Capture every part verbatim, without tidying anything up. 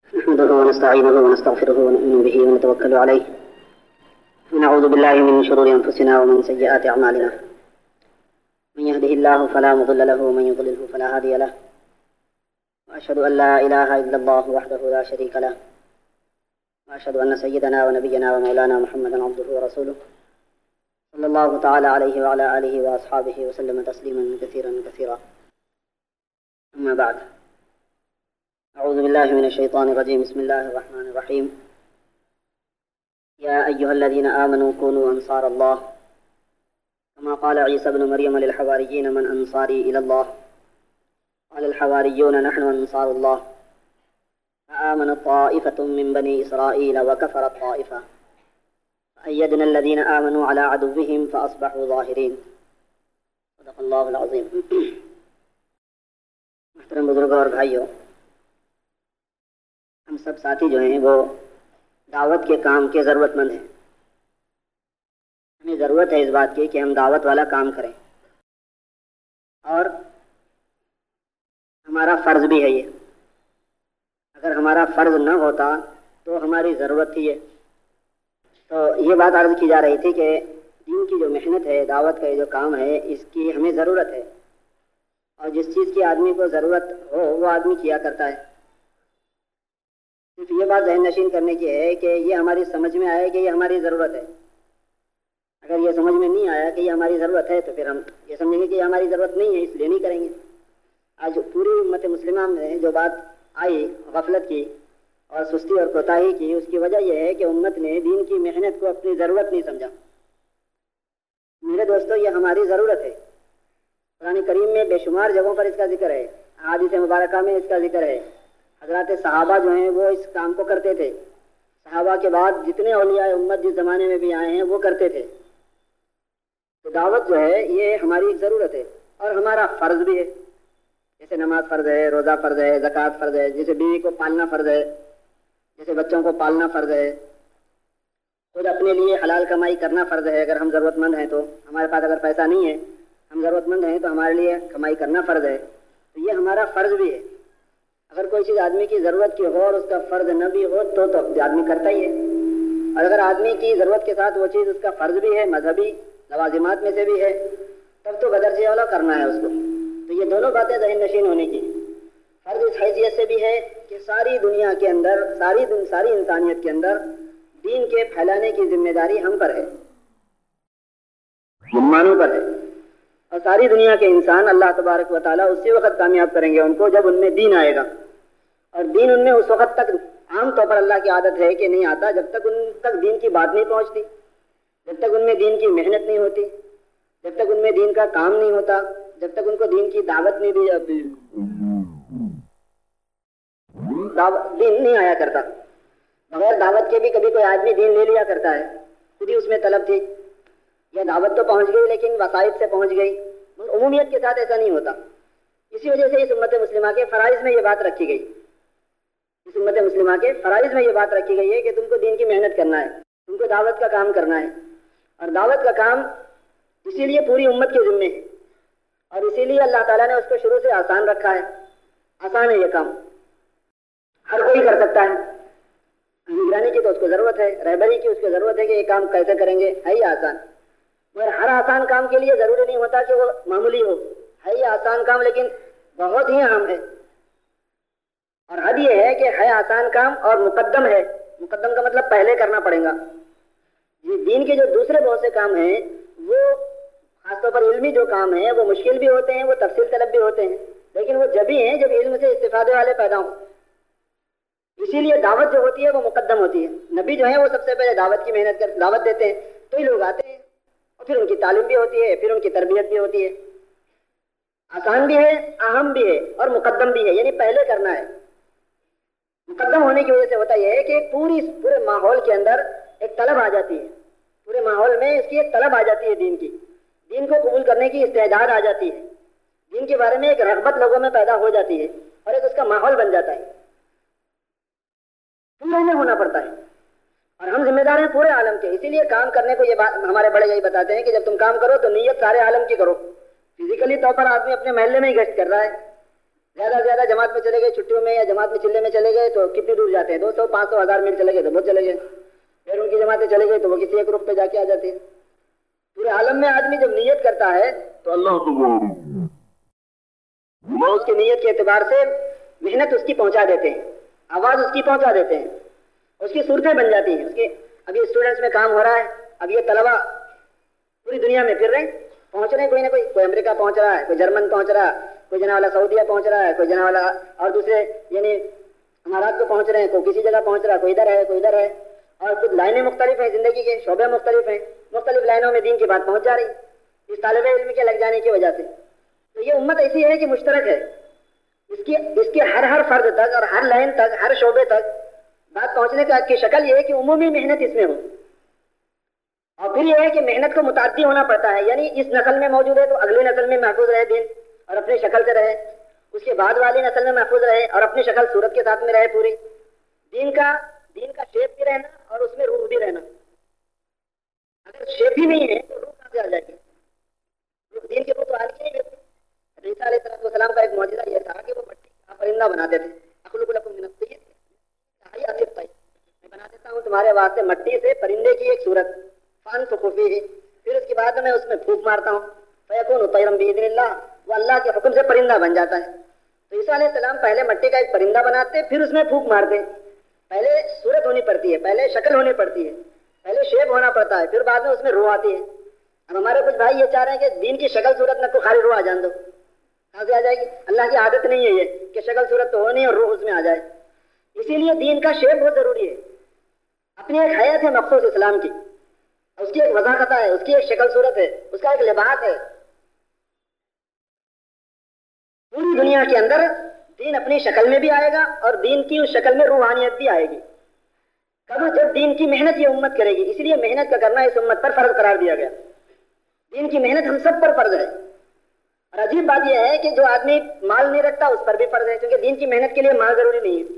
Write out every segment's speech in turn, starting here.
نحمده ونستعينه ونستغفره ونؤمن به ونتوكل عليه ونعوذ بالله من شرور أنفسنا ومن سيئات أعمالنا من يهده الله فلا مضل له ومن يضلله فلا هادي له وأشهد أن لا إله إلا الله وحده لا شريك له وأشهد أن سيدنا ونبينا ومولانا محمدا عبده ورسوله صلى الله تعالى عليه وعلى آله وأصحابه وسلم تسليما كثيرا كثيرا. أما بعد، أعوذ بالله من الشيطان الرجيم. بسم الله الرحمن الرحيم. يا أيها الذين آمنوا كونوا أنصار الله كما قال عيسى ابن مريم للحواريين من أنصاري إلى الله قال الحواريون نحن أنصار الله فآمنت طائفة من بني إسرائيل وكفرت طائفة فأيدنا الذين آمنوا على عدوهم فأصبحوا ظاهرين. صدق الله العظيم. محترم بزرگوں اور بھائیوں، ہم سب ساتھی جو ہیں وہ دعوت کے کام کے ضرورت مند ہیں. ہمیں ضرورت ہے اس بات کی کہ ہم دعوت والا کام کریں، اور ہمارا فرض بھی ہے یہ. اگر ہمارا فرض نہ ہوتا تو ہماری ضرورت تھی ہے. تو یہ بات عرض کی جا رہی تھی کہ دین کی جو محنت ہے، دعوت کا جو کام ہے، اس کی ہمیں ضرورت ہے، اور جس چیز کی آدمی کو ضرورت ہو وہ آدمی کیا کرتا ہے. صرف یہ بات ذہن نشین کرنے کی ہے کہ یہ ہماری سمجھ میں آئے کہ یہ ہماری ضرورت ہے. اگر یہ سمجھ میں نہیں آیا کہ یہ ہماری ضرورت ہے تو پھر ہم یہ سمجھیں گے کہ یہ ہماری ضرورت نہیں ہے، اس لیے نہیں کریں گے. آج پوری امت مسلمہ میں جو بات آئی غفلت کی اور سستی اور کوتاہی کی، اس کی وجہ یہ ہے کہ امت نے دین کی محنت کو اپنی ضرورت نہیں سمجھا. میرے دوستو، یہ ہماری ضرورت ہے. قرآن کریم میں بے شمار جگہوں پر اس کا ذکر ہے، احادیث مبارکہ میں اس کا ذکر ہے. حضرات صحابہ جو ہیں وہ اس کام کو کرتے تھے. صحابہ کے بعد جتنے اولیاء امت جس زمانے میں بھی آئے ہیں وہ کرتے تھے. تو دعوت جو ہے یہ ہماری ایک ضرورت ہے اور ہمارا فرض بھی ہے. جیسے نماز فرض ہے، روزہ فرض ہے، زکوٰۃ فرض ہے، جیسے بیوی کو پالنا فرض ہے، جیسے بچوں کو پالنا فرض ہے، خود اپنے لیے حلال کمائی کرنا فرض ہے. اگر ہم ضرورت مند ہیں تو ہمارے پاس اگر پیسہ نہیں ہے، ہم ضرورت مند ہیں تو ہمارے لیے کمائی کرنا فرض ہے. تو یہ ہمارا فرض بھی ہے. اگر کوئی چیز آدمی کی ضرورت کی ہو اور اس کا فرض نہ بھی ہو تو تو آدمی کرتا ہی ہے. اور اگر آدمی کی ضرورت کے ساتھ وہ چیز اس کا فرض بھی ہے، مذہبی لوازمات میں سے بھی ہے، تب تو بدرجہ اولا کرنا ہے اس کو. تو یہ دونوں باتیں ذہن نشین ہونے کی. فرض اس حیثیت سے بھی ہے کہ ساری دنیا کے اندر، ساری دن ساری انسانیت کے اندر دین کے پھیلانے کی ذمہ داری ہم پر ہے، مسلمانوں پر ہے. اور ساری دنیا کے انسان اللہ تبارک و تعالیٰ اسی وقت کامیاب کریں گے ان کو جب ان میں دین آئے گا. اور دین ان میں اس وقت تک عام طور پر اللہ کی عادت ہے کہ نہیں آتا جب تک ان تک دین کی بات نہیں پہنچتی، جب تک ان میں دین کی محنت نہیں ہوتی، جب تک ان میں دین کا کام نہیں ہوتا، جب تک ان کو دین کی دعوت نہیں دی جاتی، دین نہیں آیا کرتا. بغیر دعوت کے بھی کبھی کوئی آدمی دین لے لیا کرتا ہے، خود ہی اس میں طلب تھی، یہ دعوت تو پہنچ گئی لیکن وسائط سے پہنچ گئی. عمومیت کے ساتھ ایسا نہیں ہوتا. اسی وجہ سے اس امت مسلمہ کے فرائض میں یہ بات رکھی گئی. اس امت مسلمہ کے فرائض میں یہ بات رکھی گئی ہے کہ تم کو دین کی محنت کرنا ہے، تم کو دعوت کا کام کرنا ہے. اور دعوت کا کام اسی لیے پوری امت کے ذمے ہے، اور اسی لیے اللہ تعالیٰ نے اس کو شروع سے آسان رکھا ہے. آسان ہے یہ کام، ہر کوئی کر سکتا ہے. نگرانی کی تو اس کو ضرورت ہے، رہبری کی اس کو ضرورت ہے کہ یہ کام کیسے کریں گے. ہے یہ آسان، مگر ہر آسان کام کے لیے ضروری نہیں ہوتا کہ وہ معمولی ہو. ہے یہ آسان کام لیکن بہت ہی اہم ہے. اور حد یہ ہے کہ ہے آسان کام اور مقدم ہے. مقدم کا مطلب پہلے کرنا پڑے گا. یہ دین کے جو دوسرے بہت سے کام ہیں وہ خاص طور پر علمی جو کام ہیں وہ مشکل بھی ہوتے ہیں، وہ تفصیل طلب بھی ہوتے ہیں، لیکن وہ جبھی ہیں جب علم سے استفادے والے پیدا ہوں. اسی لیے دعوت جو ہوتی ہے وہ مقدم ہوتی ہے. نبی جو ہیں وہ سب سے پہلے دعوت کی محنت کر دعوت دیتے ہیں تو ہی لوگ آتے ہیں، اور پھر ان کی تعلیم بھی ہوتی ہے، پھر ان کی تربیت بھی ہوتی ہے. آسان بھی ہے، اہم بھی ہے اور مقدم بھی ہے، یعنی پہلے کرنا ہے. مقدم ہونے کی وجہ سے ہوتا یہ ہے کہ پوری پورے ماحول کے اندر ایک طلب آ جاتی ہے. پورے ماحول میں اس کی ایک طلب آ جاتی ہے، دین کی، دین کو قبول کرنے کی استعداد آ جاتی ہے. دین کے بارے میں ایک رغبت لوگوں میں پیدا ہو جاتی ہے اور ایک اس کا ماحول بن جاتا ہے. پورے میں ہونا پڑتا ہے اور ہم ذمہ دار ہیں پورے عالم کے. اسی لیے کام کرنے کو یہ بات ہمارے بڑے یہی بتاتے ہیں کہ جب تم کام کرو تو نیت سارے عالم کی کرو. فزیکلی طور پر آدمی اپنے محلے میں ہی گشت کر رہا ہے، زیادہ سے زیادہ جماعت میں چلے گئے چھٹیوں میں یا جماعت میں چلے میں چلے گئے تو کتنی دور جاتے ہیں؟ دو سو پانچ سو ہزار میل چلے گئے تو بہت چلے گئے. پھر ان کی جماعتیں چلے گئی تو وہ کسی ایک رخ پہ جا کے آ جاتی ہے. پورے عالم میں آدمی جب نیت کرتا ہے تو اللہ وہ اس کی نیت کے اعتبار سے محنت اس کی پہنچا دیتے ہیں, آواز اس کی پہنچا دیتے ہیں, اس کی صورتیں بن جاتی ہیں. اس کی ابھی اسٹوڈنٹس میں کام ہو رہا ہے, اب یہ طلبہ پوری دنیا میں پھر رہے ہیں, پہنچ رہے ہیں کوئی نہ کوئی, کوئی امریکہ پہنچ رہا ہے, کوئی جرمن پہنچ رہا ہے, کوئی جنا والا سعودیہ پہنچ رہا ہے, کوئی جنا والا اور دوسرے یعنی امارات کو پہنچ رہے ہیں, کوئی کسی جگہ پہنچ رہا ہے, کوئی ادھر ہے کوئی ادھر ہے. اور کچھ لائنیں مختلف ہیں, زندگی کے شعبے مختلف ہیں, مختلف لائنوں میں دین کی بات پہنچ جا رہی اس طالب علم کے لگ جانے کی وجہ سے. تو یہ امت ایسی ہے کہ مشترک ہے, اس کی اس کے ہر ہر فرد تک اور ہر لائن تک ہر شعبے تک بات پہنچنے کا کی شکل یہ ہے کہ عمومی محنت اس میں ہو. اور پھر یہ ہے کہ محنت کو متعدی ہونا پڑتا ہے, یعنی اس نسل میں موجود ہے تو اگلی نسل میں محفوظ رہے دین اور اپنی شکل سے رہے, اس کے بعد والی نسل میں محفوظ رہے اور اپنی شکل صورت کے ساتھ میں رہے پوری. دین کا دین کا شیپ بھی رہنا اور اس میں روح بھی رہنا. اگر شیپ ہی نہیں ہے تو روح کہاں سے آ جائے گی؟ دین کے روح تو آ نہیں ہے. عیسیٰ علیہ السلام کا ایک معجزہ یہ تھا کہ وہ مٹی کا پرندہ بناتے تھے. اخلق لکم من الطین کہیئۃ الطیر, میں بنا دیتا ہوں تمہارے واسطے مٹی سے پرندے کی ایک صورت, فانفخ فیہ, پھر اس کے بعد میں اس میں پھونک مارتا ہوں, فیکون طیرا باذن اللہ, وہ اللہ کے حکم سے پرندہ بن جاتا ہے. تو عیسیٰ علیہ السلام پہلے مٹی کا ایک پرندہ بناتے, پھر اس میں پھونک مارتے. پہلے صورت ہونی پڑتی ہے, پہلے شکل ہونی پڑتی ہے, پہلے شیپ ہونا پڑتا ہے, پھر بعد میں اس میں روح آتی ہے. اب ہمارے کچھ بھائی یہ چاہ رہے ہیں کہ دین کی شکل صورت نہ کو خالی روح آ جان دو. کہاں سے آ جائے گی؟ اللہ کی عادت نہیں ہے یہ کہ شکل صورت تو ہونی اور روح اس میں آ جائے. اسی لیے دین کا شیپ بہت ضروری ہے. اپنی ایک حیات ہے مخصوص اسلام کی, اس کی ایک وضاحت ہے, اس کی ایک شکل صورت ہے, اس کا ایک لباس ہے. پوری دنیا کے اندر دین اپنی شکل میں بھی آئے گا اور دین کی اس شکل میں روحانیت بھی آئے گی. کب؟ جب دین کی محنت یہ امت کرے گی. اس لیے محنت کا کرنا اس امت پر فرض قرار دیا گیا. دین کی محنت ہم سب پر فرض ہے. اور عجیب بات یہ ہے کہ جو آدمی مال نہیں رکھتا اس پر بھی فرض ہے, کیونکہ دین کی محنت کے لیے مال ضروری نہیں ہے.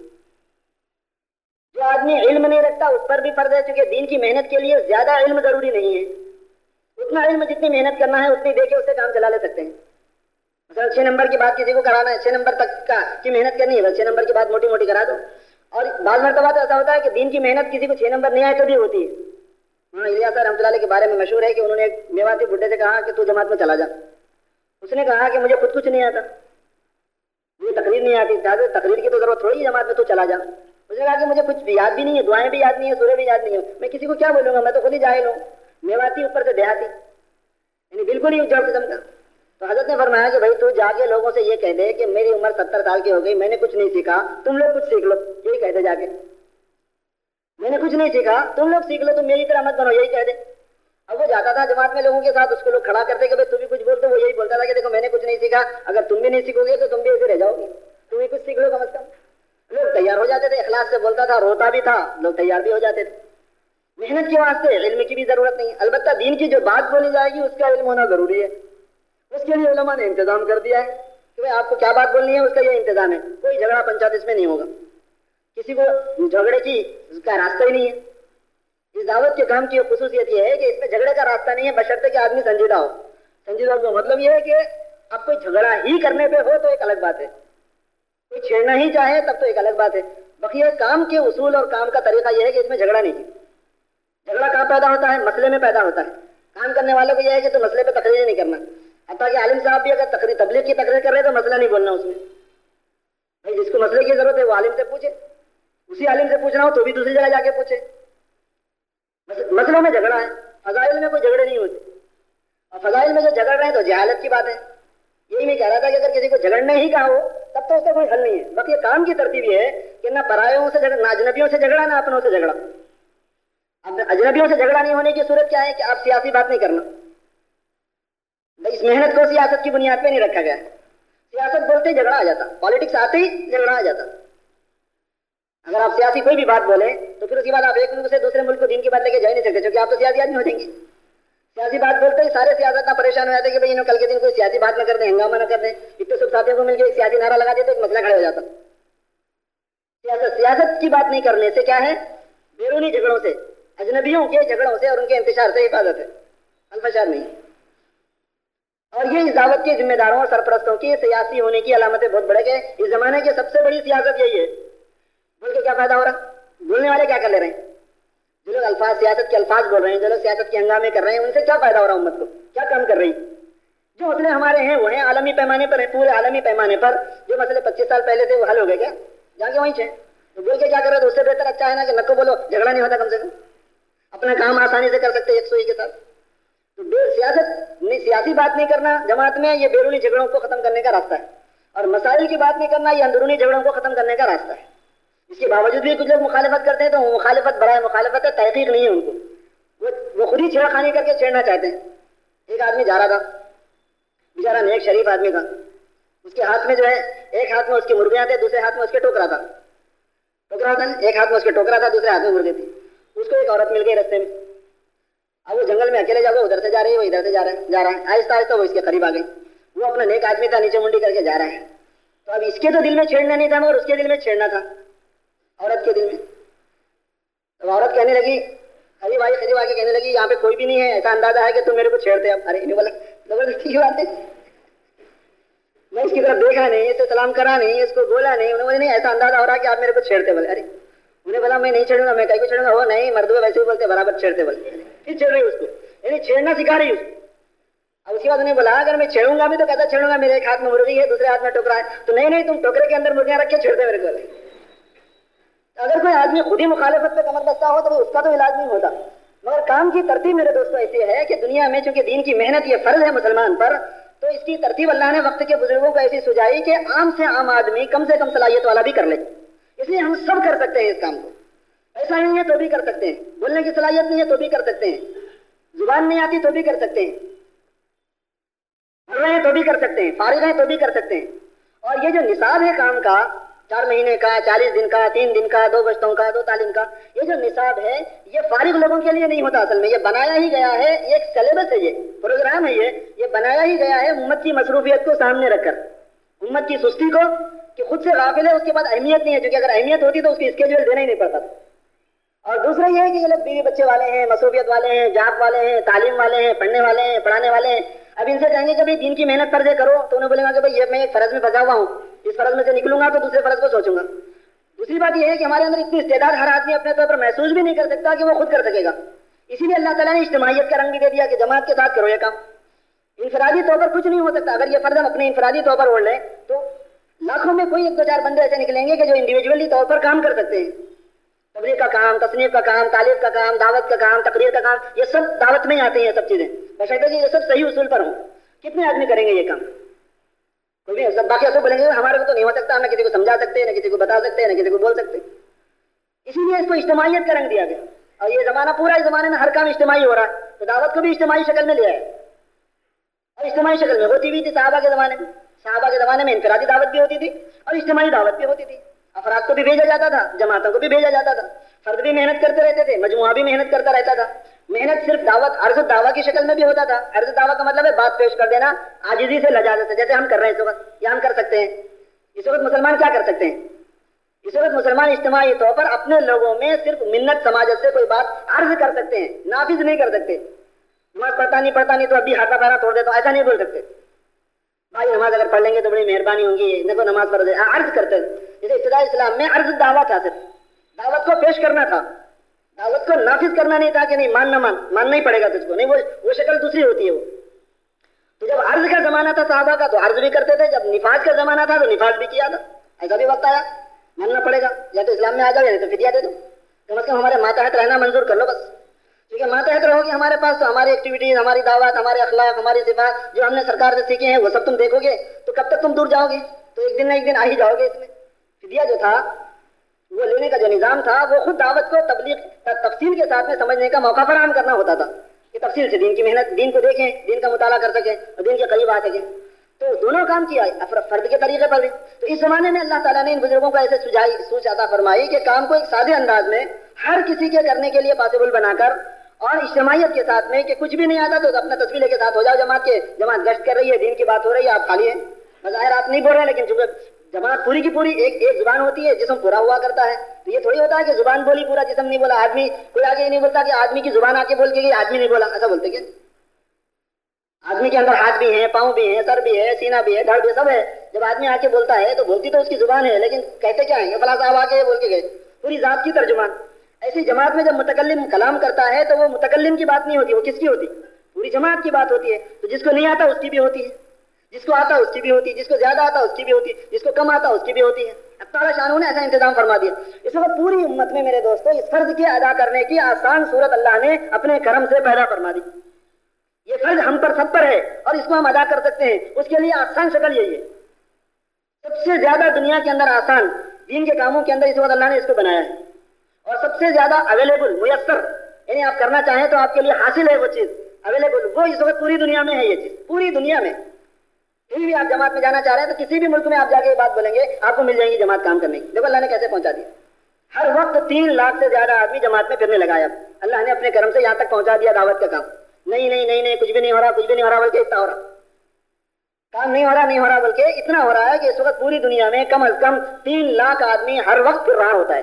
جو آدمی علم نہیں رکھتا اس پر بھی فرض ہے, کیونکہ دین کی محنت کے لیے زیادہ علم ضروری نہیں ہے. اتنا علم جتنی محنت کرنا ہے اتنی دے کے اسے کام چلا لے سکتے ہیں. مثلا چھ نمبر کی بات کسی کو کرانا ہے, چھ نمبر تک کا کی محنت کرنی ہے, بس چھ نمبر کی بات موٹی موٹی کرا دو. اور بعض مرتبہ تو ایسا ہوتا ہے کہ دین کی محنت کسی کو چھ نمبر نہیں آئے تو بھی ہوتی ہے. ہاں, الیاس رحمۃ اللہ علیہ کے بارے میں مشہور ہے کہ انہوں نے ایک میواتی بڈھے سے کہا کہ تو جماعت میں چلا جا. اس نے کہا کہ مجھے خود کچھ نہیں آتا, مجھے تقریر نہیں آتی, تقریر کی تو ضرورت تھوڑی جماعت میں, تو چلا جا. اس نے کہا کہ مجھے کچھ بھی یاد بھی نہیں ہے, دعائیں بھی یاد نہیں ہے, سورے بھی یاد نہیں ہے, میں کسی کو کیا بولوں گا, میں تو خود ہی جاہل ہوں. میواتی اوپر سے دیہاتی, یعنی بالکل ہی اجڑ قسم کا. تو حضرت نے فرمایا کہ بھائی تو جا کے لوگوں سے یہ کہہ دے کہ میری عمر ستر سال کی ہو گئی, میں نے کچھ نہیں سیکھا, تم لوگ کچھ سیکھ لو. یہی کہہ دے جا کے, میں نے کچھ نہیں سیکھا, تم لوگ سیکھ لو, تم میری طرح مت بنو, یہی کہہ دے. اب وہ جاتا تھا جماعت میں لوگوں کے ساتھ, اس کو لوگ کھڑا کرتے کہ بھائی تم بھی کچھ بول, تو وہ یہی بولتا تھا کہ دیکھو میں نے کچھ نہیں سیکھا, اگر تم بھی نہیں سیکھو گے تو تم بھی ایسے رہ جاؤ گے, تم بھی کچھ سیکھ لو کم از کم. لوگ تیار ہو جاتے تھے, اخلاص سے بولتا تھا, روتا بھی تھا, لوگ تیار بھی ہو جاتے تھے. محنت کے واسطے علم کی بھی ضرورت نہیں, البتہ دین کی جو بات بولی جائے گی اس کا علم ہونا ضروری ہے. اس کے لیے علماء نے انتظام کر دیا ہے کہ بھائی آپ کو کیا بات بولنی ہے, اس کا یہ انتظام ہے. کوئی جھگڑا پنچایت اس میں نہیں ہوگا, کسی کو جھگڑے کی اس کا راستہ ہی نہیں ہے. اس دعوت کے کام کی خصوصیت یہ ہے کہ اس میں جھگڑے کا راستہ نہیں ہے, بشرطے کہ آدمی سنجیدہ ہو. سنجیدہ کا مطلب یہ ہے کہ اب کوئی جھگڑا ہی کرنے پہ ہو تو ایک الگ بات ہے, کوئی چھیڑنا ہی چاہے تب تو ایک الگ بات ہے. بقیہ کام کے اصول اور کام کا طریقہ یہ ہے کہ اس میں جھگڑا نہیں ہے. جھگڑا کہاں پیدا ہوتا ہے؟ مسئلے میں پیدا ہوتا ہے. کام کرنے والوں کو یہ ہے کہ تو مسئلے پہ تقریر نہیں کرنا. حتیٰ کہ عالم صاحب بھی اگر تقریر تبلیغ کی تقریر کر رہے تو مسئلہ نہیں بولنا اس میں. بھائی جس کو مسئلے کی ضرورت ہے وہ عالم سے پوچھے, اسی عالم سے پوچھنا ہو تو بھی دوسری جگہ جا کے پوچھے. مسئلوں میں جھگڑا ہے, فضائل میں کوئی جھگڑے نہیں ہوتے. اور فضائل میں جو جھگڑ رہے ہیں تو جہالت کی بات ہے. یہی میں کہہ رہا تھا کہ اگر کسی کو جھگڑنا ہی کہا ہو تب تو اس کا کوئی حل نہیں ہے. باقی کام کی ترتیب یہ ہے کہ نہ پرایوں سے جھگڑا, نہ اجنبیوں سے جھگڑا, نہ اپنوں سے جھگڑا. اب اجنبیوں سے جھگڑا نہیں ہونے کی صورت کیا ہے کہ آپ سیاسی بات نہیں کرنا. اس محنت کو سیاست کی بنیاد پہ نہیں رکھا گیا. سیاست بولتے ہی جھگڑا آ جاتا, پالیٹکس آتے ہی جھگڑا آ جاتا. اگر آپ سیاسی کوئی بھی بات بولیں تو پھر اس کے بعد آپ ایک ملک سے دوسرے ملک کو دین کی بات لے کے جا نہیں سکتے, کیونکہ آپ تو سیاسی آدمی ہو جائیں گے. سیاسی بات بولتے ہی سارے سیاست نہ پریشان ہو جاتے کہ بھائی انہوں کل کے دن کوئی سیاسی بات نہ کر دیں, ہنگامہ نہ کر دیں. اتنے سب ساتھیوں کو مل کے ایک سیاسی نعرہ لگا دیتے, ایک مسئلہ کھڑے ہو جاتا. سیاست سیاست کی بات نہیں کرنے سے کیا ہے, بیرونی جھگڑوں سے, اجنبیوں کے جھگڑوں سے اور ان کے انتشار سے حفاظت ہے, الفشار نہیں. اور یہ اس دعوت کے ذمہ داروں اور سرپرستوں کی سیاسی ہونے کی علامتیں بہت بڑھ گئے. اس زمانے کی سب سے بڑی سیاست یہی ہے. بول کے کیا فائدہ ہو رہا؟ بولنے والے کیا کر لے رہے ہیں؟ جو لوگ الفاظ سیاست کے الفاظ بول رہے ہیں, جو لوگ سیاست کے ہنگامے کر رہے ہیں, ان سے کیا فائدہ ہو رہا امت کو؟ کیا کام کر رہی؟ جو مسئلے ہمارے ہیں وہ ہیں عالمی پیمانے پر ہیں, پورے عالمی پیمانے پر. جو مسئلے پچیس سال پہلے تھے وہ حل ہو گئے کیا؟ جا کے وہیں سے تو بول کے کیا کر رہے تو اس سے بہتر اچھا ہے نا کہ نکو بولو, جھگڑا نہیں ہوتا, کم سے کم اپنا کام آسانی سے کر سکتے ایک سوئی کے ساتھ. تو بے سیاست نہیں, سیاسی بات نہیں کرنا جماعت میں, یہ بیرونی جھگڑوں کو ختم کرنے کا راستہ ہے. اور مسائل کی بات نہیں کرنا, یہ اندرونی جھگڑوں کو ختم کرنے کا راستہ ہے. اس کے باوجود بھی کچھ لوگ مخالفت کرتے ہیں تو وہ مخالفت برائے مخالفت ہے, تحقیق نہیں ہے ان کو. وہ وہ خود ہی چھیڑا خانی کر کے چھیڑنا چاہتے ہیں. ایک آدمی جا رہا تھا, بیچارہ نیک شریف آدمی تھا. اس کے ہاتھ میں جو ہے, ایک ہاتھ میں اس کے مرغیاں تھے, دوسرے ہاتھ میں اس کے ٹوکرا تھا. ٹوکرا تھا ایک ہاتھ میں اس کے ٹوکرا تھا, دوسرے ہاتھ میں مرغے تھی. اس کو ایک عورت مل گئی رستے میں. اب وہ جنگل میں اکیلے جا رہے, ادھر سے جا رہی ہے, وہ ادھر سے جا رہا ہے جا رہا ہے آہستہ آہستہ وہ اس کے قریب آ گئی. وہ اپنا نیک آدمی تھا, نیچے منڈی کر کے جا رہا ہے. تو اب اس کے تو دل میں چھیڑنا نہیں تھا, مگر اس کے دل میں چھیڑنا تھا, عورت کے دل میں. تو عورت کہنے لگی, قریب آئی قریب آ کے کہنے لگی, یہاں پہ کوئی بھی نہیں ہے, ایسا اندازہ ہے کہ تم میرے کو چھیڑتے. اب ارے بولا زبردستی کی بات ہے, میں اس کی طرف دیکھا نہیں, اسے سلام کرا نہیں, اس کو بولا نہیں. انہوں نے نہیں, ایسا اندازہ ہو رہا کہ آپ میرے کو چھیڑتے. بولے ارے, انہیں بولا میں نہیں چھیڑوں گا, میں کہیں کو چھیڑوں گا. وہ نہیں, مردوں ویسے ہی بولتے برابر چھیڑتے. بولے پھر چھیڑ رہی اس کو, یعنی چھیڑنا سکھا رہی اس کو. اب اس کے بعد انہیں بولا اگر میں چھیڑوں گا بھی تو کیسا چھیڑوں گا, میرے ایک ہاتھ میں مرغی ہے, دوسرے ہاتھ میں ٹوکرا ہے. تو نہیں نہیں, تم ٹوکرے کے اندر مرغیاں رکھ کے چھیڑتے میرے کو. اگر کوئی آدمی خود ہی مخالفت پہ کمر بستہ ہو تو اس کا تو علاج نہیں ہوتا. مگر کام کی ترتیب میرے دوستوں ایسی ہے کہ دنیا میں چونکہ دین کی محنت یہ فرض ہے مسلمان پر, تو اس کی ترتیب اللہ نے وقت کے بزرگوں کو ایسی سجائی کہ عام سے عام آدمی کم سے کم صلاحیت والا بھی کر لے. اس لیے ہم سب کر سکتے ہیں اس کام کو. ایسا نہیں ہے تو بھی کر سکتے ہیں, بولنے کی صلاحیت نہیں ہے تو بھی کر سکتے ہیں, زبان نہیں آتی تو بھی کر سکتے ہیں, پڑھ رہے ہیں تو بھی کر سکتے ہیں, فارغ ہیں تو بھی کر سکتے ہیں. اور یہ جو نصاب ہے کام کا, چار مہینے کا, چالیس دن کا, تین دن کا, دو گشتوں کا, دو تعلیم کا, یہ جو نصاب ہے یہ فارغ لوگوں کے لیے نہیں ہوتا. اصل میں یہ بنایا ہی گیا ہے, ایک سلیبس ہے, یہ پروگرام ہے, یہ یہ بنایا ہی گیا ہے امت کی مصروفیت کو سامنے رکھ کر, امت کی سستی کو, کہ خود سے غافل ہے, اس کے بعد اہمیت نہیں ہے. کیونکہ اگر اہمیت ہوتی تو اس کی اسکیجول دینا ہی نہیں پڑتا. اور دوسرا یہ ہے کہ یہ لوگ بیوی بچے والے ہیں, مصروفیت والے ہیں, جاب والے ہیں, تعلیم والے ہیں, پڑھنے والے ہیں, پڑھانے والے ہیں. اب ان سے کہیں گے کہ بھائی دین کی محنت فرض کرو, تو انہیں بولے گا کہ بھائی یہ میں ایک فرض میں پھنسا ہوا ہوں, اس فرض میں سے نکلوں گا تو دوسرے فرض کو سوچوں گا. دوسری بات یہ ہے کہ ہمارے اندر اتنی استعداد ہر آدمی اپنے طور پر محسوس بھی نہیں کر سکتا کہ وہ خود کر سکے گا. اسی لیے اللہ تعالیٰ نے اجتماعیت کا رنگ بھی دے دیا کہ جماعت کے ساتھ کرو یہ کام. انفرادی طور پر کچھ نہیں ہو سکتا. اگر یہ فرض ہم اپنے انفرادی طور پر اوڑھ لیں تو لاکھوں میں کوئی ایک دو چار بندے ایسے نکلیں گے کہ جو انڈیویجولی طور پر کام کر سکتے ہیں. تبلیغ کا کام, تصنیف کا کام, تعلیم کا کام, دعوت کا کام, تقریر کا کام, یہ سب دعوت میں آتے ہیں. سب چیزیں بشرطے کہ یہ سب صحیح اصول پر ہوں. کتنے آدمی کریں گے یہ کام؟ کوئی بھی. باقی ایسے بولیں گے ہمارے کو تو نہیں ہو سکتا, نہ کسی کو سمجھا سکتے, نہ کسی کو بتا سکتے, نہ کسی کو بول سکتے. اسی لیے اس کو اجتماعیت کا رنگ دیا گیا. اور یہ زمانہ پورا, اس زمانے میں ہر کام اجتماعی ہو رہا ہے, تو دعوت کو بھی اجتماعی شکل میں لیا ہے. اور اجتماعی شکل میں ہوتی بھی تھی صحابہ کے زمانے میں. صحابہ کے زمانے میں انفرادی دعوت بھی ہوتی تھی اور اجتماعی دعوت بھی ہوتی تھی. افراد کو بھی بھیجا جاتا تھا, جماعتوں کو بھی بھیجا جاتا تھا, فرد بھی محنت کرتے رہتے تھے, مجموعہ بھی محنت کرتا رہتا تھا. محنت صرف دعوت, عرض دعویٰ کی شکل میں بھی ہوتا تھا. عرض دعویٰ کا مطلب ہے بات پیش کر دینا عاجزی سے, لجاجت سے, جیسے ہم کر رہے ہیں اس وقت, یا ہم کر سکتے ہیں. اس وقت مسلمان کیا کر سکتے ہیں؟ اس وقت مسلمان اجتماعی طور پر اپنے لوگوں میں صرف منت سماجت سے کوئی بات عرض کر سکتے ہیں, نافذ نہیں کر سکتے. نماز پڑھتا نہیں پڑھتا نہیں تو ابھی ہاتھا پیرا توڑ دیتا ہوں, ایسا نہیں بول سکتے. بھائی نماز اگر پڑھ لیں گے تو بڑی مہربانی ہوگی, دیکھو نماز پڑھ دے, عرض کرتے. جیسے ابتدائی اسلام میں عرض دعویٰ تھا, صرف دعوت کو پیش کرنا تھا, دعوت کو نافذ کرنا نہیں تھا کہ نہیں مان نہ مان, ماننا ہی پڑے گا تجھ کو. نہیں, وہ وہ شکل دوسری ہوتی ہے. وہ تو جب عرض کا زمانہ تھا صحابہ کا تو عرض بھی کرتے تھے, جب نفاذ کا زمانہ تھا تو نفاذ بھی کیا تھا. ایسا بھی وقت آیا ماننا پڑے گا, یا تو اسلام میں آ جاؤ یا تو فدیہ دے دو, کم از کم ہمارے ماتحت رہنا منظور کر لو بس. کیونکہ ماتحت رہو گے ہمارے پاس تو ہماری ایکٹیویٹیز, ہماری دعوت, ہمارے اخلاق, ہماری صفات جو ہم نے سرکار سے سیکھے ہیں وہ سب تم دیکھو گے, تو کب تک تم دور جاؤ گے؟ تو ایک دن نہ ایک دن آ ہی جاؤ گے. اس میں فدیہ جو تھا, وہ لینے کا جو نظام تھا, وہ خود دعوت کو تبلیغ تفصیل کے ساتھ میں سمجھنے کا موقع فراہم کرنا ہوتا تھا, کہ تفصیل سے دین کی محنت, دین کو دیکھیں, دین کا مطالعہ کر سکیں اور دین کے قریب آ سکیں. تو دونوں کام کیا فرد کے طریقے پر بھی. تو اس زمانے میں اللہ تعالیٰ نے ان بزرگوں کو ایسے سجائی سوچ عطا فرمائی کہ کام کو ایک سادے انداز میں ہر کسی کے کرنے کے لیے پاسبل بنا کر, اور اجتماعیت کے ساتھ میں, کہ کچھ بھی نہیں آتا تو اپنا تصویرے کے ساتھ ہو جاؤ جماعت کے, جماعت گشت کر رہی ہے, دین کی بات ہو رہی ہے, آپ خالی ہیں, بظاہر آپ نہیں بول رہے ہیں, لیکن چونکہ جماعت پوری کی پوری ایک ایک زبان ہوتی ہے, جسم پورا ہوا کرتا ہے. تو یہ تھوڑی ہوتا ہے کہ زبان بولی پورا جسم نہیں بولا. آدمی کوئی آگے نہیں بولتا کہ آدمی کی زبان آ کے بول کے آدمی نہیں بولا, ایسا بولتے کہ آدمی کے اندر ہاتھ بھی ہیں، پاؤں بھی ہیں، سر بھی ہے، سینہ بھی ہے، دھڑ بھی، سب ہے. جب آدمی آ کے بولتا ہے تو بولتی تو اس کی زبان ہے، لیکن کہتے کیا ہیں؟ فلاں صاحب آ کے بول کے گئے، پوری ذات کی ترجمان. ایسی جماعت میں جب متکلم کلام کرتا ہے تو وہ متکلم کی بات نہیں ہوتی، وہ کس کی ہوتی؟ پوری جماعت کی بات ہوتی ہے. تو جس کو نہیں آتا اس کی بھی ہوتی ہے، جس کو آتا اس کی بھی ہوتی ہے، جس کو زیادہ آتا اس کی بھی ہوتی ہے، جس کو کم آتا اس کی بھی ہوتی ہے. اللہ تعالیٰ شانہ نے ایسا انتظام فرما دیا. اس وقت پوری امت میں میرے دوستو اس فرض کے ادا کرنے کی آسان صورت اللہ نے اپنے کرم سے پیدا فرما دی. یہ فرض ہم پر سب پر ہے اور اس کو ہم ادا کر سکتے ہیں. اس کے لیے آسان شکل یہی ہے. سب سے زیادہ دنیا کے اندر آسان دین کے کاموں کے اندر اس وقت اللہ نے اس کو بنایا ہے، اور سب سے زیادہ اویلیبل، میسر، یعنی آپ کرنا چاہیں تو آپ کے لیے حاصل ہے وہ چیز اویلیبل، وہ اس وقت پوری دنیا میں ہے. یہ چیز پوری دنیا میں کہیں بھی آپ جماعت میں جانا چاہ رہے ہیں تو کسی بھی ملک میں آپ جا کے یہ بات بولیں گے آپ کو مل جائیں گی جماعت کام کرنے کی. دیکھو اللہ نے کیسے پہنچا دیا. ہر وقت تین لاکھ سے زیادہ آدمی جماعت میں پھرنے لگا. اب اللہ نے اپنے کرم سے یہاں تک پہنچا دیا دعوت کا کام. نہیں نہیں نہیں نہیں کچھ بھی نہیں ہو رہا، کچھ بھی نہیں ہو رہا، بلکہ اتنا ہو رہا. کام نہیں ہو رہا نہیں ہو رہا بلکہ اتنا ہو رہا ہے کہ اس وقت پوری دنیا میں کم از کم تین لاکھ آدمی ہر وقت پھر رہا ہوتا ہے.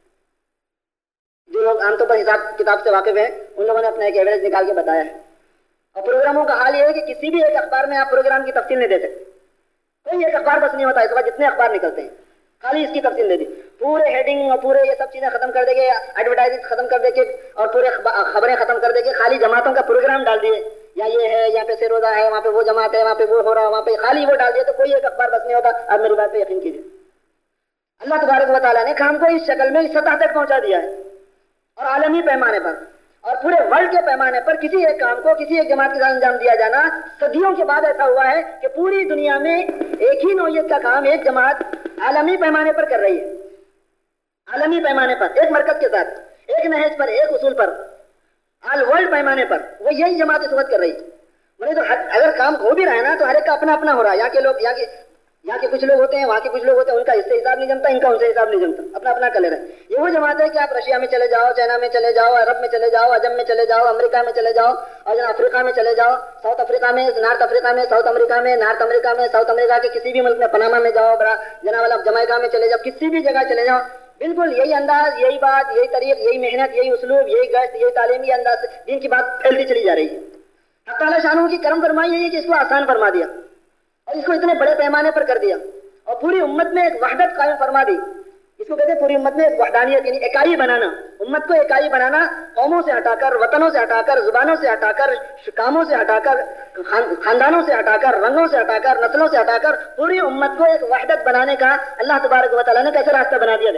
جو لوگ عام طور پر حساب کتاب سے واقف ہیں ان لوگوں نے اپنا ایک ایوریج نکال کے بتایا ہے. اور پروگراموں کا حال یہ ہے کہ کسی بھی ایک اخبار میں آپ پروگرام کی تفصیل نہیں دے سکتے. کوئی ایک اخبار بس نہیں ہوتا. اس کے بعد جتنے اخبار نکلتے ہیں خالی اس کی تفصیل دے دی، پورے ہیڈنگ اور پورے یہ سب چیزیں ختم کر دے گے، ایڈورٹائزنگ ختم کر دے کے اور پورے خبریں ختم کر دے کے خالی جماعتوں کا پروگرام ڈال دیے. یا یہ ہے، یہاں پہ سیروزہ ہے، وہاں پہ وہ جماعت ہے، وہاں پہ وہ ہو رہا ہے، وہاں پہ خالی وہ ڈال دیے. تو کوئی ایک اخبار بس نہیں ہوتا. آپ میری بات پہ یقین کیجیے. اللہ تبارک و تعالیٰ نے کام کو اس شکل میں اس سطح تک پہنچا دیا ہے، اور عالمی پیمانے پر اور پورے ورلڈ کے پیمانے پر کسی ایک کام کو کسی ایک جماعت کے ساتھ انجام دیا جانا صدیوں کے بعد ایسا ہوا ہے کہ پوری دنیا میں ایک ہی نوعیت کا کام ایک جماعت عالمی پیمانے پر کر رہی ہے. عالمی پیمانے پر ایک مرکز کے ساتھ، ایک نہج پر، ایک اصول پر، آل ورلڈ پیمانے پر وہ یہی جماعت اس وقت کر رہی ہے. بولے تو اگر کام ہو بھی رہا ہے نا تو ہر ایک کا اپنا اپنا ہو رہا ہے. یہاں کے لوگ یہاں کے یہاں کے کچھ لوگ ہوتے ہیں، وہاں کے کچھ لوگ ہوتے ہیں، ان کا اس سے حساب نہیں جمتا، ان کا ان سے حساب نہیں جمتا، اپنا اپنا کر لے رہے ہیں. یہ وہ جماعت ہے کہ آپ رشیا میں چلے جاؤ، چائنا میں چلے جاؤ، عرب میں چلے جاؤ، عجم میں چلے جاؤ، امریکہ میں چلے جاؤ، اور جناب افریقہ میں چلے جاؤ، ساؤتھ افریقہ میں، نارتھ افریقہ میں، ساؤتھ امریکہ میں، نارتھ امریکہ میں، ساؤتھ امریکہ کے کسی بھی ملک میں، پناما میں جاؤ، بڑا جناب والا جمائکا میں چلے جاؤ، کسی بھی جگہ چلے جاؤ، بالکل یہی انداز، یہی بات، یہی طریق، یہی محنت، یہی اسلوب، یہی گشت، یہی تعلیمی انداز دین کی بات پھیلتی چلی جا رہی ہے. اللہ تعالیٰ شانہ کی کرم فرمائی ہے کہ اس کو آسان فرما دیا اور اس کو اتنے بڑے پیمانے پر کر دیا اور پوری امت میں ایک وحدت قائم فرما دی. اس کو کہتے ہیں پوری امت میں ایک وحدانیت، یعنی اکائی بنانا. امت کو اکائی بنانا، قوموں سے ہٹا کر، وطنوں سے ہٹا کر، زبانوں سے ہٹا کر، کاموں سے ہٹا کر، خاندانوں سے ہٹا کر، رنگوں سے ہٹا کر، نسلوں سے ہٹا کر پوری امت کو ایک وحدت بنانے کا اللہ تبارک و تعالیٰ نے کیسے راستہ بنا دیا.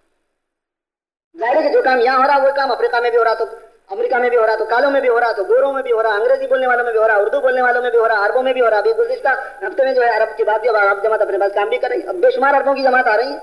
ظاہر ہے کہ جو کام یہاں ہو رہا وہ کام افریقہ میں بھی ہو رہا، تو امریکہ میں بھی ہو رہا، تو کالوں میں بھی ہو رہا، تو گوروں میں بھی ہو رہا، انگریزی بولنے والوں میں بھی ہو رہا، اردو بولنے والوں میں بھی ہو رہا، عربوں میں بھی ہو رہا. ابھی گزشتہ ہفتے میں جو ہے عرب کی بات ہے، عرب جماعت اپنے پاس کام بھی کر رہی ہے. اب بے شمار عربوں کی جماعت آ رہی ہے.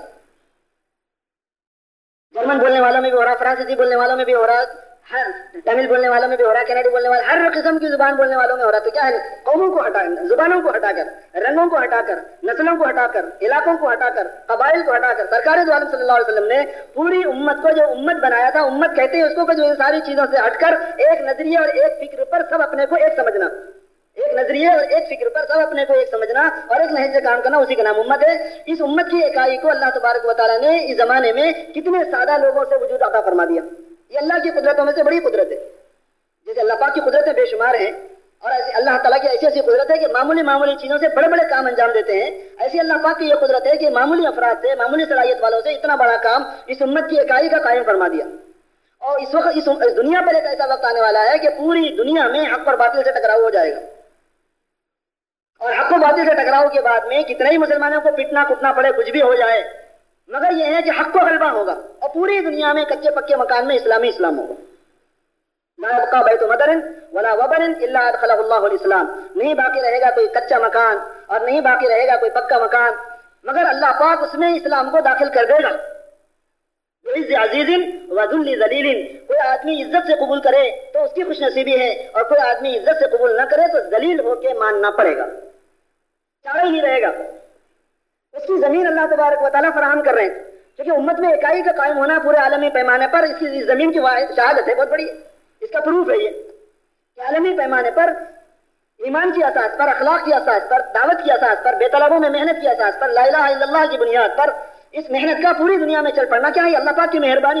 جرمن بولنے والوں میں بھی ہو رہا، فرانسیسی بولنے والوں میں بھی ہو رہا، ہر تمل بولنے والوں میں بھی ہو رہا، کینیڈی بولنے والے، ہر قسم کی زبان بولنے والوں میں ہو رہا. تو کیا ہے، قوموں کو ہٹا کر، زبانوں کو ہٹا کر، رنگوں کو ہٹا کر، نسلوں کو ہٹا کر، علاقوں کو ہٹا کر، قبائل کو ہٹا کر سرکار دو عالم صلی اللہ علیہ وسلم نے پوری امت کو جو امت بنایا تھا، امت کہتے ہیں اس کو کہ جو ان ساری چیزوں سے ہٹ کر ایک نظریے اور ایک فکر پر سب اپنے کو ایک سمجھنا، ایک نظریے اور ایک فکر پر سب اپنے کو ایک سمجھنا اور ایک نہج سے کام کرنا، اسی کا نام امت ہے. اس امت کی اکائی کو اللہ تبارک و تعالیٰ نے اس زمانے میں کتنے سادہ لوگوں سے وجود عطا فرما دیا. یہ اللہ کی قدرتوں میں سے بڑی قدرت ہے. جیسے اللہ پاک کی قدرتیں بے شمار ہیں اور ایسے اللہ تعالیٰ کی ایسی ایسی قدرت ہے کہ معمولی معمولی چیزوں سے بڑے بڑے کام انجام دیتے ہیں. ایسی اللہ پاک کی یہ قدرت ہے کہ معمولی افراد سے، معمولی صلاحیت والوں سے اتنا بڑا کام اس امت کی اکائی کا قائم فرما دیا. اور اس وقت اس دنیا پر ایک ایسا وقت آنے والا ہے کہ پوری دنیا میں حق اور باطل سے ٹکراؤ ہو جائے گا. اور حق و باطل سے ٹکراؤ کے بعد میں کتنے ہی مسلمانوں کو پٹنا کٹنا پڑے، کچھ بھی ہو جائے، مگر یہ ہے کہ حق کو غلبہ ہوگا اور پوری دنیا میں کچے پکے مکان میں اسلامی اسلام ہوگا. لا يبقى بيت مدر ولا وبر الا ادخله الله الاسلام. نہیں باقی رہے گا کوئی کچا مکان اور نہیں باقی رہے گا کوئی پکا مکان، مگر اللہ پاک اس میں اسلام کو داخل کر دے گا. عز عزیز و ذل ذلیل. کوئی آدمی عزت سے قبول کرے تو اس کی خوش نصیبی ہے، اور کوئی آدمی عزت سے قبول نہ کرے تو ذلیل ہو کے ماننا پڑے گا، چارہ ہی نہیں رہے گا. اس کی زمین اللہ تبارک و تعالیٰ فراہم کر رہے ہیں، کیونکہ امت میں اکائی کا قائم ہونا پورے عالمی پیمانے پر اس کی زمین کی شہادت ہے، بہت بڑی. اس کا پروف ہے یہ کہ عالمی پیمانے پر ایمان کی اساس پر، اخلاق کی اساس پر، دعوت کی اساس پر، بے طلبوں میں محنت کی اساس پر، لا الہ الا اللہ کی بنیاد پر اس محنت کا پوری دنیا میں چل پڑنا کیا ہے، اللہ پاک کی مہربانی ہے.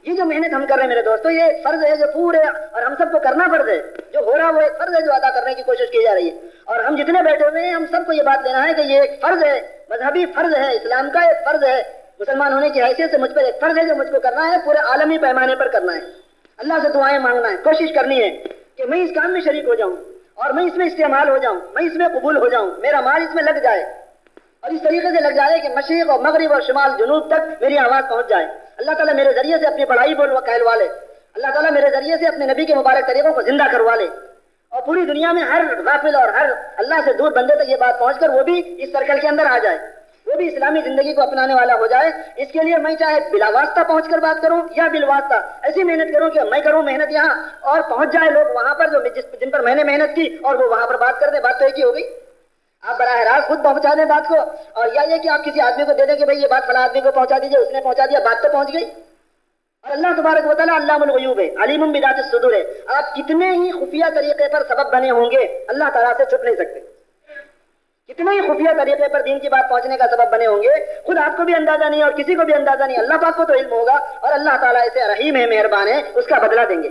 یہ جو محنت ہم کر رہے ہیں میرے دوستوں، یہ ایک فرض ہے جو پورے اور ہم سب کو کرنا فرض ہے. جو ہو رہا وہ ایک فرض ہے جو ادا کرنے کی کوشش کی جا رہی ہے. اور ہم جتنے بیٹھے ہوئے ہیں ہم سب کو یہ بات لینا ہے کہ یہ ایک فرض ہے، مذہبی فرض ہے، اسلام کا ایک فرض ہے. مسلمان ہونے کی حیثیت سے مجھ پر ایک فرض ہے جو مجھ کو کرنا ہے، پورے عالمی پیمانے پر کرنا ہے. اللہ سے دعائیں مانگنا ہے، کوشش کرنی ہے کہ میں اس کام میں شریک ہو جاؤں اور میں اس میں استعمال ہو جاؤں، میں اس میں قبول ہو جاؤں، میرا مال اس میں لگ جائے اور اس طریقے سے لگ جائے کہ مشرق اور مغرب اور شمال جنوب تک میری آواز پہنچ جائے. اللہ تعالیٰ میرے ذریعے سے اپنی بڑائی بول و کہلوا لے. اللہ تعالیٰ میرے ذریعے سے اپنے نبی کے مبارک طریقوں کو زندہ کروا لے اور پوری دنیا میں ہر غافل اور ہر اللہ سے دور بندے تک یہ بات پہنچ کر وہ بھی اس سرکل کے اندر آ جائے، وہ بھی اسلامی زندگی کو اپنانے والا ہو جائے. اس کے لیے میں چاہے بلا واسطہ پہنچ کر بات کروں یا بالواسطہ ایسی محنت کروں کہ میں کروں محنت یہاں اور پہنچ جائے لوگ وہاں پر جو جس جن پر میں نے محنت کی اور وہ وہاں پر بات کر دیں. بات تو ایک ہی ہو گئی. آپ براہ راست خود پہنچا دیں بات کو، اور یا یہ کہ آپ کسی آدمی کو دے دیں کہ بھائی یہ بات فلاں آدمی کو پہنچا دیجیے، اس نے پہنچا دیا، بات تو پہنچ گئی. اور اللہ تبارک و تعالیٰ علام الغیوب ہے، علیم بذات الصدور ہے. آپ کتنے ہی خفیہ طریقے پر سبب بنے ہوں گے اللہ تعالیٰ سے چھپ نہیں سکتے. کتنے ہی خفیہ طریقے پر دین کی بات پہنچنے کا سبب بنے ہوں گے، خود آپ کو بھی اندازہ نہیں اور کسی کو بھی اندازہ نہیں، اللہ پاک کو تو علم ہوگا. اور اللہ تعالیٰ ایسے رحیم ہے، مہربان ہے، اس کا بدلہ دیں گے.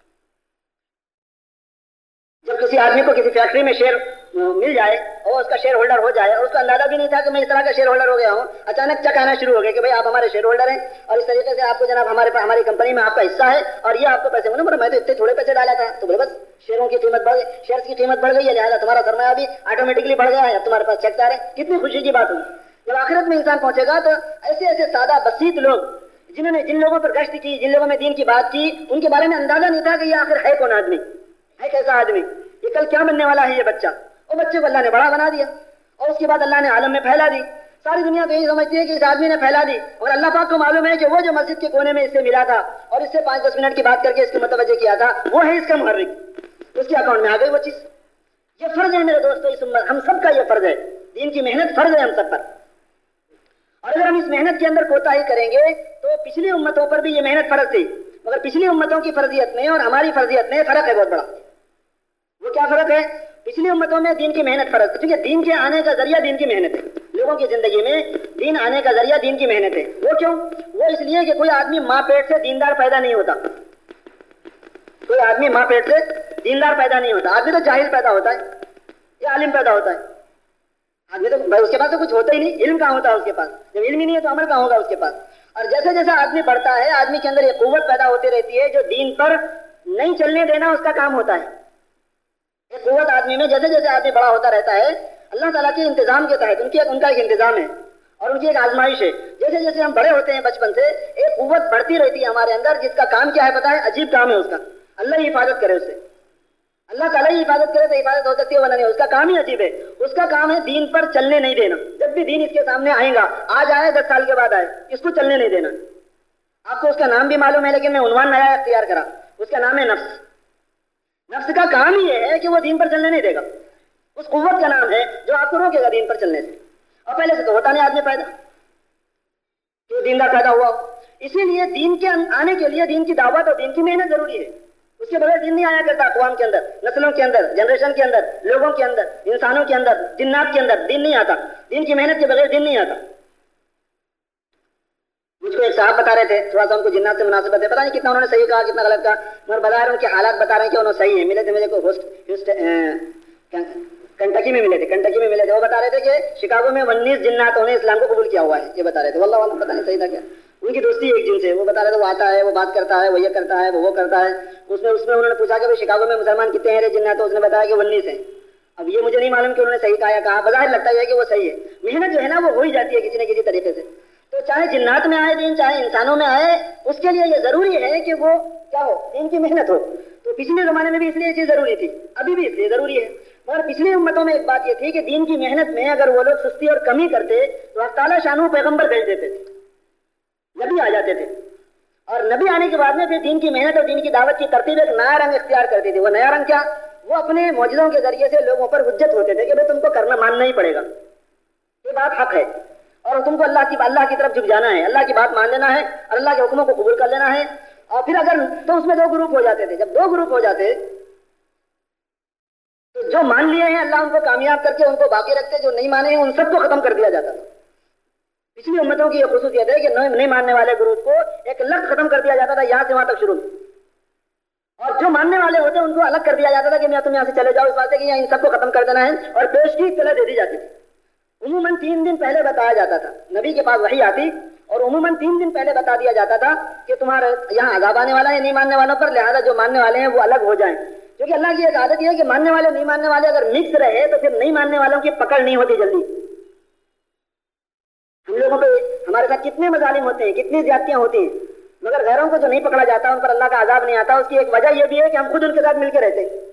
جب کسی آدمی کو کسی فیکٹری میں شیئر مل جائے اور اس کا شیئر ہولڈر ہو جائے اور اس کو اندازہ بھی نہیں تھا کہ میں اس طرح کا شیئر ہولڈر ہو گیا ہوں، اچانک چک آنا شروع ہو گیا کہ بھائی آپ ہمارے شیئر ہولڈر ہیں اور اس طریقے سے آپ کو جناب ہمارے ہماری کمپنی میں آپ کا حصہ ہے اور یہ آپ کو پیسے ہونے. میں تو اتنے تھوڑے پیسے ڈالا تھا. تو بولے بس شیئروں کی قیمت بڑھ گئی، شیئرز کی قیمت بڑھ گئی ہے، لہٰذا تمہارا سرمایہ بھی آٹومیٹکلی بڑھ گیا ہے، اب تمہارے پاس چیک آ رہے ہیں. کتنی خوشی کی بات ہوئی. جب آخرت میں انسان پہنچے گا تو ایسے ایسے سادہ بسیط لوگ جنہوں نے جن لوگوں پر گشت کی، جن لوگوں نے دین کی بات کی، ان کے بارے میں اندازہ نہیں تھا کہ یہ آخر ہے کون آدمی، ہے کیسا آدمی، یہ کل کیا بننے والا ہے یہ بچہ. اور بچے کو اللہ نے بڑا بنا دیا اور اس کے بعد اللہ نے عالم میں پھیلا دی. ساری دنیا تو یہی سمجھتی ہے کہ اس آدمی نے پھیلا دی، اور اللہ پاک کو معلوم ہے کہ وہ جو مسجد کے کونے میں اس سے ملا تھا اور اس سے پانچ دس منٹ کی بات کر کے اس کو متوجہ کیا تھا، وہ ہے اس کا محرک. اس کے اکاؤنٹ میں آ گئی وہ چیز. یہ فرض ہے میرے دوستو، اس امت ہم سب کا یہ فرض ہے. دین کی محنت فرض ہے ہم سب پر. اور اگر ہم اس محنت کے اندر کوتاہی کریں گے تو پچھلی امتوں پر بھی یہ محنت فرض تھی، مگر پچھلی امتوں کی فرضیت میں اور ہماری فرضیت میں فرق ہے بہت بڑا. وہ کیا فرق ہے؟ پچھلی امتوں میں دین کی محنت فرض تھی کیونکہ دین کے آنے کا ذریعہ دین کی محنت ہے. لوگوں کی زندگی میں دین آنے کا ذریعہ دین کی محنت ہے. وہ کیوں؟ وہ اس لیے کہ کوئی آدمی ماں پیٹ سے دیندار پیدا نہیں ہوتا. کوئی آدمی ماں پیٹ سے دیندار پیدا نہیں ہوتا. آدمی تو جاہل پیدا ہوتا ہے یا عالم پیدا ہوتا ہے. آدمی تو بھائی اس کے پاس تو کچھ ہوتا ہی نہیں. علم کہاں ہوتا ہے اس کے پاس؟ جب علم ہی نہیں ہے تو عمل کہاں ہوگا اس کے پاس؟ اور جیسے جیسا آدمی بڑھتا ہے آدمی کے اندر یہ قوت پیدا ہوتی رہتی ہے جو دین پر نہیں چلنے دینا اس کا کام ہوتا ہے. یہ قوت آدمی میں جیسے جیسے آدمی بڑا ہوتا رہتا ہے اللہ تعالیٰ کے انتظام کے تحت ان کی ان کا ایک انتظام ہے اور ان کی ایک آزمائش ہے. جیسے جیسے ہم بڑے ہوتے ہیں بچپن سے ایک قوت بڑھتی رہتی ہے ہمارے اندر جس کا کام کیا ہے پتہ ہے؟ عجیب کام ہے اس کا. اللہ ہی حفاظت کرے اس سے. اللہ تعالیٰ ہی حفاظت کرے تو حفاظت ہو سکتی ہے ورنہ نہیں. اس کا کام ہی عجیب ہے. اس کا کام ہے دین پر چلنے نہیں دینا. جب بھی دین اس کے سامنے آئے گا، آج آئے دس سال کے بعد آئے، اس کو چلنے نہیں دینا. آپ کو اس کا نام بھی معلوم ہے لیکن میں عنوان نیا اختیار کرا. اس کا نام ہے نفس. نفس کا کام ہی یہ ہے کہ وہ دین پر چلنے نہیں دے گا. اس قوت کا نام ہے جو آپ کو روکے گا دین پر چلنے سے. اور پہلے سے تو ہوتا نہیں آدمی پیدا کہ دیندار پیدا ہوا. اسی لیے دین کے آنے کے لیے دین کی دعوت اور دین کی محنت ضروری ہے. اس کے بغیر دین نہیں آیا کرتا. اقوام کے اندر، نسلوں کے اندر، جنریشن کے اندر، لوگوں کے اندر، انسانوں کے اندر، جنات کے اندر دین نہیں آتا. دین کی محنت کے بغیر دین نہیں آتا. مجھ کو ایک صاحب بتا رہے تھے، تھوڑا سا ان کو جنات سے مناسبت ہے، پتہ نہیں کتنا انہوں نے صحیح کہا کتنا غلط کہا، مگر بتا رہے ہیں ان کے حالات بتا رہے ہیں کہ انہوں صحیح ہیں. ملے تھے مجھے کو ہوسٹ کنٹکی میں ملے تھے کنٹکی میں ملے تھے وہ بتا رہے تھے کہ شکاگو میں انیس جناتوں نے اسلام کو قبول کیا ہوا ہے. یہ بتا رہے تھے. واللہ واللہ پتہ نہیں صحیح تھا کیا. ان کی دوستی ایک جن سے. وہ بتا رہے تھے وہ آتا ہے، وہ بات کرتا ہے، وہ یہ کرتا ہے، وہ وہ کرتا ہے. اس میں اس میں انہوں نے پوچھا کہ شکاگو میں مسلمان کتنے ہیں جنات؟ تو اس نے بتایا کہ انیس ہیں. اب یہ مجھے نہیں معلوم کہ انہوں نے صحیح کہا یا کہا. بظاہر لگتا ہے کہ وہ صحیح ہے. محنت جو ہے نا وہ ہو ہی جاتی ہے کسی نہ کسی طریقے سے. تو چاہے جنات میں آئے دین، چاہے انسانوں میں آئے، اس کے لیے یہ ضروری ہے کہ وہ کیا ہو؟ دین کی محنت ہو. تو پچھلے زمانے میں بھی اس لیے یہ چیز ضروری تھی، ابھی بھی اس لیے ضروری ہے. مگر پچھلی امتوں میں ایک بات یہ تھی کہ دین کی محنت میں اگر وہ لوگ سستی اور کمی کرتے تو اللہ تعالیٰ شانو پیغمبر بھیج دیتے تھے، نبی آ جاتے تھے. اور نبی آنے کے بعد میں پھر دین کی محنت اور دین کی دعوت کی ترتیب ایک نیا رنگ اختیار کرتی تھی. وہ نیا رنگ کیا؟ وہ اپنے معجزوں کے ذریعے سے لوگوں پر حجت ہوتے تھے کہ بھائی تم کو کرنا ماننا ہی پڑے گا، یہ بات حق ہے اور تم کو اللہ کی اللہ کی طرف جھک جانا ہے، اللہ کی بات مان لینا ہے اور اللہ کے حکموں کو قبول کر لینا ہے. اور پھر اگر تو اس میں دو گروپ ہو جاتے تھے. جب دو گروپ ہو جاتے تو جو مان لیے ہیں اللہ ان کو کامیاب کر کے ان کو باقی رکھتے، جو نہیں مانے ہیں ان سب کو ختم کر دیا جاتا تھا. پچھلی امتوں کی یہ خصوصیت ہے کہ نہیں ماننے والے گروپ کو ایک لخت ختم کر دیا جاتا تھا یہاں سے وہاں تک شروع، اور جو ماننے والے ہوتے ان کو الگ کر دیا جاتا تھا کہ میں تم یہاں سے چلے جاؤ، اس واسطے کہ یہاں ان سب کو ختم کر دینا ہے، اور پیش کی اطلاع دے دی جاتی تھی۔ عموماً تین دن پہلے بتایا جاتا تھا، نبی کے پاس وحی آتی اور عموماً تین دن پہلے بتا دیا جاتا تھا کہ تمہارے یہاں عذاب آنے والا ہے نہیں ماننے والوں پر، لہٰذا جو ماننے والے ہیں وہ الگ ہو جائیں، کیونکہ اللہ کی ایک عادت یہ ہے کہ ماننے والے نہیں ماننے والے اگر مکس رہے تو پھر نہیں ماننے والوں کی پکڑ نہیں ہوتی جلدی۔ ہم لوگوں پہ ہمارے ساتھ کتنے مظالم ہوتے ہیں، کتنی زیادتیاں ہوتی ہیں، مگر غیروں کو جو نہیں پکڑا جاتا ان پر اللہ کا عذاب نہیں آتا، اس کی ایک وجہ یہ بھی ہے کہ ہم خود ان کے ساتھ مل کے رہتے ہیں۔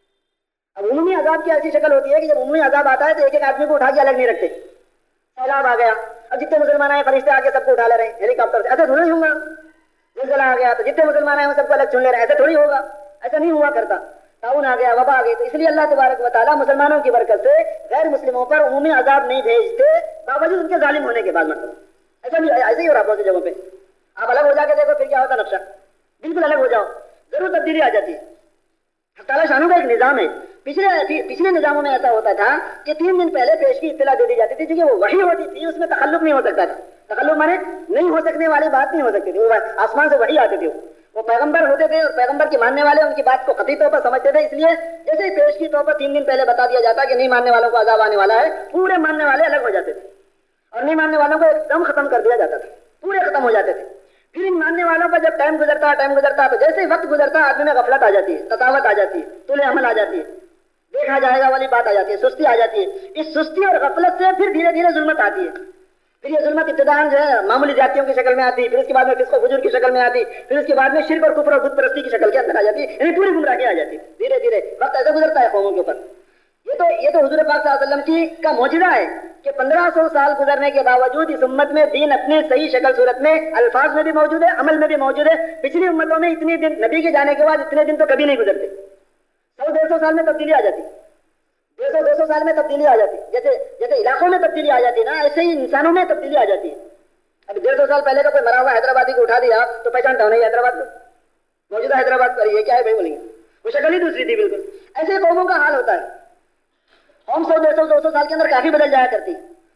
اب عمومی عذاب کی ایسی شکل ہوتی ہے کہ جب عمومی عذاب آتا ہے تو ایک ایک آدمی کو اٹھا کے الگ نہیں رکھتے، سیلاب آ گیا اب جتنے مسلمان آئے فرشتے آ کے سب کو اٹھا لے رہے ہیں ہیلی کاپٹر سے، ایسا تھوڑی نہیں ہوگا۔ زلزلہ آ گیا تو جتنے مسلمان آئے وہ سب کو الگ چن لے رہے ہیں، ایسا تھوڑی ہوگا، ایسا نہیں ہوا کرتا۔ تعاون آ گیا، وبا آ گئی، تو اس لیے اللہ تبارک و تعالیٰ مسلمانوں کی برکت سے غیر مسلموں پر عمومی عذاب نہیں بھیجتے باوجود ان کے ظالم ہونے کے بعد، مطلب ایسا نہیں، ایسے ہی ہو رہا بہت سی جگہوں پہ۔ آپ الگ ہو جا کے دیکھو پھر کیا ہوتا نقشہ، بالکل الگ ہو جاؤ ضرور تبدیلی آ جاتی ہے۔ تعالیٰ شانوں کا ایک نظام ہے، پچھلے پچھلے نظاموں میں ایسا ہوتا تھا کہ تین دن پہلے پیش کی اطلاع دے دی جاتی تھی، کیونکہ وہ وحی ہوتی تھی، اس میں تخلف نہیں ہو سکتا تھا۔ تخلف مانے نہیں ہو سکنے والی بات نہیں ہو سکتی تھی، وہ آسمان سے وحی آتی تھی، وہ پیغمبر ہوتے تھے اور پیغمبر کے ماننے والے ان کی بات کو قطعی طور پر سمجھتے تھے، اس لیے جیسے ہی پیش کی طور پر تین دن پہلے بتا دیا جاتا کہ نہیں ماننے والوں کو عذاب آنے والا ہے، پورے ماننے والے الگ ہو جاتے تھے اور نہیں ماننے والوں کو ایک دم ختم کر دیا جاتا تھا، پورے ختم ہو جاتے تھے۔ پھر ان ماننے والوں پر جب ٹائم گزرتا ٹائم گزرتا تو جیسے ہی وقت گزرتا آدمی میں غفلت آ جاتی ہے، تطاوت آ جاتی ہے، طول عمل آ جاتی ہے، دیکھا جائے گا والی بات آ جاتی ہے، سستی آ جاتی ہے۔ اس سستی اور غفلت سے پھر دھیرے دھیرے ظلمت آتی ہے۔ پھر یہ ظلمت ابتداءً جو ہے معمولی جاتیوں کی شکل میں آتی، پھر اس کے بعد میں فسق و فجور کی شکل میں آتی، پھر اس کے بعد میں شرک اور کفر اور بت پرستی کی شکل کے اندر آ جاتی ہے، یعنی پوری گمراہی آ جاتی ہے۔ دھیرے دھیرے وقت ایسے گزرتا ہے قوموں کے اوپر۔ یہ تو یہ تو حضور پاک صلی اللہ علیہ وسلم کی کا معجزہ ہے کہ پندرہ سو سال گزرنے کے باوجود اس امت میں دین اپنے صحیح شکل صورت میں الفاظ میں بھی موجود ہے، عمل میں بھی موجود ہے۔ پچھلی امتوں میں اتنے دن نبی کے جانے کے بعد اتنے دن تو کبھی نہیں گزرتے، سو ڈیڑھ سو سال میں تبدیلی آ جاتی، ڈیڑھ سو دو سو سال میں تبدیلی آ جاتی، جیسے جیسے علاقوں میں تبدیلی آ جاتی ہے نا، ایسے ہی انسانوں میں تبدیلی آ جاتی ہے۔ اب ڈیڑھ سو سال پہلے کا کوئی مرا ہوا حیدرآبادی کو اٹھا دیا تو پہچانتا ہو نہیں حیدرآباد کو، موجودہ حیدرآباد پر یہ کیا ہے بھائی بولیں گے، وہ شکل ہی دوسری تھی بالکل۔ ایسے قوموں کا حال ہوتا ہے، قوم سو ڈیڑھ سو دو سو سال کے اندر کافی بدل جایا کرتی۔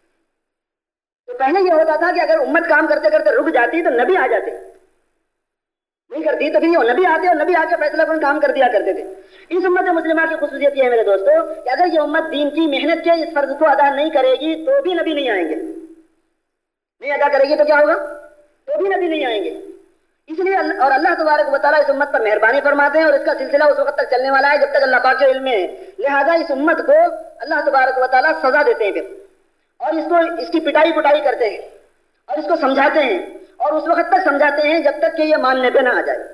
تو پہلے یہ ہوتا تھا کہ اگر امت کام کرتے کرتے رک جاتی تو نبی آ جاتے، نہیں کرتی تو پھر یہ نبی آتے اور نبی آ کے فیصلہ کن کام کر دیا کرتے تھے۔ اس امت مسلمہ کی خصوصیت یہ ہے میرے دوستو کہ اگر یہ امت دین کی محنت کے اس فرض کو ادا نہیں کرے گی تو بھی نبی نہیں آئیں گے، نہیں ادا کرے گی تو کیا ہوگا، تو بھی نبی نہیں آئیں گے۔ اس لیے اور اللہ تبارک و تعالیٰ اس امت پر مہربانی فرماتے ہیں اور اس کا سلسلہ اس وقت تک چلنے والا ہے جب تک اللہ پاک کے علم میں ہے، لہذا اس امت کو اللہ تبارک و تعالیٰ سزا دیتے ہیں پھر، اور اس کو اس کی پٹائی پٹائی کرتے ہیں اور اس کو سمجھاتے ہیں، اور اس وقت تک سمجھاتے ہیں جب تک کہ یہ ماننے پہ نہ آ جائے،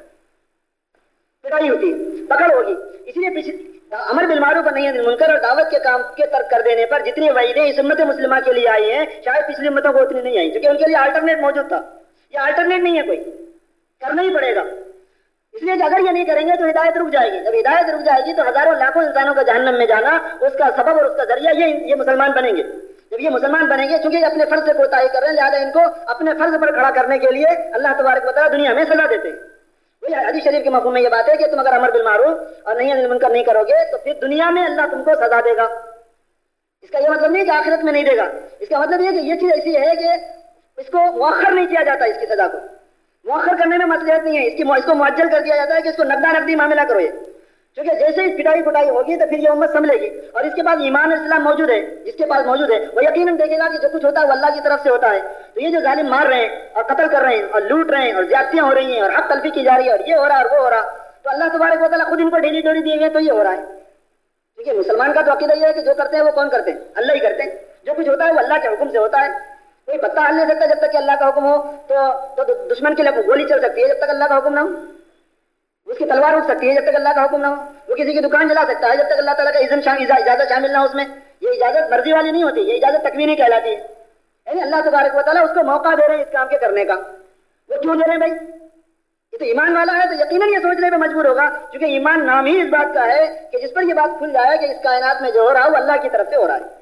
پٹائی ہوتی ہے، پکڑ ہوگی۔ اس لیے امر بالمعروف اور نہی عن المنکر اور دعوت کے کام کے ترک کر دینے پر جتنی وعیدیں اس امت مسلمہ کے لیے آئی ہیں شاید پچھلی امتوں کو اتنی نہیں آئی، کیونکہ ان کے لیے آلٹرنیٹ موجود تھا، یہ آلٹرنیٹ نہیں ہے، کوئی کرنا ہی پڑے گا۔ اس لیے کہ اگر یہ نہیں کریں گے تو ہدایت رک جائے گی، جب ہدایت رک جائے گی تو ہزاروں لاکھوں انسانوں کا جہنم میں جانا اس کا سبب اور اس کا ذریعہ یہ یہ مسلمان بنیں گے۔ جب یہ مسلمان بنیں گے چونکہ یہ اپنے فرض سے کوتاہی کر رہے ہیں، لہٰذا ان کو اپنے فرض پر کھڑا کرنے کے لیے اللہ تبارک و تعالیٰ دنیا میں سزا دیتے ہیں۔ وہی حدیث شریف کے مفہوم میں یہ بات ہے کہ تم اگر امر بالمعروف اور نہی عن المنکر نہیں کرو گے تو پھر دنیا میں اللہ تم کو سزا دے گا۔ اس کا یہ مطلب نہیں کہ آخرت میں نہیں دے گا، اس کا مطلب یہ کہ یہ چیز ایسی ہے کہ اس کو مؤخر نہیں کیا جاتا، اس کی سزا کو مؤخر کرنے میں مصلحت نہیں ہے، اس کی اس کو معجل کر دیا جاتا ہے کہ اس کو نقدہ نقدی معاملہ کرو یہ، کیونکہ جیسے ہی پٹائی پٹائی ہوگی تو پھر یہ امت سنبھلے گی، اور اس کے بعد ایمان اسلام موجود ہے، جس کے پاس موجود ہے وہ یقیناً دیکھے گا کہ جو کچھ ہوتا ہے وہ اللہ کی طرف سے ہوتا ہے۔ تو یہ جو ظالم مار رہے ہیں اور قتل کر رہے ہیں اور لوٹ رہے ہیں اور زیادتیاں ہو رہی ہیں اور حق تلفی کی جا رہی ہے اور یہ ہو رہا ہے اور وہ ہو رہا، تو اللہ تبارک و تعالیٰ خود ان کو ڈھیلی ڈوری دیے ہوئے تو یہ ہو رہا ہے۔ کیونکہ مسلمان کا تو عقیدہ یہ ہے کہ جو کرتے ہیں وہ کون کرتے ہیں، اللہ ہی کرتے ہیں، جو کچھ ہوتا ہے وہ اللہ کے حکم سے ہوتا ہے، کوئی پتا ہل نہیں سکتا جب تک کہ اللہ کا حکم ہو، تو تو دشمن کے لیے گولی چل سکتی ہے جب تک اللہ کا حکم نہ ہو، اس کی تلوار اٹھ سکتی ہے جب تک اللہ کا حکم نہ ہو، وہ کسی کی دکان جلا سکتا ہے جب تک اللہ تعالیٰ کا اذن شامل اجازت شامل نہ ہو، اس میں یہ اجازت مرضی والی نہیں ہوتی، یہ اجازت تکوینی کہلاتی ہے، یعنی اللہ تبارک و تعالیٰ اس کو موقع دے رہے ہیں اس کام کے کرنے کا۔ وہ کیوں دے رہے ہیں بھائی؟ یہ تو ایمان والا ہے تو یقیناً یہ سوچنے پہ مجبور ہوگا، کیونکہ ایمان نام ہی اس بات کا ہے کہ جس پر یہ بات کھل جائے کہ اس کائنات میں جو ہو رہا ہے وہ اللہ کی طرف سے ہو رہا ہے،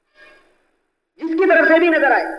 جس کی طرف سے بھی نظر آئے۔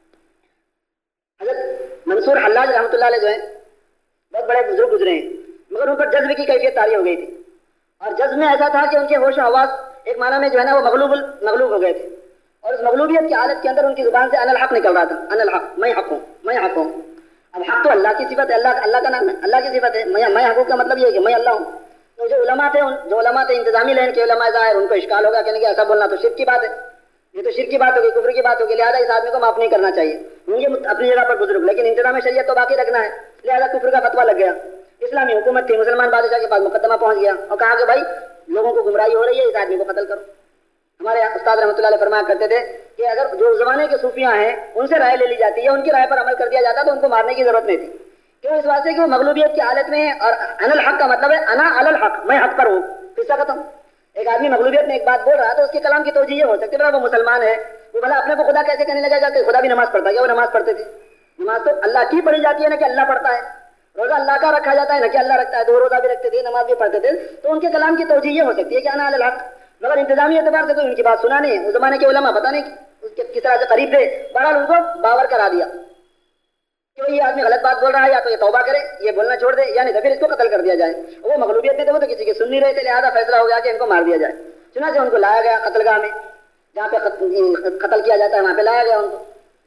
حضرت منصور حلاج رحمۃ اللہ علیہ جو ہیں بہت بڑے بزرگ گزرے ہیں، مگر ان پر جذب کی کیفیت طاری ہو گئی تھی، اور جذب میں ایسا تھا کہ ان کے ہوش و حواس ایک معنی میں جو ہے نا وہ مغلوب مغلوب ہو گئے تھے، اور اس مغلوبیت کی حالت کے اندر ان کی زبان سے ان الحق نکل رہا تھا، ان الحق، میں حق ہوں، میں حق ہوں، اب حق تو اللہ کی صفت ہے، اللہ اللہ کا نام ہے، اللہ کی صفت ہے. میں میں حقوق کا مطلب یہ ہے کہ میں اللہ ہوں. تو جو علماء تھے جو علماء تھے انتظامی لائن کے علماء ظاہر، ان کو اشکال ہوگا کہ ایسا بولنا تو شرک کی بات ہے، یہ تو شرک کی بات ہوگی، کفر کی بات ہوگی، لہٰذا اس آدمی کو معاف نہیں کرنا چاہیے. ہوں گے اپنی جگہ پر بزرگ، لیکن انتظام شریعت تو باقی رکھنا ہے، لہٰذا کفر کا فتویٰ لگ گیا. اسلامی حکومت تھی، مسلمان بادشاہ کے پاس مقدمہ پہنچ گیا اور کہا کہ بھائی لوگوں کو گمراہی ہو رہی ہے، اس آدمی کو قتل کرو. ہمارے استاد رحمۃ اللہ علیہ فرمایا کرتے تھے کہ اگر جو زمانے کے صوفیاں ہیں ان سے رائے لے لی جاتی ہے، ان کی رائے پر عمل کر دیا جاتا تو ان کو مارنے کی ضرورت نہیں تھی. کیوں؟ اس واسطے کہ وہ مغلوبیت کی حالت میں ہے، اور انا الحق کا مطلب ہے انا علی الحق، میں حق پر ہوں. قصہ ختم. ایک آدمی مغلوبیت میں ایک بات بول رہا تو اس کے کلام کی توجیہ یہ ہو سکتی ہے وہ مسلمان ہے، وہ بھلا اپنے کو خدا کیسے کہنے لگے گا کہ خدا بھی نماز پڑھتا ہے؟ وہ نماز پڑھتے تھے. نماز تو اللہ کی پڑھی جاتی ہے نا کہ اللہ پڑھتا ہے. روزہ اللہ کا رکھا جاتا ہے نا کہ اللہ رکھتا ہے. دو روزہ بھی رکھتے تھے، نماز بھی پڑھتے تھے. تو ان کے کلام کی توجیہ یہ ہو سکتی ہے کہ انا علی الحق، مگر انتظامی اعتبار سے کوئی ان کی بات سنا نہیں ہے. اس زمانے کے علماء پتہ نہیں اس کے کس طرح سے قریب تھے، بہرحال ان کو باور کرا دیا کہ یہ آدمی غلط بات بول رہا ہے، یا تو یہ توبہ کرے، یہ بولنا چھوڑ دے، یا نہیں تو پھر اس کو قتل کر دیا جائے. وہ مغلوبیت میں تھے، وہ تو کسی کی سن نہیں رہے تھے، لہٰذا فیصلہ ہو گیا کہ ان کو مار دیا جائے. چنانچہ ان کو لایا گیا قتل گاہ میں، جہاں پہ قتل کیا جاتا ہے وہاں پہ لایا گیا ان کو.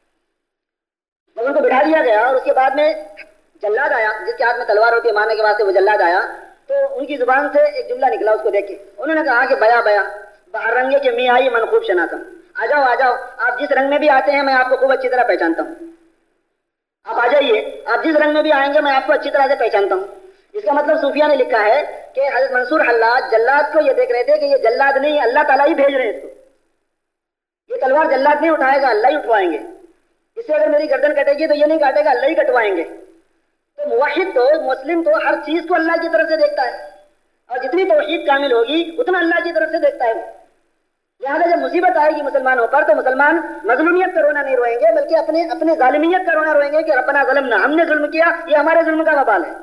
جب ان کو بٹھا دیا گیا اور اس کے بعد میں جلاد آیا، جس کے ہاتھ میں تلوار ہوتی ہے مارنے کے واسطے، وہ جلاد آیا تو ان کی زبان سے ایک جملہ نکلا. اس کو دیکھ کے انہوں نے کہا کہ بیا بیا باہر رنگے کے می آئی من خوب شناسم. آ جاؤ آ جاؤ، آپ جس رنگ میں بھی آتے ہیں میں آپ کو خوب اچھی طرح پہچانتا ہوں. آپ آ جائیے، آپ جس رنگ میں بھی آئیں گے میں آپ کو اچھی طرح سے پہچانتا ہوں. اس کا مطلب صوفیہ نے لکھا ہے کہ حضرت منصور حلاج جلاد کو یہ دیکھ رہے تھے کہ یہ جلاد نہیں، اللہ تعالیٰ ہی بھیج رہے ہیں اس کو. یہ تلوار جلاد نہیں اٹھائے گا، اللہ ہی اٹھوائیں گے. اس سے اگر میری گردن کٹے گی تو یہ نہیں کاٹے گا، اللہ ہی کٹوائیں گے. تو موحد تو مسلم تو ہر چیز کو اللہ کی طرف سے دیکھتا ہے، اور جتنی توحید کامل ہوگی اتنا اللہ کی طرف سے دیکھتا ہے. لہٰذا جب مصیبت آئے گی مسلمانوں پر تو مسلمان مظلومیت کا رونا نہیں روئیں گے، بلکہ اپنے اپنے ظالمیت کا رونا روئیں گے کہ ربنا ظلمنا، ہم نے ظلم کیا، یہ ہمارے ظلم کا وبال ہے.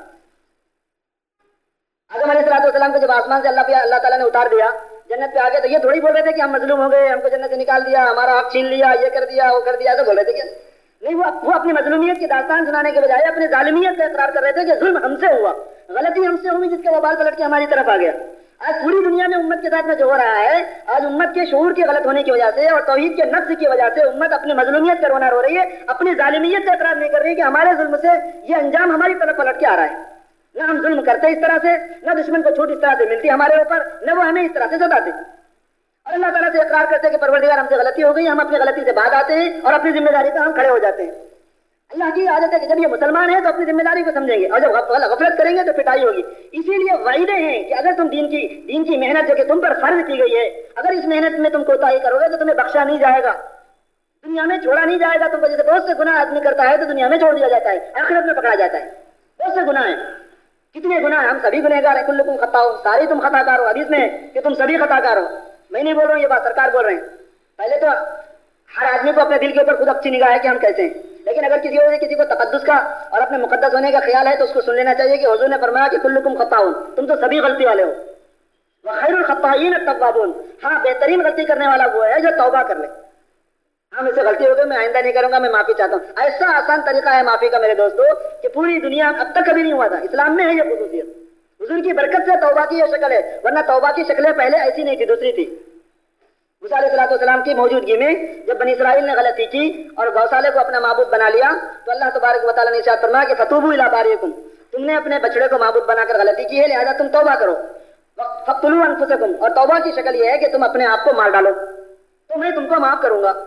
آدم علیہ الصلوۃ والسلام کو جب آسمان سے اللہ پہ اللہ تعالیٰ نے اتار دیا، جنت پہ آ گئے، تو یہ تھوڑی بول رہے تھے کہ ہم مظلوم ہو گئے، ہم کو جنت سے نکال دیا، ہمارا حق چھین لیا، یہ کر دیا وہ کر دیا، ایسا بول رہے تھے کیا؟ نہیں، وہ وہ اپنی مظلومیت کی داستان سنانے کے بجائے اپنے ظالمیت کا اقرار کر رہے تھے کہ ظلم ہم سے ہوا، غلطی ہم سے ہوئی، جس کا وبال پلٹ کے ہماری طرف آ گیا. آج پوری دنیا میں امت کے ساتھ میں جو ہو رہا ہے، آج امت کے شعور کے غلط ہونے کی وجہ سے اور توحید کے نقص کی وجہ سے امت اپنی مظلومیت کا رونا رو رہی ہے، اپنی ظالمیت کا اقرار نہیں کر رہی کہ ہمارے ظلم سے یہ انجام ہماری طرف پلٹ کے آ رہا ہے. نہ ہم ظلم کرتے اس طرح سے، نہ دشمن کو چھوٹ اس طرح سے ملتی ہمارے اوپر، نہ وہ ہمیں اس طرح سے ستاتے. اور اللہ تعالیٰ سے اقرار کرتے کہ پروردگار ہم سے غلطی ہو گئی، ہم اپنی غلطی سے بعد آتے ہیں اور اپنی ذمہ داری پہ ہم کھڑے ہو جاتے ہیں. اللہ کی عادت ہے کہ جب یہ مسلمان ہیں تو اپنی ذمہ داری کو سمجھیں گے، اور جب غفلت کریں گے تو پٹائی ہوگی. اسی لیے وعیدے ہیں کہ اگر تم دین کی دین کی محنت جو کہ تم پر فرض کی گئی ہے، اگر اس محنت میں تم کوتاہی کرو گے تو تمہیں بخشا نہیں جائے گا، دنیا میں چھوڑا نہیں جائے گا تم کو. جیسے بہت سے گناہ آدمی کرتا ہے تو دنیا میں چھوڑ دیا جاتا ہے، آخرت میں پکڑا جاتا ہے. بہت سے گناہ ہیں، کتنے گناہ ہیں، ہم سبھی گنہگار ہیں، کلکم خطا ہو، سارے تم خطا کار ہو. حدیث میں کہ تم سبھی خطا کار ہو. میں نہیں بول رہا ہوں، یہ بات سرکار بول رہے ہیں. پہلے تو ہر آدمی کو اپنے دل کے اوپر خود اچھی نگاہ ہے کہ ہم کیسے ہیں، لیکن اگر کسی اور کسی کو تقدس کا اور اپنے مقدس ہونے کا خیال ہے تو اس کو سن لینا چاہیے کہ حضور نے فرمایا کہ کلکم خطاؤن، تم تو سبھی غلطی والے ہو. وخیر الخطائین التوابون، ہاں بہترین غلطی کرنے والا وہ ہے جو توبہ کر لے. ہاں مجھ سے غلطی ہو گئی، میں آئندہ نہیں کروں گا، میں معافی چاہتا ہوں. ایسا آسان طریقہ ہے معافی کا میرے دوستو کہ پوری دنیا اب تک کبھی نہیں ہوا تھا. اسلام میں ہے یہ خصوصیت، حضور کی برکت سے توبہ کی یہ شکل ہے، ورنہ توبہ کی شکلیں پہلے ایسی نہیں تھی، دوسری تھی. موسیٰ علیہ الصلوۃ والسلام کی موجودگی میں جب بنی اسرائیل نے غلطی کی اور گوسالے کو اپنا معبود بنا لیا تو اللہ تبارک و تعالیٰ نے ارشاد فرمایا کہ فتوبوا الی بارئکم، تم نے اپنے بچڑے کو معبود بنا کر غلطی کی ہے، لہذا تم توبہ کرو. فاقتلوا انفسکم، اور توبہ کی شکل یہ ہے کہ تم اپنے آپ کو مار ڈالو تو میں تم کو معاف کروں گا.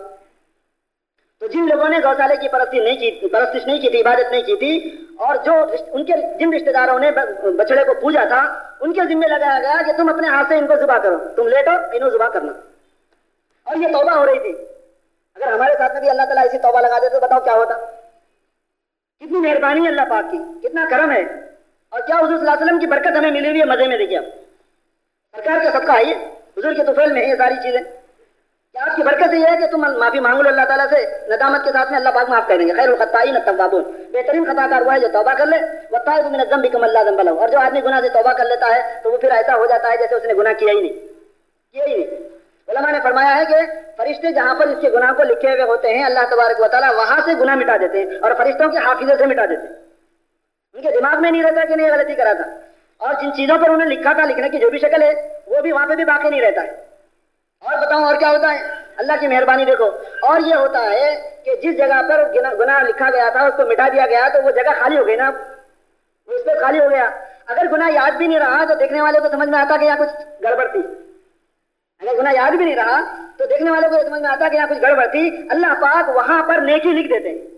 تو جن لوگوں نے گوسالے کی پرستی نہیں کی پرستش نہیں کی تھی، عبادت نہیں کی تھی، اور جو ان کے جن رشتہ داروں نے بچڑے کو پوجا تھا ان کے ذمہ لگایا گیا کہ تم اپنے ہاتھ سے ان کو ذبح کرو، تم لیٹو انہوں ذبح کرنا. اور یہ توبہ ہو رہی تھی. اگر ہمارے ساتھ میں بھی اللہ تعالیٰ ایسی توبہ لگا دے تو بتاؤ کیا ہوتا. کتنی مہربانی اللہ پاک کی، کتنا کرم ہے، اور کیا حضور صلی اللہ علیہ وسلم کی برکت ہمیں ملی ہوئی ہے. مزے میں دیکھیے آپ، سرکار کا صدقہ ہے، حضور کے طفیل میں ہے یہ ساری چیزیں. کیا آپ کی برکت یہ ہے کہ تم معافی مانگو اللہ تعالیٰ سے، ندامت کے ساتھ میں اللہ پاک معاف کر دیں گے. خیر الخطائین التوابون، بہترین خطا کار وہ ہے جو توبہ کر لے. والتائب من الذنب کمن لا ذنب له، اور جو آدمی گناہ سے توبہ کر لیتا ہے تو وہ پھر ایسا ہو جاتا ہے جیسے اس نے گناہ کیا ہی نہیں کیا ہی نہیں. علماء نے فرمایا ہے کہ فرشتے جہاں پر اس کے گناہ کو لکھے ہوئے ہوتے ہیں اللہ تبارک و تعالیٰ وہاں سے گناہ مٹا دیتے ہیں، اور فرشتوں کے حافظے سے مٹا دیتے ہیں. ان کے دماغ میں نہیں رہتا کہ نہیں غلطی کرا تھا، اور جن چیزوں پر انہوں نے لکھا تھا لکھنے کی جو بھی شکل ہے وہ بھی وہاں پہ بھی باقی نہیں رہتا ہے. اور بتاؤں اور کیا ہوتا ہے، اللہ کی مہربانی دیکھو. اور یہ ہوتا ہے کہ جس جگہ پر گناہ لکھا گیا تھا اس کو مٹا دیا گیا تو وہ جگہ خالی ہو گئی نا, اس پہ خالی ہو گیا. اگر گناہ یاد بھی نہیں رہا تو دیکھنے والے کو سمجھ میں آتا کہ یہاں کچھ گڑبڑ تھی. اگر گناہ یاد بھی نہیں رہا تو دیکھنے والے کو یہ سمجھ میں آتا کہ یہاں کچھ گڑبڑ تھی. اللہ پاک وہاں پر نیکی لکھ دیتے ہیں.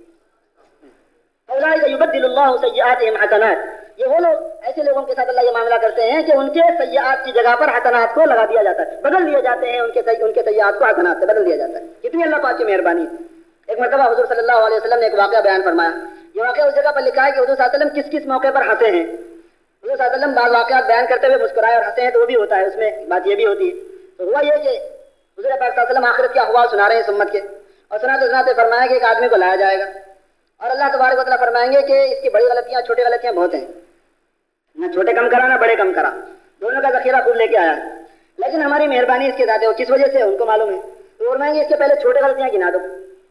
اولئک یبدل اللہ سیئاتہم حسنات. یہ وہ لوگ ایسے لوگوں کے ساتھ اللہ یہ معاملہ کرتے ہیں کہ ان کے سیئات کی جگہ پر حسنات کو لگا دیا جاتا ہے, بدل دیے جاتے ہیں. ان کے ان کے سیئات کو حسنات سے بدل دیا جاتا ہے. کتنی اللہ پاک کی مہربانی. ایک مرتبہ حضور صلی اللہ علیہ وسلم نے ایک واقعہ بیان فرمایا. یہ واقعہ اس جگہ پر لکھا ہے کہ حضور صلی اللہ علیہ وسلم کس کس موقع پر ہنسے ہیں. حضور صلی اللہ علیہ وسلم بعض واقعات بیان کرتے ہوئے مسکرائے اور ہنسے ہیں تو وہ بھی ہوتا ہے, اس میں بات یہ بھی ہوتی ہے. تو ہوا یہ کہ حضور پاک صلی اللہ علیہ وسلم آخرت کے احوال سنا رہے ہیں سمت کے, اور سناتے سناتے فرمایا کہ ایک آدمی کو لایا جائے گا اور اللہ تبارک و تعالیٰ فرمائیں گے کہ اس کی بڑی غلطیاں چھوٹی غلطیاں بہت ہیں, نہ چھوٹے کم کرا نہ بڑے کم کرا, دونوں کا ذخیرہ خوب لے کے آیا. لیکن ہماری مہربانی اس کے ساتھ ہے, وہ کس وجہ سے ان کو معلوم ہے. تو فرمائیں گے اس کے پہلے چھوٹے غلطیاں گنا دو,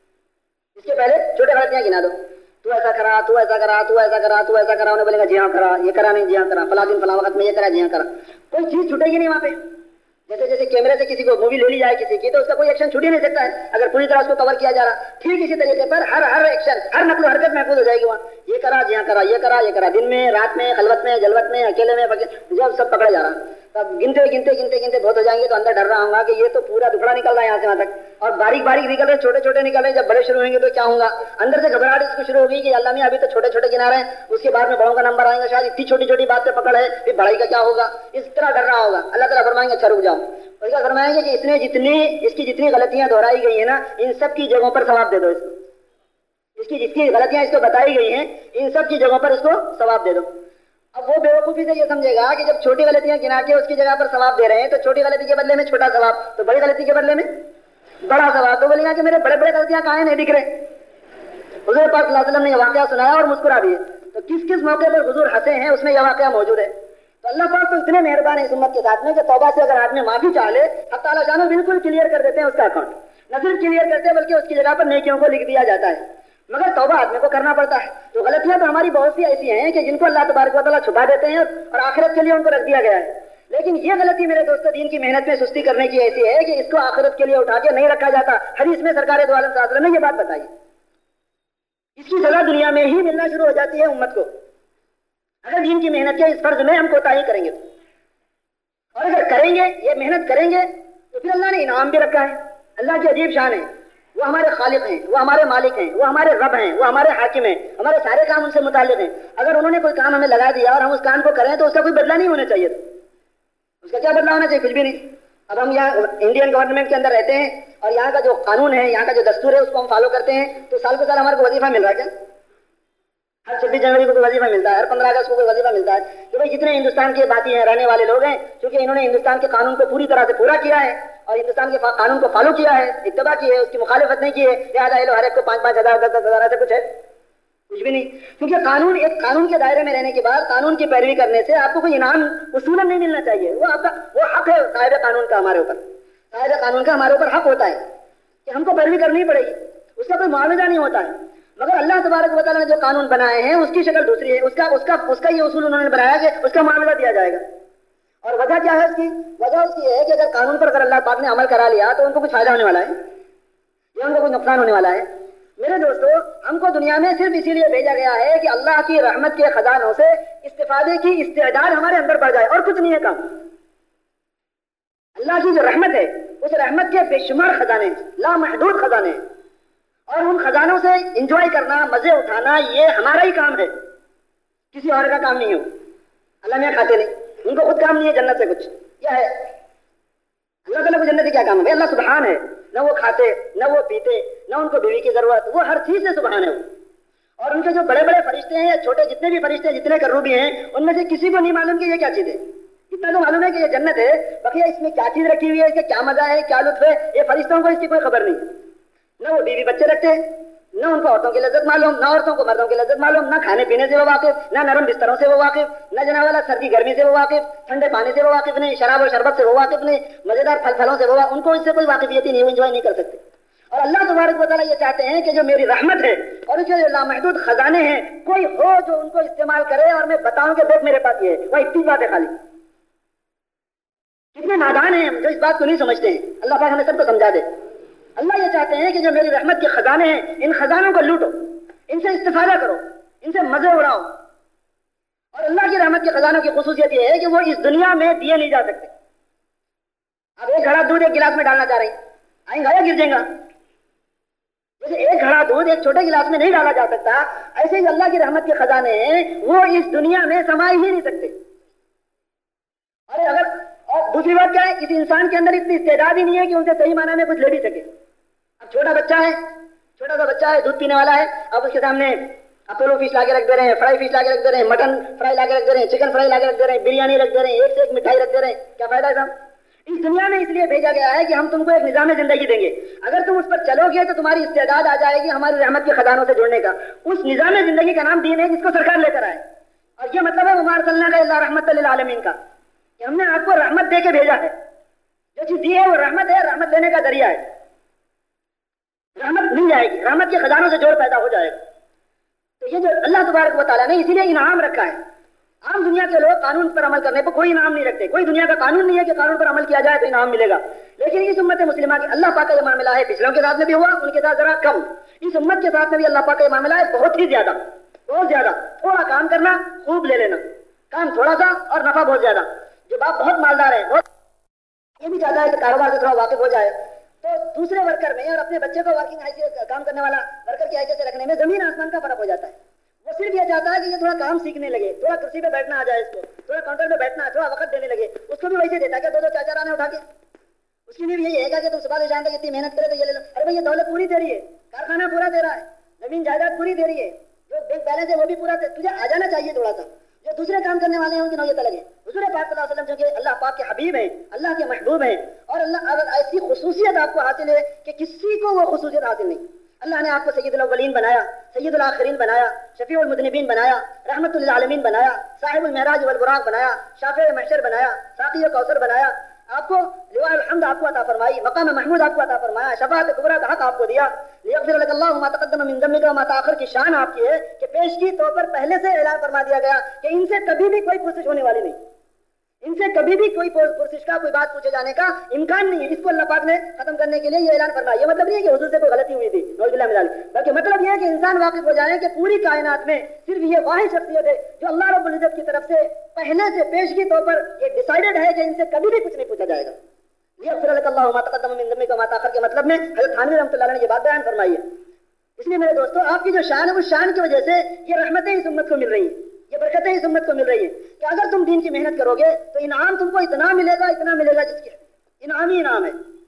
اس کے پہلے چھوٹے غلطیاں گنا دو. تو ایسا کرا تو ایسا کرا تو ایسا کرا تو ایسا کرا. انہیں بولے گا جی ہاں کرا, یہ کرا نہیں, جی ہاں کرا, فلاں دن فلاں وقت میں یہ کرا, جی ہاں کرا. کوئی چیز چھوٹے گی نہیں وہاں پہ. جیسے جیسے کیمرے سے کسی کو مووی لے لی جائے کسی کی تو اس کا کوئی ایکشن چھوٹ ہی نہیں سکتا ہے اگر پوری طرح اس کو کور کیا جا رہا. ٹھیک اسی طریقے پر ہر ہر ایکشن, ہر نقل و حرکت محفوظ ہو جائے گی وہاں. یہ کرا جی ہاں کرا, یہ کرا یہ کرا, دن میں رات میں خلوت میں جلوت میں اکیلے میں جب سب پکڑا جا رہا. تب گنتے گنتے گنتے گنتے بہت ہو جائیں گے تو اندر ڈر رہا ہوں گا کہ یہ تو پورا دکھڑا نکل رہا ہے یہاں سے وہاں تک, اور باریک باریک نکل رہے, چھوٹے چھوٹے نکل رہے. جب بڑے شروع ہوئیں گے تو کیا ہوگا, اندر سے گھبراہٹ اس کو شروع ہوگی کہ اللہ میں ابھی تو چھوٹے چھوٹے گنا رہے ہیں, اس کے بعد میں بڑوں کا نمبر آئے گا, شاید اتنی چھوٹی چھوٹی بات پہ پکڑ ہے, پھر بڑائی کا کیا ہوگا. اس طرح ڈر رہا ہوگا. اللہ تعالیٰ فرمائیں گے اچھا رک جاؤ. اور کیا فرمائیں گے کہ اس نے جتنی اس کی جتنی غلطیاں دہرائی گئی ہیں نا ان سب کی جگہوں پر ثواب دے دو. اس کو اس کی جس کی غلطیاں اس کو بتائی گئی ہیں ان سب کی جگہوں پر اس کو ثواب دے دو. اب وہ بیوقوفی سے یہ سمجھے گا کہ جب چھوٹی غلطیاں گنا کے اس کی جگہ پر ثواب دے رہے ہیں تو چھوٹی غلطی کے بدلے میں چھوٹا ثواب, تو بڑی غلطی کے بدلے میں بڑا ثواب. تو بولے گا کہ میرے بڑے بڑے غلطیاں کہاں ہیں, نہیں دکھ رہے. حضور پاک صلی اللہ علیہ وسلم نے یہ واقعہ سنایا اور مسکرا بھی ہے. تو کس کس موقع پر حضور ہنسے ہیں اس میں یہ واقعہ موجود ہے. تو اللہ پاک تو اتنے مہربان ہے اس امت کے ساتھ میں کہ توبہ سے اگر آدمی معافی چاہ لے حق تعالیٰ جانو بالکل کلیئر کر دیتے ہیں اس کا اکاؤنٹ. نہ صرف کلیئر کرتے ہیں بلکہ اس کی جگہ پر نیکیوں کو لکھ دیا جاتا ہے. مگر توبہ آدمی کو کرنا پڑتا ہے. تو غلطیاں تو ہماری بہت سی ایسی ہیں کہ جن کو اللہ تبارک و تعالیٰ چھپا دیتے ہیں اور آخرت کے لیے ان کو رکھ دیا گیا ہے. لیکن یہ غلطی میرے دوستو دین کی محنت میں سستی کرنے کی ایسی ہے کہ اس کو آخرت کے لیے اٹھا کے نہیں رکھا جاتا. حدیث میں سرکار دو عالم صلی اللہ علیہ وسلم نے یہ بات بتائی. اس کی سزا دنیا میں ہی ملنا شروع ہو جاتی ہے امت کو اگر دین کی محنت کے اس فرض میں ہم کوتاہی کریں گے. اور اگر کریں گے, یہ محنت کریں گے, تو پھر اللہ نے انعام بھی رکھا ہے. اللہ کی عجیب شان ہے, وہ ہمارے خالق ہیں, وہ ہمارے مالک ہیں, وہ ہمارے رب ہیں, وہ ہمارے حاکم ہیں. ہمارے سارے کام ان سے متعلق ہیں. اگر انہوں نے کوئی کام ہمیں لگا دیا اور ہم اس کام کو کریں تو اس کا کوئی بدلہ نہیں ہونا چاہیے. اس کا کیا بدلہ ہونا چاہیے, کچھ بھی نہیں. اب ہم یہاں انڈین گورنمنٹ کے اندر رہتے ہیں اور یہاں کا جو قانون ہے, یہاں کا جو دستور ہے اس کو ہم فالو کرتے ہیں, تو سال کے سال ہمارے کو وظیفہ مل رہا ہے کیا؟ ہر چھبیس جنوری کو کوئی وظیفہ ملتا ہے, ہر پندرہ اگست کو کوئی وظیفہ ملتا ہے کہ بھائی جتنے ہندوستان کے باقی ہیں رہنے والے لوگ ہیں, چونکہ انہوں نے ہندوستان کے قانون کو پوری طرح سے پورا کیا ہے اور ہندوستان کے قانون کو فالو کیا ہے, اتباع کی ہے, اس کی مخالفت نہیں کی ہے, لہٰذا یہ لو ہر ایک کو پانچ پانچ ہزار دس دس ہزار ایسا کچھ ہے, کچھ بھی نہیں. کیونکہ قانون ایک قانون کے دائرے میں رہنے کے بعد قانون کی پیروی کرنے سے آپ کو کوئی انعام اصولاً نہیں ملنا چاہیے. وہ آپ کا وہ حق ہے صاحب قانون کا ہمارے اوپر, صاحب قانون کا ہمارے اوپر حق ہوتا ہے کہ ہم کو پیروی کرنی پڑے گی, اس کا کوئی معاوضہ نہیں ہوتا ہے. مگر اللہ تبارک و تعالیٰ نے جو قانون بنائے ہیں اس کی شکل دوسری ہے. اس کا اس کا اس کا یہ اصول انہوں نے بنایا کہ اس کا معاملہ دیا جائے گا. اور وجہ کیا ہے اس کی؟ وجہ اس کی ہے کہ اگر قانون پر اگر اللہ پاک نے عمل کرا لیا تو ان کو کچھ فائدہ ہونے والا ہے یا ان کو کوئی نقصان ہونے والا ہے. میرے دوستو, ہم کو دنیا میں صرف اسی لیے بھیجا گیا ہے کہ اللہ کی رحمت کے خزانوں سے استفادے کی استعداد ہمارے اندر بڑھ جائے, اور کچھ نہیں ہے کام. اللہ کی جو رحمت ہے اس رحمت کے بے شمار خزانے, لامحدود خزانے, اور ان خزانوں سے انجوائے کرنا, مزے اٹھانا, یہ ہمارا ہی کام ہے, کسی اور کا کام نہیں ہو. اللہ میاں کھاتے نہیں, ان کو خود کام نہیں ہے جنت سے کچھ, کیا ہے اللہ تعالیٰ کو جنت سے کیا کام ہے؟ اللہ سبحان ہے, نہ وہ کھاتے نہ وہ پیتے نہ ان کو بیوی کی ضرورت, وہ ہر چیز سے سبحان ہے وہ. اور ان کے جو بڑے بڑے فرشتے ہیں یا چھوٹے جتنے بھی فرشتے ہیں, جتنے کروبی ہیں, ان میں سے کسی کو نہیں معلوم کہ یہ کیا چیز ہے. اتنا تو معلوم ہے کہ یہ جنت ہے, بقیہ اس میں کیا چیز رکھی ہوئی ہے, اس کا کیا مزہ ہے, کیا لطف ہے, یہ فرشتوں کو اس کی کوئی خبر نہیں. نہ وہ بیوی بچے رکھتے, نہ ان کو عورتوں کی لذت معلوم, نہ عورتوں کو مردوں کی لذت معلوم, نہ کھانے پینے سے وہ واقف, نہ نرم بستروں سے وہ واقف, نہ جناب والا سردی گرمی سے وہ واقف, ٹھنڈے پانی سے وہ واقف نہیں, شراب اور شربت سے وہ واقف نہیں, مزیدار پھل پھلوں سے وہ, ان کو اس سے کوئی واقفیت ہی نہیں, وہ انجوائے نہیں کر سکتے. اور اللہ تبارک و تعالیٰ یہ چاہتے ہیں کہ جو میری رحمت ہے اور اس کے جو لامحدود خزانے ہیں, کوئی ہو جو ان کو استعمال کرے اور میں بتاؤں کہ دیکھ میرے پاس یہ ہے. وہ اتنی بات ہے خالی. کتنے نادان ہیں ہم جو اس بات کو نہیں سمجھتے ہیں. اللہ پاک ہمیں سب کو سمجھا دے. اللہ یہ چاہتے ہیں کہ جو میری رحمت کے خزانے ہیں ان خزانوں کو لوٹو، ان سے استفادہ کرو، ان سے مزے اڑاؤ. اور اللہ کی رحمت کے خزانوں کی خصوصیت یہ ہے کہ وہ اس دنیا میں دیے نہیں جا سکتے. اب ایک گھڑا دودھ ایک گلاس میں ڈالنا چاہ رہے ہیں، آئیں گا یا گر جائیں گا؟ جیسے ایک گھڑا دودھ ایک چھوٹے گلاس میں نہیں ڈالا جا سکتا، ایسے ہی اللہ کی رحمت کے خزانے ہیں وہ اس دنیا میں سما ہی نہیں سکتے. ارے اگر اور دوسری بات کیا ہے، کسی انسان کے اندر اتنی استعداد ہی نہیں ہے کہ ان سے صحیح معنی میں کچھ لے بھی سکے. اب چھوٹا بچہ ہے، چھوٹا سا بچہ ہے، دودھ پینے والا ہے، اب اس کے سامنے اپولو فش لا کے رکھ دے رہے ہیں، فرائی فش لا کے رکھ دے رہے ہیں، مٹن فرائی لا کے رکھ دے رہے ہیں، چکن فرائی لا کے رکھ دے رہے ہیں، بریانی رکھ دے رہے ہیں، ایک سے ایک مٹھائی رکھ دے رہے ہیں. کیا فائدہ ہے صاحب؟ اس دنیا میں اس لیے بھیجا گیا ہے کہ ہم تم کو ایک نظام زندگی دیں گے، اگر تم اس پر چلو گے تو تمہاری استعداد آ جائے گی ہماری رحمت کے خزانوں سے جڑنے کا. اس نظام زندگی کا نام دین ہے جس کو سرکار لے کر آئے، اور یہ مطلب ہے وما ارسلنا الا رحمت للعالمین کا، کہ ہم نے آپ کو رحمت دے کے بھیجا ہے. جو چیز دی ہے وہ رحمت ہے، رحمت دینے کا ذریعہ ہے. رحمت مل جائے گی، رحمت کے خزانوں سے جوڑ پیدا ہو جائے گا. تو یہ جو اللہ تبارک و تعالیٰ نے اسی لیے انعام رکھا ہے. عام دنیا کے لوگ قانون پر عمل کرنے پر کوئی انعام نہیں رکھتے، کوئی دنیا کا قانون نہیں ہے کہ قانون پر عمل کیا جائے تو انعام ملے گا. لیکن اس امت مسلمہ کے اللہ پاک کا یہ معاملہ ہے، پچھلوں کے ساتھ میں بھی ہوا، ان کے ساتھ ذرا کم. اس امت کے ساتھ میں بھی اللہ پاک کا یہ معاملہ ہے بہت ہی زیادہ، بہت زیادہ. تھوڑا کام کرنا، خوب لے لینا، کام تھوڑا سا اور نفع بہت زیادہ. جو باپ بہت مالدار ہے، بہت یہ بھی چاہتا ہے کہ کاروبار سے تھوڑا واقف ہو جائے، تو دوسرے ورکر میں اور اپنے بچے کو ورکنگ حیثیت کام کرنے والا ورکر کی حیثیت سے رکھنے میں زمین آسمان کا فرق ہو جاتا ہے. وہ صرف یہ چاہتا ہے کہ یہ تھوڑا کام سیکھنے لگے، تھوڑا کرسی پہ بیٹھنا آ جائے، اس کو تھوڑا کاؤنٹر پہ بیٹھنا، تھوڑا وقت دینے لگے. اس کو بھی ویسے دیتا ہے کہ دو دو چار چار آنے اٹھا کے. اس کی بھی یہی ہے کہ تم صبح سے شام تک اتنی محنت کرے تو یہ لے لو. ارے بھائی یہ دولت پوری دے رہی ہے، کارخانہ پورا دے رہا ہے، زمین جائیداد پوری دے رہی ہے، جو بینک بیلنس ہے وہ بھی پورا. تجھے آ جانا چاہیے تھوڑا سا. جو دوسرے کام کرنے والے ہیں ان کی نوعیت الگ ہے. حضور پاک صلی اللہ علیہ وسلم چونکہ اللہ پاک کے حبیب ہیں، اللہ کے محبوب ہیں، اور اللہ اگر ایسی خصوصیت آپ کو حاصل ہے کہ کسی کو وہ خصوصیت حاصل نہیں. اللہ نے آپ کو سید الاولین بنایا، سید الاخرین بنایا، شفیع المذنبین بنایا، رحمت للعالمین بنایا، صاحب المعراج والبراق بنایا، شافع محشر بنایا، ساقی کوثر بنایا. آپ کو لواء الحمد آپ کو عطا فرمائی، مقام محمود آپ کو عطا فرمایا، شفاعت کبریٰ کا حق آپ کو دیا، لیغفر لک اللہ ما تقدم من ذنبک وما تاخر کی شان آپ کی ہے کہ پیشگی طور پر پہلے سے اعلان فرما دیا گیا کہ ان سے کبھی بھی کوئی پرسش ہونے والی نہیں، ان سے کبھی بھی کوئی پرسش کا کوئی بات پوچھے جانے کا امکان نہیں ہے. اس کو اللہ پاک نے ختم کرنے کے لیے یہ اعلان فرمایا. یہ مطلب نہیں ہے کہ حضور سے کوئی غلطی ہوئی تھی، نعوذ باللہ من ذلک، بلکہ مطلب یہ ہے کہ انسان واقف ہو جائے کہ پوری کائنات میں صرف یہ واحد شخصیت ہے جو اللہ رب العزت کی طرف سے پہلے سے پیشگی طور پر یہ ڈیسائیڈڈ ہے کہ ان سے کبھی بھی کچھ نہیں پوچھا جائے گا. لیغفر لک اللہ ما تقدم من ذنبک وما تاخر کے مطلب میں حضرت تھانوی رحمۃ اللہ علیہ نے یہ بات بیان فرمائی ہے. اس لیے میرے دوستو آپ کی جو شان ہے اس شان کی وجہ سے یہ رحمتیں اس امت کو مل رہی ہیں، یہ برکتیں اس امت کو مل رہی ہیں کہ اگر تم دین کی محنت کرو گے تو انعام تم کو اتنا ملے گا، اتنا ملے گا جس کے انعام ہی انعام ہے،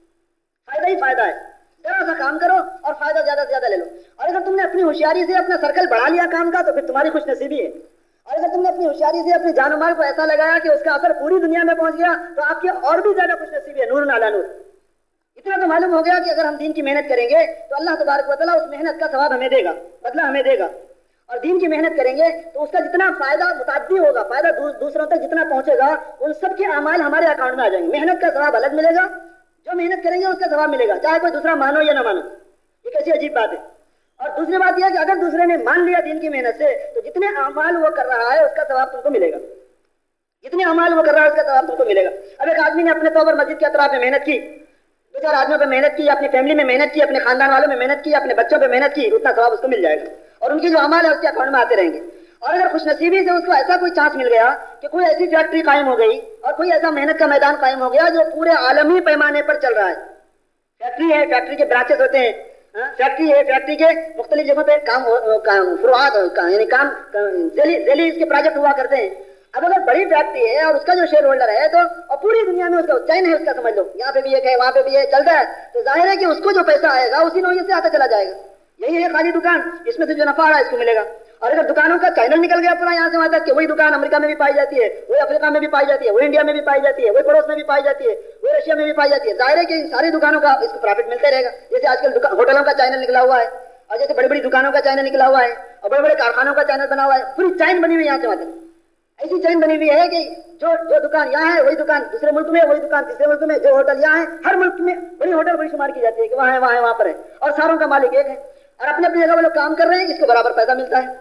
فائدہ ہی فائدہ ہے. ذرا سا کام کرو اور فائدہ زیادہ سے زیادہ لے لو. اور اگر تم نے اپنی ہوشیاری سے اپنا سرکل بڑھا لیا کام کا تو پھر تمہاری خوش نصیبی ہے. اور اگر تم نے اپنی ہوشیاری سے اپنی جان و مال کو ایسا لگایا کہ اس کا اثر پوری دنیا میں پہنچ گیا تو آپ کی اور بھی زیادہ خوش نصیبی ہے، نور علی نور. اتنا تو معلوم ہو گیا کہ اگر ہم دین کی محنت کریں گے تو اللہ تبارک و تعالیٰ اس محنت کا ثواب ہمیں دے گا، بدلہ ہمیں دے گا. اور دین کی محنت کریں گے تو اس کا جتنا فائدہ متعدی ہوگا، فائدہ دوسروں تک جتنا پہنچے گا، ان سب کے اعمال ہمارے اکاؤنٹ میں آ جائیں گے. محنت کا ثواب الگ ملے گا، جو محنت کریں گے اس کا ثواب ملے گا، چاہے کوئی دوسرا مانو یا نہ مانو. یہ کیسی عجیب بات ہے. اور دوسری بات یہ ہے کہ اگر دوسرے نے مان لیا دین کی محنت سے تو جتنے اعمال وہ کر رہا ہے اس کا ثواب تم کو ملے گا، جتنے اعمال وہ کر رہا ہے اس کا ثواب تم کو ملے گا. اب ایک آدمی نے اپنے طور پر مسجد کے اطراف میں محنت کی، دو چار آدمیوں پہ محنت کی، اپنی فیملی میں محنت کی، اپنے خاندان والوں میں محنت کی، اپنے بچوں پہ محنت کی، اتنا ثواب اس کو مل جائے گا اور ان کی جو اعمال ہے اس کے اکاؤنٹ میں آتے رہیں گے. اور اگر خوش نصیبی سے اس کو ایسا کوئی چانس مل گیا کہ کوئی ایسی فیکٹری قائم ہو گئی اور کوئی ایسا محنت کا میدان قائم ہو گیا جو پورے عالمی پیمانے پر چل رہا ہے، فیکٹری ہے، فیکٹری کے برانچز ہوتے ہیں، فیکٹری ہے، فیکٹری کے مختلف جگہوں پہ کام فروعات یعنی کام ذیلی ذیلی اس کے پروجیکٹ ہوا کرتے ہیں. اب اگر بڑی فیکٹری ہے اور اس کا جو شیئر ہولڈر ہے تو اور پوری دنیا میں اس کا چین ہے، اس کا سمجھ لو یہاں پہ بھی ایک ہے وہاں پہ بھی ہے، چلتا ہے، تو ظاہر ہے کہ اس کو جو پیسہ آئے گا اسی نوعیت سے آتا چلا جائے گا. یہی ہے خالی دکان، اس میں سے جو نفع آ رہا ہے اس کو ملے گا. اور اگر دکانوں کا چینل نکل گیا پورا یہاں سے وہاں تک کہ وہی دکان امریکہ میں بھی پائی جاتی ہے، وہی افریقہ میں بھی پائی جاتی ہے، وہی انڈیا میں بھی پائی جاتی ہے، وہی پڑوس میں بھی پائی جاتی ہے، وہی رشیا میں بھی پائی جاتی ہے، ظاہر ہے کہ ان ساری دکانوں کا اس کو پروفٹ ملتا رہے گا. جیسے آج کل ہوٹلوں کا چینل نکلا ہوا ہے اور جیسے بڑی بڑی دکانوں کا چینل نکلا ہوا ہے اور بڑے بڑے کارخانوں کا چینل بنا ہوا ہے، پوری چین بنی ہوئی یہاں سے وہاں تک. ایسی چین بنی ہوئی ہے کہ جو جو دکان یہاں ہے وہی دکان دوسرے ملک میں، وہی دکان تیسرے ملک میں، جو ہوٹل یہاں ہے ہر ملک میں بڑی ہوٹل بڑی شمار کی جاتی ہے کہ وہاں ہے وہاں ہے وہاں پر ہے، اور ساروں کا مالک ایک ہے اور اپنے اپنی جگہ وہ لوگ کام کر رہے ہیں، اس کو برابر پیسہ ملتا ہے.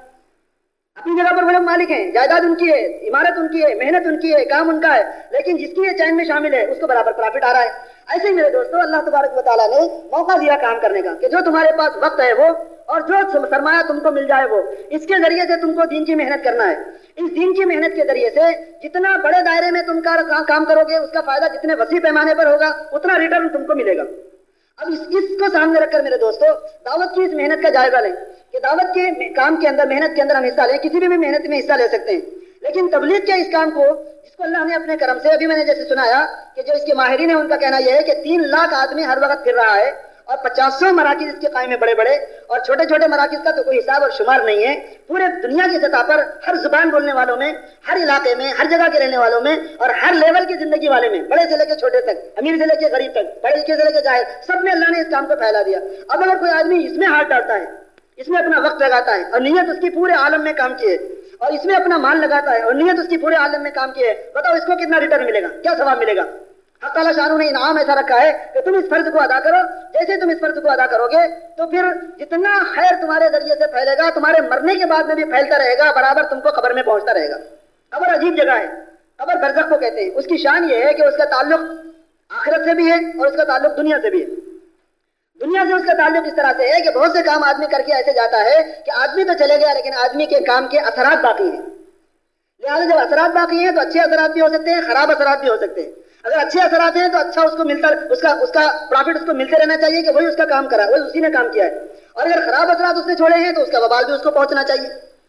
اپنی جگہ پر وہ لوگ مالک ہیں، جائیداد ان کی ہے، عمارت ان کی ہے، محنت ان کی ہے، کام ان کا ہے، لیکن جس کی یہ چین میں شامل ہے اس کو برابر پروفٹ آ رہا ہے. ایسے ہی میرے دوستوں اللہ تبارک و تعالیٰ نے موقع دیا کام کرنے کا کہ جو تمہارے پاس وقت ہے وہ اور جو سرمایہ تم کو مل جائے وہ، اس کے ذریعے سے تم کو دین کی محنت کرنا ہے. اس دین کی محنت کے ذریعے سے جتنا بڑے دائرے میں تم کا کام کرو گے اس کا فائدہ جتنے وسیع پیمانے پر ہوگا اتنا ریٹرن تم کو ملے گا. اب اس اس کو سامنے رکھ کر میرے دوستو دعوت کی اس محنت کا جائزہ لیں کہ دعوت کے کام کے اندر محنت کے اندر ہم حصہ لیں. کسی بھی, بھی محنت میں حصہ لے سکتے ہیں، لیکن تبلیغ کے اس کام کو جس کو اللہ نے اپنے کرم سے، ابھی میں نے جیسے سنایا کہ جو اس کے ماہرین ہیں ان کا کہنا یہ ہے کہ تین لاکھ آدمی ہر وقت پھر رہا ہے اور پچاس سو مراکز اس کے قائم ہیں بڑے بڑے، اور چھوٹے چھوٹے مراکز کا تو کوئی حساب اور شمار نہیں ہے. پورے دنیا کی سطح پر ہر زبان بولنے والوں میں، ہر علاقے میں، ہر جگہ کے رہنے والوں میں اور ہر لیول کی زندگی والے میں، بڑے سے لے کے چھوٹے تک، امیر سے لے کے غریب تک، پڑھے لکھے سے لے کے جاہل، سب میں اللہ نے اس کام کو پھیلا دیا. اب اگر کوئی آدمی اس میں ہاتھ ڈالتا ہے، اس میں اپنا وقت لگاتا ہے اور نیت اس کی پورے عالم میں کام کی ہے، اور اس میں اپنا مال لگاتا ہے اور نیت اس کی پورے عالم میں کام کی ہے، بتاؤ اس کو کتنا ریٹرن ملے گا، کیا ثواب ملے گا؟ حق تعالیٰ شانہ نے انعام ایسا رکھا ہے کہ تم اس فرض کو ادا کرو. جیسے تم اس فرض کو ادا کرو گے تو پھر جتنا خیر تمہارے ذریعے سے پھیلے گا تمہارے مرنے کے بعد میں بھی پھیلتا رہے گا، برابر تم کو قبر میں پہنچتا رہے گا. قبر عجیب جگہ ہے، قبر برزخ کو کہتے ہیں. اس کی شان یہ ہے کہ اس کا تعلق آخرت سے بھی ہے اور اس کا تعلق دنیا سے بھی ہے. دنیا سے اس کا تعلق اس طرح سے ہے کہ بہت سے کام آدمی کر کے ایسے جاتا ہے کہ آدمی تو چلے گیا لیکن آدمی کے کام کے اثرات باقی ہیں. لہٰذا جب اثرات باقی ہیں تو اچھے اثرات بھی ہو سکتے ہیں، خراب اثرات بھی ہو سکتے ہیں. اگر اچھے اثرات ہیں تو اچھا اس کو ملتا، اس کا اس کا پروفٹ اس کو ملتے رہنا چاہیے کہ وہی اس کا کام کرا، وہی اسی نے کام کیا ہے. اور اگر خراب اثرات اس نے چھوڑے ہیں تو اس کا وبال بھی اس کو پہنچنا چاہیے.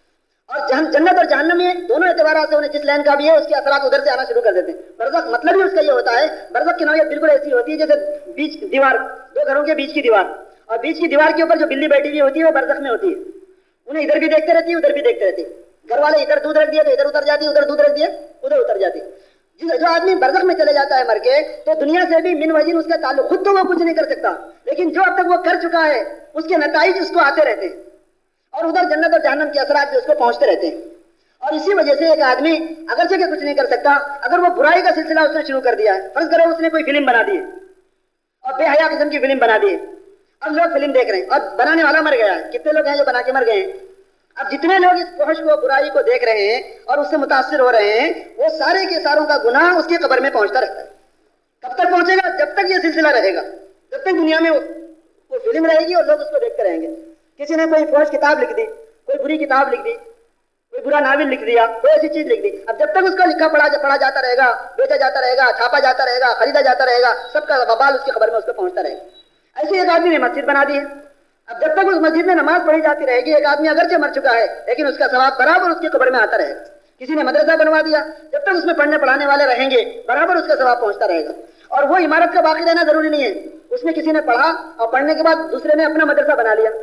اور جنت اور جہنم میں دونوں اعتبارات سے انہیں جس لائن کا بھی ہے اس کے اثرات ادھر سے آنا شروع کر دیتے ہیں. برزخ مطلب ہی اس کا یہ ہوتا ہے، برزخ کی نوعیت بالکل ایسی ہوتی ہے جیسے بیچ دیوار، دو گھروں کے بیچ کی دیوار، اور بیچ کی دیوار کے اوپر جو بلی بیٹھی ہوئی ہوتی ہے وہ برزخ میں ہوتی ہے. انہیں ادھر بھی دیکھتے رہتی ہے ادھر بھی دیکھتے رہتی ہے. گھر والے ادھر دودھ رکھ دیا تو ادھر اتر جاتی، ادھر دودھ رکھ دیا ادھر اتر جاتی. جو آدمی برزخ میں چلے جاتا ہے مر کے تو دنیا سے بھی من وجین اس کا تعلق، خود تو وہ کچھ نہیں کر سکتا لیکن جو اب تک وہ کر چکا ہے اس کے نتائج اس کو آتے رہتے ہیں اور ادھر جنت اور جہنم کے اثرات بھی اس کو پہنچتے رہتے ہیں. اور اسی وجہ سے ایک آدمی اگرچہ کہ کچھ نہیں کر سکتا، اگر وہ برائی کا سلسلہ اس نے شروع کر دیا ہے، فرض کرو اس نے کوئی فلم بنا دی ہے اور بے حیا قسم کی فلم بنا دی ہے، اب لوگ فلم دیکھ رہے ہیں اور بنانے والا مر گیا ہے. کتنے لوگ ہیں جو بنا کے مر گئے ہیں؟ اب جتنے لوگ اس فحش کو، برائی کو دیکھ رہے ہیں اور اس سے متاثر ہو رہے ہیں وہ سارے کے ساروں کا گناہ اس کی قبر میں پہنچتا رہتا ہے. کب تک پہنچے گا؟ جب تک یہ سلسلہ رہے گا، جب تک دنیا میں وہ فلم رہے گی اور لوگ اس کو دیکھتے رہیں گے. کسی نے کوئی فحش کتاب لکھ دی، کوئی بری کتاب لکھ دی، کوئی برا ناول لکھ دیا، کوئی ایسی چیز لکھ دی، اب جب تک اس کا لکھا پڑھا پڑھا جاتا رہے گا، بیچا جاتا رہے گا، چھاپا جاتا رہے گا، خریدا جاتا رہے گا، سب کا وبال اس کی خبر میں اس کو پہنچتا رہے گا. ایسے ایک آدمی نے مسجد بنا دی ہے، اب جب تک اس مسجد میں نماز پڑھی جاتی رہے گی، ایک آدمی اگرچہ مر چکا ہے لیکن اس کا ثواب برابر اس کی قبر میں آتا رہے گا. کسی نے مدرسہ بنوا دیا، جب تک اس میں پڑھنے پڑھانے والے رہیں گے برابر اس کا ثواب پہنچتا رہے گا. اور وہ عمارت کا باقی رہنا ضروری نہیں ہے، اس میں کسی نے پڑھا اور پڑھنے کے بعد دوسرے نے اپنا مدرسہ بنا لیا،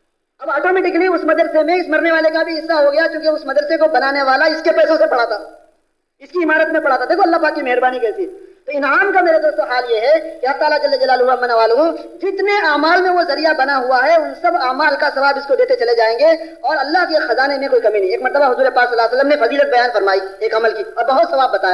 اب آٹومیٹکلی اس مدرسے میں اس مرنے والے کا بھی حصہ ہو گیا، کیونکہ اس مدرسے کو بنانے والا اس کے پیسوں سے پڑھا تھا، اس کی عمارت میں پڑھا تھا. دیکھو اللہ پاک کی مہربانی کیسی. تو انعام کا میرے دوستو حال یہ ہے کہ اللہ تعالیٰ جل جلالہ من والہ جتنے اعمال میں وہ ذریعہ بنا ہوا ہے ان سب اعمال کا ثواب اس کو دیتے چلے جائیں گے اور اللہ کے خزانے میں کوئی کمی نہیں. ایک مرتبہ حضور پاک صلی اللہ علیہ وسلم نے فضیلت بیان فرمائی ایک عمل کی اور بہت ثواب بتایا.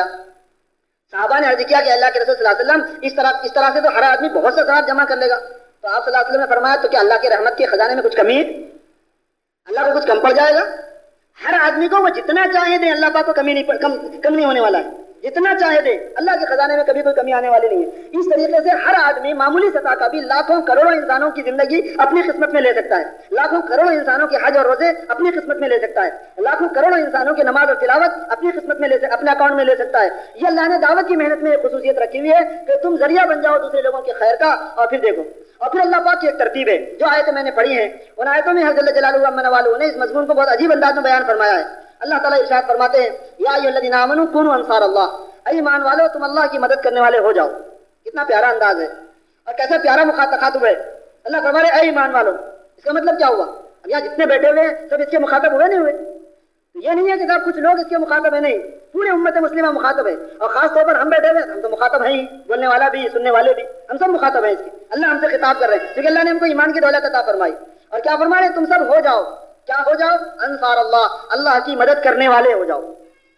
صحابہ نے عرض کیا کہ اللہ کے رسول صلی اللہ علیہ وسلم اس طرح اس طرح سے تو ہر آدمی بہت سا ثواب جمع کر لے گا. تو آپ صلی اللہ علیہ وسلم نے فرمایا تو کیا اللہ کے رحمت کے خزانے میں کچھ کمی ہے؟ اللہ کو کچھ کم پڑ جائے گا؟ ہر آدمی کو وہ جتنا چاہے دے اللہ پاک کو کمی نہیں کم کم نہیں ہونے والا ہے. جتنا چاہے دے اللہ کے خزانے میں کبھی کوئی کمی آنے والی نہیں ہے. اس طریقے سے ہر آدمی معمولی سطح کا بھی لاکھوں کروڑوں انسانوں کی زندگی اپنی قسمت میں لے سکتا ہے، لاکھوں کروڑوں انسانوں کے حج اور روزے اپنی قسمت میں لے سکتا ہے، لاکھوں کروڑوں انسانوں کی نماز اور تلاوت اپنی قسمت میں لے اپنے اکاؤنٹ میں لے سکتا ہے. یہ اللہ نے دعوت کی محنت میں ایک خصوصیت رکھی ہوئی ہے کہ تم ذریعہ بن جاؤ دوسرے لوگوں کے خیر کا. اور پھر دیکھو، اور پھر اللہ پاک کی ایک ترتیب ہے. جو آیتیں میں نے پڑھی ہیں ان آیتوں میں حضرت جل جلالہ من والہ نے اس مضمون کو بہت عجیب انداز میں بیان فرمایا ہے. اللہ تعالیٰ ارشاد فرماتے ہیں یا ایھا الذین آمنوا کونوا انصار اللہ، اے ایمان والو تم اللہ کی مدد کرنے والے ہو جاؤ. کتنا پیارا انداز ہے اور کیسا پیارا مخاطب ہے. اللہ فرما رہے اے ایمان والو، اس کا مطلب کیا ہوا؟ اب یہاں جتنے بیٹھے ہوئے سب اس کے مخاطب ہوئے نہیں ہوئے؟ یہ نہیں ہے کہ صاحب کچھ لوگ اس کے مخاطب ہیں، نہیں، پورے امت مسلمہ مخاطب ہے. اور خاص طور پر ہم بیٹھے ہوئے ہم تو مخاطب ہیں ہی، بولنے والا بھی سننے والے بھی ہم سب مخاطب ہیں اس کے. اللہ ہم سے خطاب کر رہے ہیں کیونکہ اللہ نے ہم کو ایمان کی دولت عطا فرمائی. اور کیا فرما رہے ہیں؟ تم سب ہو جاؤ. کیا ہو جاؤ؟ انصار اللہ، اللہ کی مدد کرنے والے ہو جاؤ.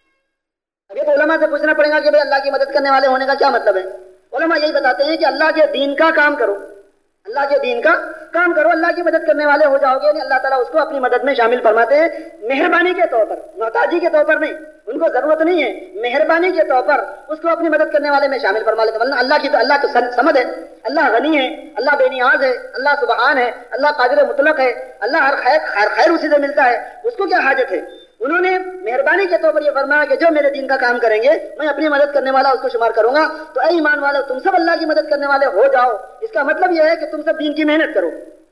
اب یہ تو علماء سے پوچھنا پڑے گا کہ بھائی اللہ کی مدد کرنے والے ہونے کا کیا مطلب ہے. علماء یہی بتاتے ہیں کہ اللہ کے دین کا کام کرو، اللہ کے دین کا کام کرو، اللہ کی مدد کرنے والے ہو جاؤ گے، یعنی اللہ تعالیٰ اس کو اپنی مدد میں شامل فرماتے ہیں، مہربانی کے طور پر، محتاجی کے طور پر نہیں، ان کو ضرورت نہیں ہے، مہربانی کے طور پر اس کو اپنی مدد کرنے والے میں شامل فرما لیتے ہیں۔ ورنہ اللہ کی تو اللہ تو سمد ہے، اللہ غنی ہے، اللہ بے نیاز ہے، اللہ سبحان ہے، اللہ قادر مطلق ہے، اللہ ہر خیر ہر خیر اسی سے ملتا ہے، اس کو کیا حاجت ہے؟ انہوں نے مہربانی کے طور پر یہ فرمایا کہ جو میرے دین کا کام کریں گے میں اپنی مدد کرنے والا اس کو شمار کروں گا۔ تو اے ایمان والو، تم سب اللہ کی مدد کرنے والے ہو جاؤ، اس کا مطلب یہ ہے کہ تم سب دین کی محنت کرو۔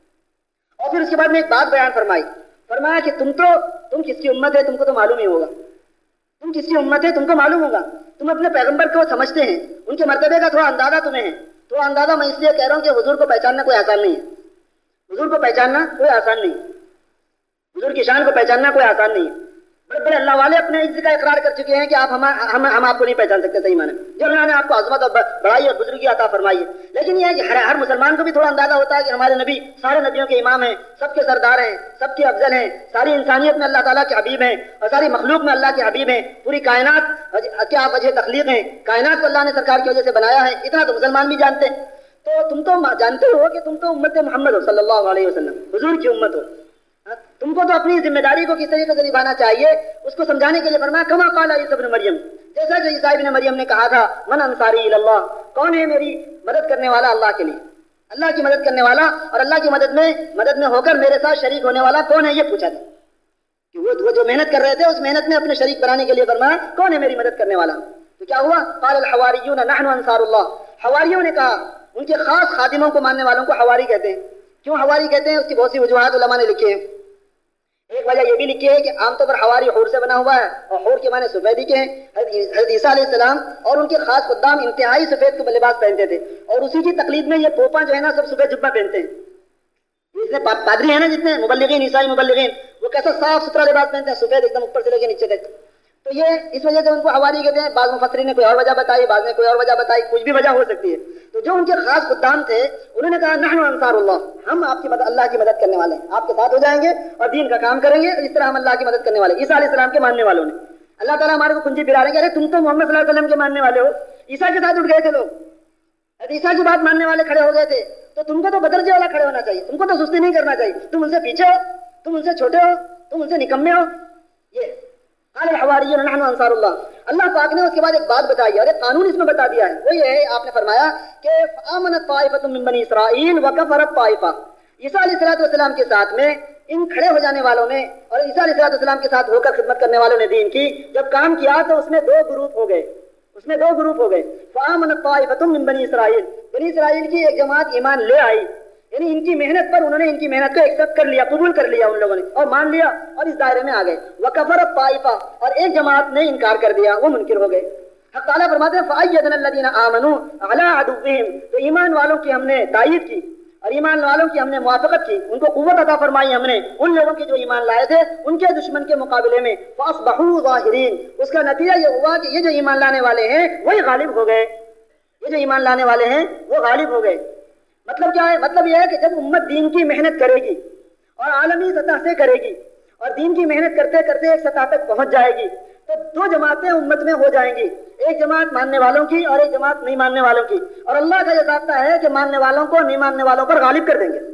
اور پھر اس کے بعد میں ایک بات بیان فرمائی، فرمایا کہ تم تو تم کس کی امت ہے تم کو تو معلوم ہی ہوگا، تم کس کی امت ہے تم کو معلوم ہوگا، تم اپنے پیغمبر کو سمجھتے ہیں، ان کے مرتبے کا تھوڑا اندازہ تمہیں ہے۔ تھوڑا اندازہ میں اس لیے کہہ رہا ہوں کہ حضور کو پہچاننا کوئی آسان نہیں ہے، حضور کو پہچاننا کوئی آسان نہیں ہے، حضور کی شان کو پہچاننا کوئی آسان نہیں ہے۔ بڑے بڑے اللہ والے اپنے عزت کا اقرار کر چکے ہیں کہ آپ ہم ہم ہم آپ کو نہیں پہچان سکتے، صحیح معنی جو اللہ نے آپ کو عظمت اور بڑائی اور بزرگی عطا فرمائی ہے۔ لیکن یہ ہے کہ ہر ہر مسلمان کو بھی تھوڑا اندازہ ہوتا ہے کہ ہمارے نبی سارے نبیوں کے امام ہیں، سب کے سردار ہیں، سب کے افضل ہیں، ساری انسانیت میں اللہ تعالیٰ کے حبیب ہیں اور ساری مخلوق میں اللہ کے حبیب ہیں، پوری کائنات کیا وجہ تخلیق ہیں، کائنات کو اللہ نے سرکار کی وجہ سے بنایا ہے، اتنا تو مسلمان بھی جانتے ہیں۔ تو تم تو جانتے ہو کہ تم تو امت محمد ہو صلی اللہ علیہ وسلم، حضور کی امت ہو، تم کو تو اپنی ذمہ داری کو کس طریقے سے نبھانا چاہیے اس کو سمجھانے کے لیے فرمایا کما قال عیسی ابن مریم، جیسا کہ عیسی ابن مریم نے کہا تھا من انصاری الی اللہ، کون ہے میری مدد کرنے والا اللہ کے لیے، اللہ کی مدد کرنے والا اور اللہ کی مدد میں مدد میں ہو کر میرے ساتھ شریک ہونے والا کون ہے، یہ پوچھا تھا کہ وہ وہ جو محنت کر رہے تھے اس محنت میں اپنے شریک بنانے کے لیے فرمایا کون ہے میری مدد کرنے والا۔ تو کیا ہوا، قال الحواریون نحن انصار اللہ، حواریوں نے کہا، ان کے خاص خادموں کو ماننے والوں کو حواری کہتے ہیں۔ کیوں حواری کہتے ہیں اس کی بہت سی وجوہات علماء نے لکھی ہیں۔ ایک وجہ یہ بھی لکھی ہے کہ عام طور پر حواری حور سے بنا ہوا ہے اور حور کے معنی سفیدی کے ہیں۔ حضرت عیسیٰ علیہ السلام اور ان کے خاص خدام انتہائی سفید کو لباس پہنتے تھے اور اسی کی تقلید میں یہ پوپا جو ہے نا سب سفید جبہ پہنتے ہیں۔ جتنے پادری ہیں نا، جتنے مبلغین عیسائی مبلغین، وہ کیسا صاف ستھرا لباس پہنتے ہیں، سفید ایک دم اوپر سے لے کے نیچے تک۔ تو یہ اس وجہ سے ان کو حواری کہتے ہیں۔ بعض مفسرین نے کوئی اور وجہ بتائی، بعض نے کوئی اور وجہ بتائی، کچھ بھی وجہ ہو سکتی ہے۔ تو جو ان کے خاص خدام تھے انہوں نے کہا نحن انصار اللہ، ہم آپ کی مدد اللہ کی مدد کرنے والے ہیں، آپ کے ساتھ ہو جائیں گے اور دین کا کام کریں گے، اس طرح ہم اللہ کی مدد کرنے والے۔ عیسیٰ علیہ السلام کے ماننے والوں نے اللہ تعالیٰ ہمارے کو کنجی پھرا رہے ہیں کہ ارے تم تو محمد صلی اللہ علیہ وسلم کے ماننے والے ہو، عیسیٰ کے ساتھ اٹھ گئے تھے لوگ، عیسیٰ کی بات ماننے والے کھڑے ہو گئے تھے، تو تم کو تو بدرجے والا کھڑے ہونا چاہیے، تم کو تو سستی نہیں کرنا چاہیے، تم ان سے پیچھے ہو، تم ان سے چھوٹے ہو، تم ان سے نکمے ہو۔ یہ قال الحواریون نحن انصار اللہ، اللہ پاک نے اس کے بعد ایک بات بتائی اور ایک قانون اس میں بتا دیا ہے، وہ یہ ہے آپ نے فرمایا کہ فآمنت طائفۃ من بنی اسرائیل وکفرت طائفہ، عیسیٰ علیہ السلام کے ساتھ میں ان کھڑے ہو جانے والوں نے اور عیسیٰ علیہ السلام کے ساتھ ہو کر خدمت کرنے والوں نے دین کی جب کام کیا تو اس میں دو گروپ ہو گئے، اس میں دو گروپ ہو گئے۔ فآمنت طائفۃ من بنی اسرائیل، بنی اسرائیل کی ایک جماعت ایمان لے آئی، یعنی ان کی محنت پر انہوں نے ان کی محنت کو ایکسپٹ کر لیا، قبول کر لیا ان لوگوں نے اور مان لیا اور اس دائرے میں آ گئے۔ وکفرت طائفہ، اور ایک جماعت نے انکار کر دیا، وہ منکر ہو گئے۔ حق تعالیٰ فرماتے ہیں فأيدنا الذين آمنوا على عدوهم، تو ایمان والوں کی ہم نے تائید کی اور ایمان والوں کی ہم نے موافقت کی، ان کو قوت عطا فرمائی ہم نے ان لوگوں کے جو ایمان لائے تھے ان کے دشمن کے مقابلے میں۔ فاصبحوا ظاہرین، اس کا نتیجہ یہ ہوا کہ یہ جو ایمان لانے والے ہیں وہی غالب ہو گئے، یہ جو ایمان لانے والے ہیں وہ غالب ہو گئے۔ مطلب کیا ہے؟ مطلب یہ ہے کہ جب امت دین کی محنت کرے گی اور عالمی سطح سے کرے گی اور دین کی محنت کرتے کرتے ایک سطح تک پہنچ جائے گی تو دو جماعتیں امت میں ہو جائیں گی، ایک جماعت ماننے والوں کی اور ایک جماعت نہیں ماننے والوں کی، اور اللہ کا یہ ضابطہ ہے کہ ماننے والوں کو نہیں ماننے والوں پر غالب کر دیں گے۔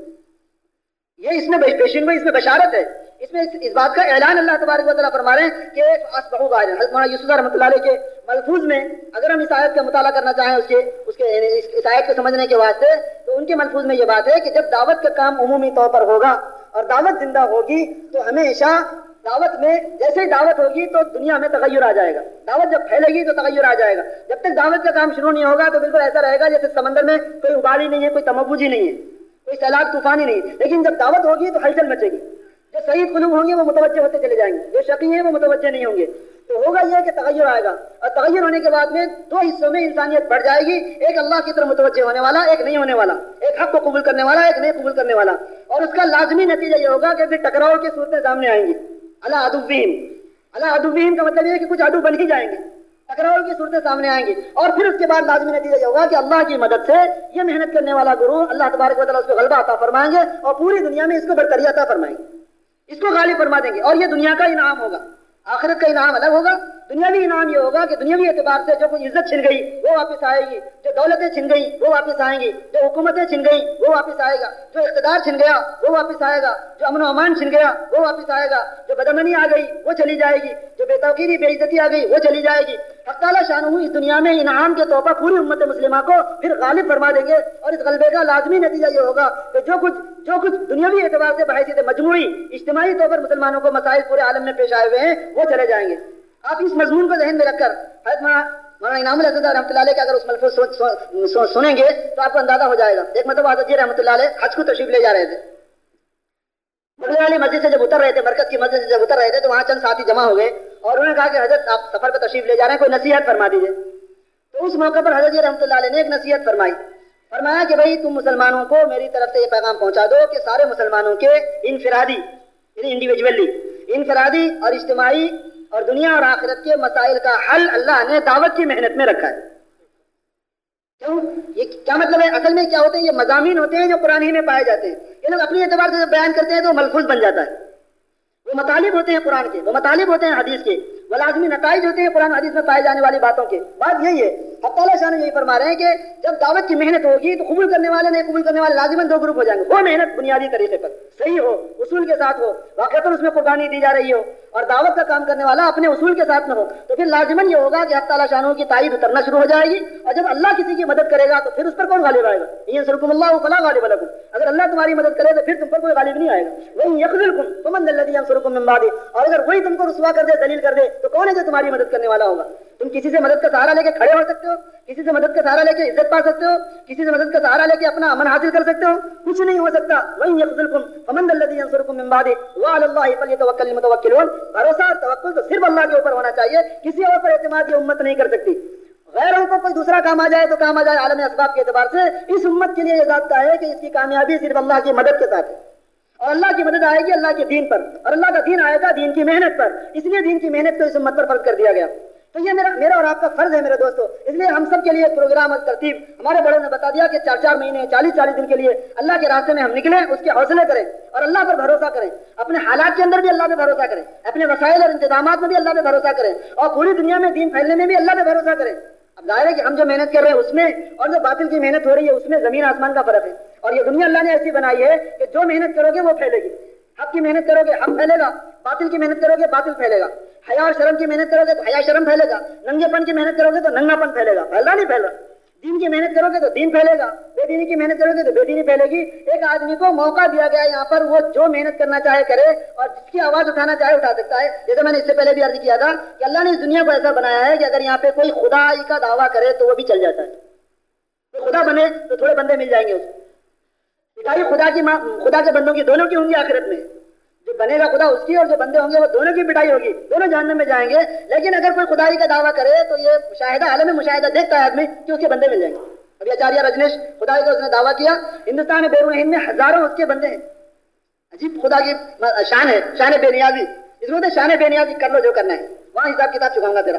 یہ اس میں پیشین گوئی، اس میں بشارت ہے، اس میں اس بات کا اعلان اللہ تبارک و تعالیٰ فرما رہے ہیں کہ اصبحوا ظاہرین۔ حضرت مولانا یوسف رحمۃ اللہ علیہ کے ملفوظ میں اگر ہم اس آیت کا مطالعہ کرنا چاہیں اس کے اس کے اس آیت کو سمجھنے کے واسطے تو ان کے ملفوظ میں یہ بات ہے کہ جب دعوت کا کام عمومی طور پر ہوگا اور دعوت زندہ ہوگی تو ہمیشہ دعوت میں جیسے ہی دعوت ہوگی تو دنیا میں تغیر آ جائے گا، دعوت جب پھیلے گی تو تغیر آ جائے گا۔ جب تک دعوت کا کام شروع نہیں ہوگا تو بالکل ایسا رہے گا جیسے سمندر میں کوئی ابالی نہیں ہے، کوئی تمبوجی نہیں ہے، کوئی سیلاب طوفان ہی نہیں ہے، لیکن جب دعوت ہوگی تو ہلچل مچے گی، جو صحیح قلوب ہوں گے وہ متوجہ ہوتے چلے جائیں گے، جو شقی ہیں وہ متوجہ نہیں ہوں گے، تو ہوگا یہ کہ تغیر آئے گا، اور تغیر ہونے کے بعد میں دو حصوں میں انسانیت بڑھ جائے گی، ایک اللہ کی طرف متوجہ ہونے والا، ایک نہیں ہونے والا، ایک حق کو قبول کرنے والا، ایک نہیں قبول کرنے والا، اور اس کا لازمی نتیجہ یہ ہوگا کہ پھر ٹکراؤ کی صورتیں سامنے آئیں گی۔ اللہ عدوہم، اللہ عدوہم کا مطلب یہ ہے کہ کچھ عدو بن ہی جائیں گے، ٹکراؤ کی صورتیں سامنے آئیں گی، اور پھر اس کے بعد لازمی نتیجہ یہ ہوگا کہ اللہ کی مدد سے یہ محنت کرنے والا گروہ اللہ تبارک و تعالیٰ اس کو غلبہ عطا فرمائیں گے اور پوری دنیا میں اس کو برتری عطا فرمائیں گے، اس کو غالب فرما دیں گے، اور یہ دنیا کا انعام ہوگا، آخرت کا انعام الگ ہوگا، دنیاوی انعام یہ ہوگا کہ دنیاوی اعتبار سے جو کچھ عزت چھن گئی وہ واپس آئے گی، جو دولتیں چھن گئی وہ واپس آئیں گی، جو حکومتیں چھن گئی وہ واپس آئے گا، جو اقتدار چھن گیا وہ واپس آئے گا، جو امن و امان چھن گیا وہ واپس آئے گا، جو بدامنی آ گئی وہ چلی جائے گی، جو بے توقیری بے عزتی آ گئی وہ چلی جائے گی۔ حق تعالیٰ شانہ اس دنیا میں انعام کے طور پر پوری امت مسلمہ کو پھر غالب فرما دیں گے، اور اس غلبے کا لازمی نتیجہ یہ ہوگا کہ جو کچھ جو کچھ دنیاوی اعتبار سے بحیثیت مجموعی اجتماعی طور پر مسلمانوں کو مسائل پورے عالم میں پیش آئے ہوئے ہیں وہ چلے جائیں گے۔ آپ اس مضمون کو ذہن میں رکھ کر حضرت مولانا انعام الحسن رحمۃ اللہ علیہ کے اگر اس ملفوظ سنیں گے تو آپ کو اندازہ ہو جائے گا۔ ایک مرتبہ حضرت جی رحمۃ اللہ علیہ حج کو تشریف لے جا رہے تھے، بغل والی مسجد سے جب اتر رہے تھے، مرکز کی مسجد سے جب اتر رہے تھے تو وہاں چند ساتھی جمع ہو گئے اور انہوں نے کہا کہ حضرت آپ سفر پہ تشریف لے جا رہے ہیں، کوئی نصیحت فرما دیجیے۔ تو اس موقع پر حضرت جی رحمۃ اللہ علیہ نے ایک نصیحت فرمائی، فرمایا کہ بھائی تم مسلمانوں کو میری طرف سے یہ پیغام پہنچا دو کہ سارے مسلمانوں کے انفرادی یعنی انڈیویجولی انفرادی اور اجتماعی اور دنیا اور آخرت کے مسائل کا حل اللہ نے دعوت کی محنت میں رکھا ہے۔ کیوں؟ یہ کیا مطلب ہے؟ اصل میں کیا ہوتے ہیں؟ یہ مضامین ہوتے ہیں جو قرآن ہی میں پائے جاتے ہیں۔ یہ لوگ اپنی اعتبار سے جب بیان کرتے ہیں تو ملفوظ بن جاتا ہے، وہ مطالب ہوتے ہیں قرآن کے، وہ مطالب ہوتے ہیں حدیث کے، وہ لازمی نتائج ہوتے ہیں قرآن حدیث میں پائے جانے والی باتوں کے۔ بات یہی ہے، حق تعالیٰ شان یہی فرما رہے ہیں کہ جب دعوت کی محنت ہوگی تو قبول کرنے والے نہیں قبول کرنے والے لازماً دو گروپ ہو جائیں گے۔ وہ محنت بنیادی طریقے پر صحیح ہو، اصول کے ساتھ ہو، واقعتاً اس میں قربانی دی جا رہی ہو، اور دعوت کا کام کرنے والا اپنے اصول کے ساتھ نہ ہو، تو پھر لازماً یہ ہوگا کہ حق تعالیٰ شانوں کی تائید اترنا شروع ہو جائے گی، اور جب اللہ کسی کی مدد کرے گا تو پھر اس پر کون غالب آئے گا؟ ینصرکم اللہ فلا غالب لکم، اگر اللہ تمہاری مدد کرے تو پھر تم پر کوئی غالب نہیں آئے گا۔ وَإِن يَخْذُلْكُمْ فَمَنْ ذَا الَّذِي يَنصُرُكُم مِّن بَعْدِهِ، اور اگر وہی تم کو رسوا کر دے، ذلیل کر دے، تو کون ہے جو تمہاری مدد کرنے والا ہوگا؟ تم کسی سے مدد کا سہارا لے کے کھڑے ہو سکتے ہو، کسی سے مدد کا سہارا لے کے عزت پا سکتے ہو، کسی سے مدد کا سہارا لے کے اپنا امن حاصل کر سکتے ہو؟ کچھ نہیں ہو سکتا۔ وَإِن يَخْذُلْكُمْ فَمَنْ ذَا الَّذِي يَنصُرُكُم مِّن بَعْدِهِ وَعَلَى اللَّهِ فَلْيَتَوَكَّلِ الْمُتَوَكِّلُونَ، بھروسہ اور توکل تو صرف اللہ کے اوپر ہونا چاہیے، کسی اور پر اعتماد یہ امت نہیں کر سکتی۔ غیروں کو کوئی دوسرا کام آ جائے تو کام آ جائے عالم اسباب کے اعتبار سے، اس امت کے لیے یہ ضابطہ ہے کہ اس کی کامیابی صرف اللہ کی مدد کے ساتھ ہے، اور اللہ کی مدد آئے گی اللہ کے دین پر، اور اللہ کا دین آئے گا دین کی محنت پر، اس لیے دین کی محنت کو اس امت پر فرض کر دیا گیا۔ تو یہ میرا میرا اور آپ کا فرض ہے میرے دوستو، اس لیے ہم سب کے لیے پروگرام اور ترتیب ہمارے بڑوں نے بتا دیا کہ چار چار مہینے چالیس چالیس دن کے لیے اللہ کے راستے میں ہم نکلیں، اس کے حوصلے کریں اور اللہ پر بھروسہ کریں، اپنے حالات کے اندر بھی اللہ پہ بھروسہ کریں، اپنے وسائل اور انتظامات میں بھی اللہ پہ بھروسہ کریں، اور پوری دنیا میں دین پھیلنے میں بھی اللہ پہ بھروسہ کریں۔ اب ظاہر ہے کہ ہم جو محنت کر رہے ہیں اس میں اور جو باطل کی محنت ہو رہی ہے اس میں زمین آسمان کا فرق ہے، اور یہ دنیا اللہ نے ایسی بنائی ہے کہ جو محنت کرو گے وہ پھیلے گی، حق کی محنت کرو گے حق پھیلے گا، باطل کی محنت کرو گے باطل پھیلے گا، حیا اور شرم کی محنت کرو گے تو حیا شرم پھیلے گا، ننگے پن کی محنت کرو گے تو ننگا پن پھیلے گا، پھیل رہا نہیں پھیل رہا، دین کی محنت کرو گے تو دین پھیلے گا، بے دینی کی محنت کرو گے تو بے دینی پھیلے گی۔ ایک آدمی کو موقع دیا گیا ہے یہاں پر، وہ جو محنت کرنا چاہے کرے اور جس کی آواز اٹھانا چاہے اٹھا سکتا ہے۔ جیسے میں نے اس سے پہلے بھی عرض کیا تھا کہ اللہ نے اس دنیا کو ایسا بنایا ہے کہ اگر یہاں پہ کوئی خدائی کا دعویٰ کرے تو وہ بھی چل جاتا ہے، تو خدا بنے تو تھوڑے بندے مل جائیں گے اس کو، پٹائی خدا کی خدا کے بندوں کی دونوں کی ہوں گی آخرت میں، جو بنے گا خدا اس کی اور جو بندے ہوں گے وہ دونوں کی پٹائی ہوگی، دونوں جہنم میں جائیں گے۔ لیکن اگر کوئی خدائی کا دعویٰ کرے تو یہ مشاہدہ عالم مشاہدہ دیکھتا ہے آدمی کہ اس کے بندے مل جائیں گے۔ ابھی آچاریہ رجنیش خدائی کا اس نے دعویٰ کیا، ہندوستان بیرون ہند میں ہزاروں اس کے بندے ہیں، عجیب خدا کی شان ہے، شان بے نیازی، اس میں شان بے نیازی کر لو جو کرنا ہے، وہاں حساب کتاب چکاؤں گا تیرا۔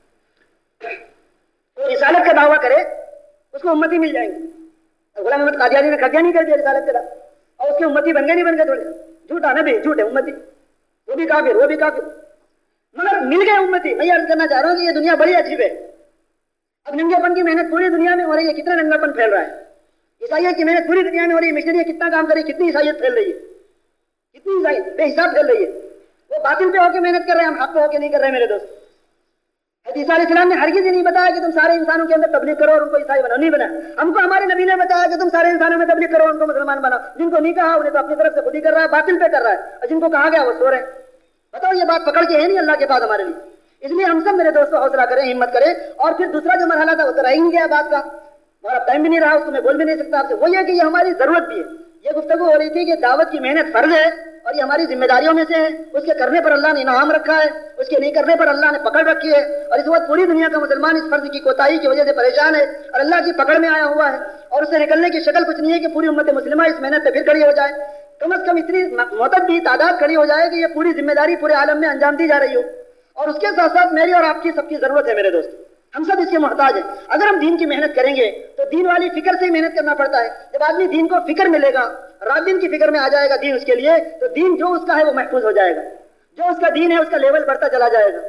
کوئی رسالت کا دعویٰ کرے اس کو امتی مل جائیں گے۔ غلام محمد قادیانی نے قبضہ نہیں کر دیا رسالت کا اور اس کے امتی بن گئے نہیں بن گئے تھوڑے، جھوٹا نبی جھوٹ ہے امتی، وہ بھی کافر وہ بھی کافر، مگر مل گئے امتی۔ میں یہ عرض کرنا چاہ رہا ہوں کہ یہ دنیا بڑی عجیب ہے۔ اب ننگے پن کی محنت پوری دنیا میں ہو رہی ہے، کتنا ننگا پن پھیل رہا ہے، عیسائیت کی محنت پوری دنیا میں ہو رہی ہے، مشنری کتنا کام کری، کتنی عیسائیت پھیل رہی ہے، کتنی عیسائیت بے حساب پھیل رہی ہے۔ وہ باطل پہ ہو کے محنت کر رہے ہیں، ہم حق پہ ہو کے نہیں کر رہے میرے دوست۔ حدیث علیہ السلام نے ہرگز یہ نہیں بتایا کہ تم سارے انسانوں کے اندر تبلیغ کرو اور ان کو عیسائی بناؤ، نہیں بنا۔ ہم کو ہمارے نبی نے بتایا کہ تم سارے انسانوں میں تبلیغ کرو اور ان کو مسلمان بناؤ۔ جن کو نہیں کہا انہیں تو اپنی طرف سے خود ہی کر رہا ہے، باطل پہ کر رہا ہے، اور جن کو کہا گیا وہ سو رہے ہیں۔ بتاؤ یہ بات پکڑ کے ہے نہیں اللہ کے پاس ہمارے لیے۔ اس لیے ہم سب میرے دوستوں حوصلہ کریں، ہمت کریں، اور پھر دوسرا جو مرحلہ تھا وہ تو رہ ہی نہیں گیا بات کا، اور اب ٹائم بھی نہیں رہا، اس کو میں بول بھی نہیں سکتا آپ سے۔ وہ یہ کہ یہ ہماری ضرورت بھی ہے، یہ گفتگو ہو رہی تھی کہ دعوت کی محنت فرض ہے اور یہ ہماری ذمہ داریوں میں سے ہے، اس کے کرنے پر اللہ نے انعام رکھا ہے، اس کے نہیں کرنے پر اللہ نے پکڑ رکھی ہے، اور اس وقت پوری دنیا کا مسلمان اس فرض کی کوتاہی کی وجہ سے پریشان ہے اور اللہ کی پکڑ میں آیا ہوا ہے، اور اس سے نکلنے کی شکل کچھ نہیں ہے کہ پوری امت مسلمہ اس محنت سے پھر کھڑی ہو جائے، کم از کم اتنی معتدی تعداد کھڑی ہو جائے کہ یہ پوری ذمہ داری پورے عالم میں انجام دی جا رہی ہو، اور اس کے ساتھ ساتھ میری اور آپ کی سب کی ضرورت ہے میرے دوست، ہم سب اس کے محتاج ہیں۔ اگر ہم دین کی محنت کریں گے تو دین والی فکر سے ہی محنت کرنا پڑتا ہے۔ جب آدمی دین کو فکر ملے گا، رات دن کی فکر میں آ جائے گا دین اس کے لیے، تو دین جو اس کا ہے وہ محفوظ ہو جائے گا، جو اس کا دین ہے اس کا لیول بڑھتا چلا جائے گا۔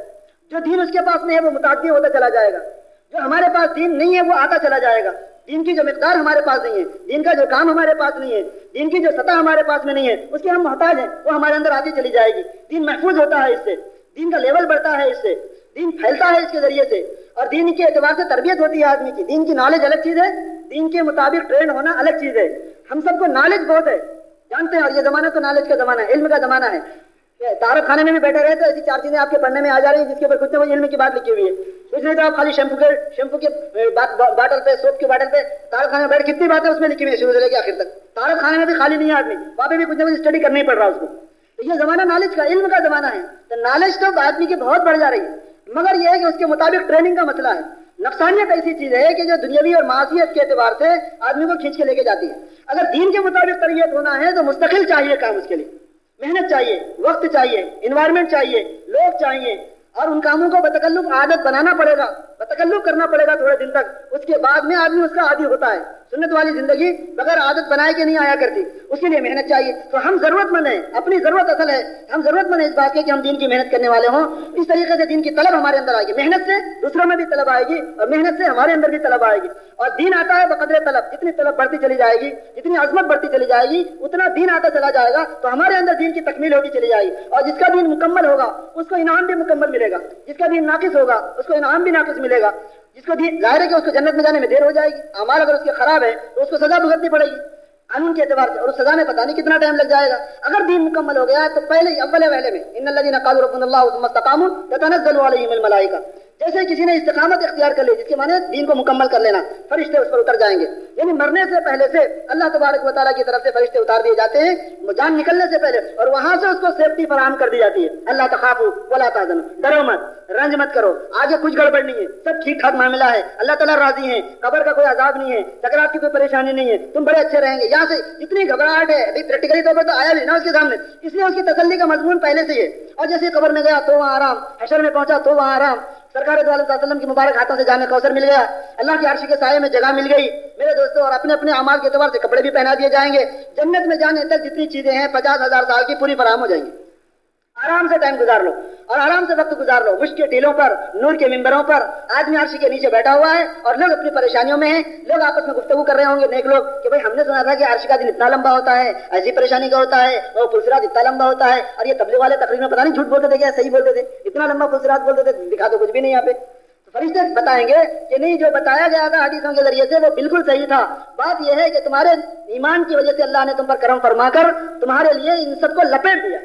जो दीन उसके पास नहीं है वो मुताद्दी होता चला जाएगा, जो हमारे पास दीन नहीं है वो आता चला जाएगा। दीन की जो मिकदार हमारे पास नहीं है, दीन का जो काम हमारे पास नहीं है, दीन की जो सतह हमारे पास में नहीं है, उसके हम मोहताज हैं, वो हमारे अंदर आती चली जाएगी। दीन महफूज होता है इससे, दीन का लेवल बढ़ता है इससे, दीन फैलता है इसके जरिए से, और दीन के एतबार से तरबियत होती है आदमी की। दीन की नॉलेज अलग चीज़ है, दीन के मुताबिक ट्रेन होना अलग चीज़ है। हम सबको नॉलेज बहुत है, जानते हैं, और ये ज़माना तो नॉलेज का ज़माना है, इल्म का ज़माना है। तारक खाने में भी बैठे रहे तो ऐसी चार चीजें आपके पढ़ने में आ जा रही है जिसके ऊपर कुछ ना कुछ इल्म की बात लिखी हुई है। कुछ नहीं तो आप खाली शैम्पू के शैम्पू के बाटल पे, सोप के बाटल पे तारक खाने में बैठ कितनी बातें उसमें लिखी हुई है शुरू से लेकर आखिर तक। तारक खाने में भी खाली नहीं है आदमी, वहाँ पे भी कुछ ना कुछ स्टडी करना ही पड़ रहा है उसको। तो ये जमाना नॉलेज का, इल्म का जमाना है। तो नॉलेज तो आदमी की बहुत बढ़ जा रही है, मगर यह है कि उसके मुताबिक ट्रेनिंग का मसला है। नफसानियत ऐसी चीज है कि जो दुनियावी और मासियत के एतबार से आदमी को खींच के लेके जाती है। अगर दीन के मुताबिक तरबियत होना है तो मुस्तकिल चाहिए काम, उसके लिए मेहनत चाहिए, वक्त चाहिए, इन्वायरमेंट चाहिए, लोग चाहिए, और उन कामों को बतकल्लुफ आदत बनाना पड़ेगा, बतकल्लुफ करना पड़ेगा थोड़े दिन तक। उसके बाद में आदमी उसका आदी होता है। सुन्नत वाली जिंदगी बगैर आदत बनाए के नहीं आया करती, उसके लिए मेहनत चाहिए। तो हम जरूरतमंद हैं, अपनी जरूरत असल है, हम जरूरतमंद है इस बात के कि हम दीन की मेहनत करने वाले हों। इस तरीके से दीन की तलब हमारे अंदर आएगी, मेहनत से दूसरों में भी तलब आएगी और मेहनत से हमारे अंदर भी तलब आएगी। और दीन आता है बकदरे तलब, जितनी तलब बढ़ती चली जाएगी, जितनी अजमत बढ़ती चली जाएगी, उतना दीन आता चला जाएगा, तो हमारे अंदर दीन की तकमील होती चली जाएगी। और जिसका दीन मुकम्मल होगा उसको इनाम भी मुकम्मल मिलेगा, जिसका दीन नाकिस होगा उसको इनाम भी नाकिस मिलेगा। जिसको दीन जाहिर है कि उसको जन्नत में जाने में देर हो जाएगी, अमाल अगर उसके खराब है तो उसको सजा भुगतनी पड़ेगी कानून के एतबार से, और उस सजा में पता नहीं कितना टाइम लग जाएगा। अगर दीन मुकम्मल हो गया तो पहले ही अव्वल पहले में इन्नल्लज़ीना क़ालू रब्बुनाल्लाहु सुम्मा इस्तक़ामू ततनज़्ज़लु अलैहिमुल मलाइका, जैसे किसी ने इस्तिकामत इख्तियार कर ली, जिसके माने दीन को मुकम्मल कर लेना, फरिश्ते उस पर उतर जाएंगे। यानी मरने से पहले से अल्लाह तबारक व तआला की तरफ से फरिश्ते उतार दिए जाते हैं, जान निकलने से पहले, और वहां से उसको सेफ्टी फराहम कर दी जाती है। अल्लाह तखाफू वला तहज़नु, डरो मत, रंज मत करो, आगे कुछ गड़बड़ नहीं है, सब ठीक ठाक मामला है, अल्लाह ताला राजी है, कब्र का कोई अजाब नहीं है, सकरात की कोई परेशानी नहीं है, तुम बड़े अच्छे रहेंगे। यहाँ से जितनी घबराहट है अभी प्रैक्टिकली तौर पर तो आया भी ना उसके सामने, इसलिए उसकी तसल्ली का मजमून पहले से ही है। और जैसे कब्र में गया तो वहाँ आराम, हशर में पहुंचा तो वहाँ आराम, सरकार दो अलैहि वसल्लम की मुबारक हाथों से जामे कौसर मिल गया, अल्लाह की अर्श के साये में जगह मिल गई मेरे दोस्तों, और अपने अपने अमाल के एतबार से कपड़े भी पहना दिए जाएंगे। जन्नत में जाने तक जितनी चीजें हैं पचास हजार साल की पूरी फराहम हो जाएंगी। आराम से टाइम गुजार लो और आराम से वक्त गुजार लो। मुश्क के टीलों पर, नूर के मिंबरों पर आदमी अर्श के नीचे बैठा हुआ है और लोग अपनी परेशानियों में हैं। लोग आपस में गुफ्तगू कर रहे होंगे, नेक लोग, कि भाई हमने सुना था कि अर्श का दिन इतना लंबा होता है, ऐसी परेशानी का होता है, और पुलसरात इतना लंबा होता है, और ये तबलीग वाले तकरीर में पता नहीं झूठ बोलते थे क्या सही बोलते थे, इतना लंबा पुलसरात बोलते थे, दिखा तो कुछ भी नहीं यहाँ पे। तो फरिश्ते बताएंगे कि नहीं, जो बताया गया था हदीसों के जरिए से वो बिल्कुल सही था। बात यह है कि तुम्हारे ईमान की वजह से अल्लाह ने तुम पर करम फरमाकर तुम्हारे लिए इन सबको लपेट दिया।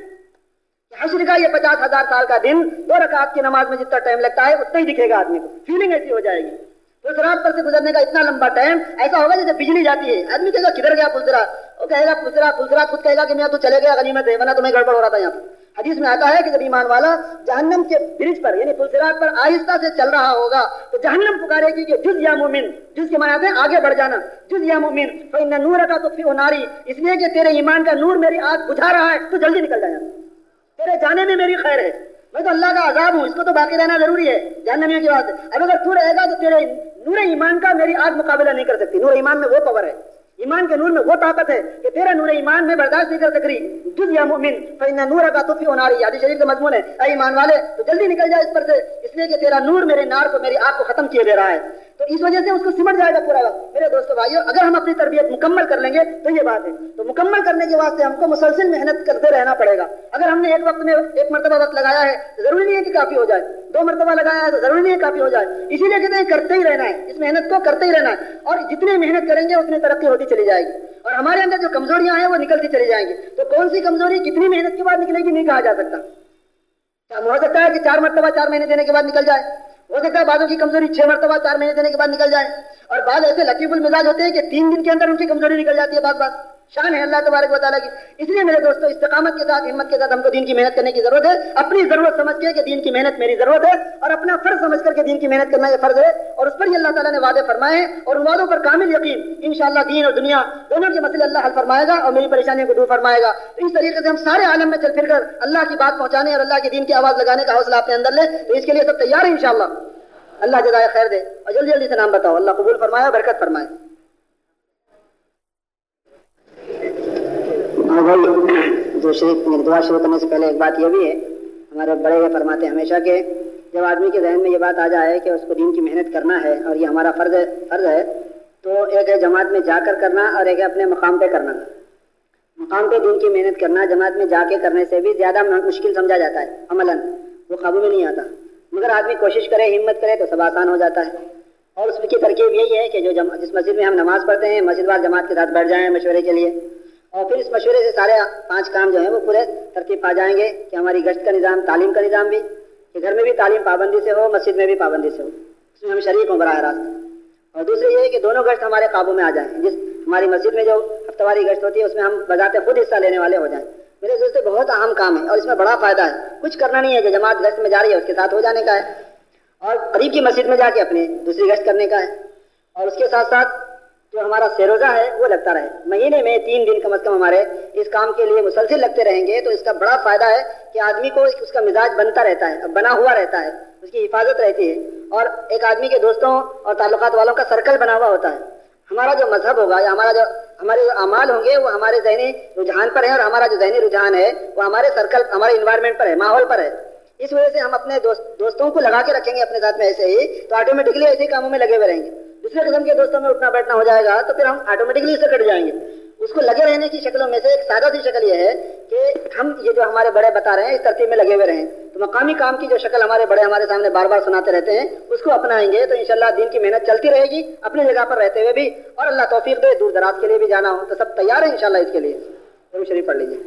हश्र का ये पचास हजार साल का दिन दो रकात की नमाज में जितना टाइम लगता है उतना ही दिखेगा आदमी को, फीलिंग ऐसी हो जाएगी। पुलसरात पर से गुजरने का इतना लंबा टाइम ऐसा होगा जैसे बिजली जाती है। आदमी कहेगा किधर गया पुलसरात, वो कहेगा पुलसरात पुलसरात खुद कहेगा कि मैं तो चले गया, गनीमत है, वरना तुम्हें गड़बड़ हो रहा था। यहाँ हदीस में आता है कि जब ईमान वाला जहन्नम के ब्रिज पर यानी पुलसरात पर आहिस्ता से चल रहा होगा तो जहन्नम पुकारेगी कि जुज या मोमिन, जुज के माने आते हैं आगे बढ़ जाना, जुज या मोमिन फइन्न नूरका तुत्फिउ नारी, इसलिए कि तेरे ईमान का नूर मेरी आग बुझा रहा है, तो जल्दी निकल जाए, तेरे जाने में मेरी खैर है, मैं तो अल्लाह का अजाब हूँ, इसको तो बाकी रहना जरूरी है जहन्नमियों की बात है। अब अगर तू रहेगा तो तेरे नूर ईमान का मेरी आग मुकाबला नहीं कर सकती। नूर ईमान में वो पावर है, ईमान के नूर में वो ताकत है कि तेरा नूर ईमान में बर्दाश्त नहीं कर सक रही। जुज या मुमिन फइन्न नूरका तुत्फिउ नारी, हदीस शरीफ का मजमून है, ऐ ईमान वाले तो जल्दी निकल जाए इस पर से, इसलिए कि तेरा नूर मेरे नार को, मेरी आग को खत्म किए दे रहा है। तो इस वजह से उसको सिमट जाएगा पूरा वक्त। मेरे दोस्तों भाइयों, अगर हम अपनी तरबियत मुकम्मल कर लेंगे तो ये बात है। तो मुकम्मल करने के वास्ते हमको मुसलसल मेहनत करते रहना पड़ेगा। अगर हमने एक वक्त में एक मरतबा वक्त लगाया है तो जरूरी नहीं है कि काफी हो जाए, दो मरतबा लगाया है तो जरूरी नहीं है काफी हो जाए, इसीलिए कहते हैं करते ही रहना है, इस मेहनत को करते ही रहना है, और जितनी मेहनत करेंगे उतनी तरक्की होती चली जाएगी और हमारे अंदर जो कमजोरियां हैं वो निकलती चली जाएंगी। तो कौन सी कमजोरी कितनी मेहनत के बाद निकलेगी नहीं कहा जा सकता। हो सकता है कि चार मरतबा चार महीने देने के बाद निकल जाए, हो सकता है बादों की कमजोरी छह मरतबा चार महीने देने के बाद निकल जाए, और बाद ऐसे लतीफुल मिजाज होते हैं कि तीन दिन के अंदर उनकी कमजोरी निकल जाती है। बात बात शान है अल्लाह तबारक व तआला की। इसलिए मेरे दोस्तों, इस्तिकामत के साथ, हिम्मत के साथ हमको दीन की मेहनत करने की जरूरत है। अपनी जरूरत समझ के कि दीन की मेहनत मेरी जरूरत है, और अपना फर्ज समझ करके दीन की मेहनत करना ये फर्ज है, और उस पर ही अल्लाह ताला ने वादे फरमाए हैं, और उन वादों पर कामिल यकीन इंशाअल्लाह दीन और दुनिया दोनों के मसले अल्लाह हल फरमाएगा और मेरी परेशानियों को दूर फरमाएगा। तो इस तरीके से हम सारे आलम में चल फिर कर अल्लाह की बात पहुंचाने और अल्लाह के दीन की आवाज लगाने का हौसला अपने अंदर ले, तो इसके लिए सब तैयार है इंशाअल्लाह। अल्लाह जज़ाए खैर दे, और जल्दी जल्दी से नाम बताओ, अल्लाह कबूल फरमाए, बरकत फरमाए। हाँ भाई, जो शरीक दुआ शुरू करने से पहले एक बात यह भी है, हमारे बड़े ये फरमाते हैं हमेशा के جب آدمی کے ذہن میں یہ بات آ جائے کہ اس کو دین کی محنت کرنا ہے اور یہ ہمارا فرض ہے فرض ہے تو ایک ہے جماعت میں جا کر کرنا اور ایک ہے اپنے مقام پہ کرنا. مقام پہ دین کی محنت کرنا جماعت میں جا کے کرنے سے بھی زیادہ مشکل سمجھا جاتا ہے عملاً, وہ قابو میں نہیں آتا. مگر آدمی کوشش کرے ہمت کرے تو سب آسان ہو جاتا ہے. اور اس کی ترکیب یہی ہے کہ جو جم... جس مسجد میں ہم نماز پڑھتے ہیں مسجد وال جماعت کے ساتھ بیٹھ جائیں مشورے کے لیے, اور پھر اس مشورے سے سارے پانچ کام جو ہیں وہ پورے ترتیب پا جائیں گے کہ ہماری گشت کا نظام, تعلیم کا نظام بھی, کہ گھر میں بھی تعلیم پابندی سے ہو, مسجد میں بھی پابندی سے ہو, اس میں ہم شریک ہوں براہ راست. اور دوسری یہ ہے کہ دونوں گشت ہمارے قابو میں آ جائیں. جس ہماری مسجد میں جو ہفتہ واری گشت ہوتی ہے اس میں ہم بذات خود حصہ لینے والے ہو جائیں. میرے دوست بہت اہم کام ہے اور اس میں بڑا فائدہ ہے. کچھ کرنا نہیں ہے, جو جماعت گشت میں جا رہی ہے اس کے ساتھ ہو جانے کا ہے, اور قریب کی مسجد میں جا کے اپنے دوسری گشت کرنے کا ہے. اور اس کے ساتھ ساتھ جو ہمارا سیروزہ ہے وہ لگتا رہے. مہینے میں تین دن کم از کم ہمارے اس کام کے لیے مسلسل لگتے رہیں گے تو اس کا بڑا فائدہ ہے کہ آدمی کو اس کا مزاج بنتا رہتا ہے, بنا ہوا رہتا ہے, اس کی حفاظت رہتی ہے, اور ایک آدمی کے دوستوں اور تعلقات والوں کا سرکل بنا ہوا ہوتا ہے. ہمارا جو مذہب ہوگا یا ہمارا جو ہمارے جو اعمال ہوں گے وہ ہمارے ذہنی رجحان پر ہے, اور ہمارا جو ذہنی رجحان ہے وہ ہمارے سرکل, ہمارے انوائرمنٹ پر ہے, ماحول پر ہے. اس وجہ سے ہم اپنے دوست دوستوں کو لگا کے رکھیں گے اپنے ساتھ میں ایسے ہی, تو آٹومیٹکلی ایسے کاموں میں لگے ہوئے رہیں گے. دوسرے قسم کے دوستوں میں اٹھنا بیٹھنا ہو جائے گا تو پھر ہم آٹومیٹکلی اس سے کٹ جائیں گے. اس کو لگے رہنے کی شکلوں میں سے ایک سادہ سی شکل یہ ہے کہ ہم یہ جو ہمارے بڑے بتا رہے ہیں اس ترتیب میں لگے ہوئے رہیں. تو مقامی کام کی جو شکل ہمارے بڑے ہمارے سامنے بار بار سناتے رہتے ہیں اس کو اپنائیں گے تو انشاءاللہ دین کی محنت چلتی رہے گی اپنی جگہ پر رہتے ہوئے بھی, اور اللہ توفیق دے دور دراز کے لیے بھی جانا ہو تو سب تیار ہیں انشاءاللہ اس کے لیے. قرآن شریف پڑھ لیجیے.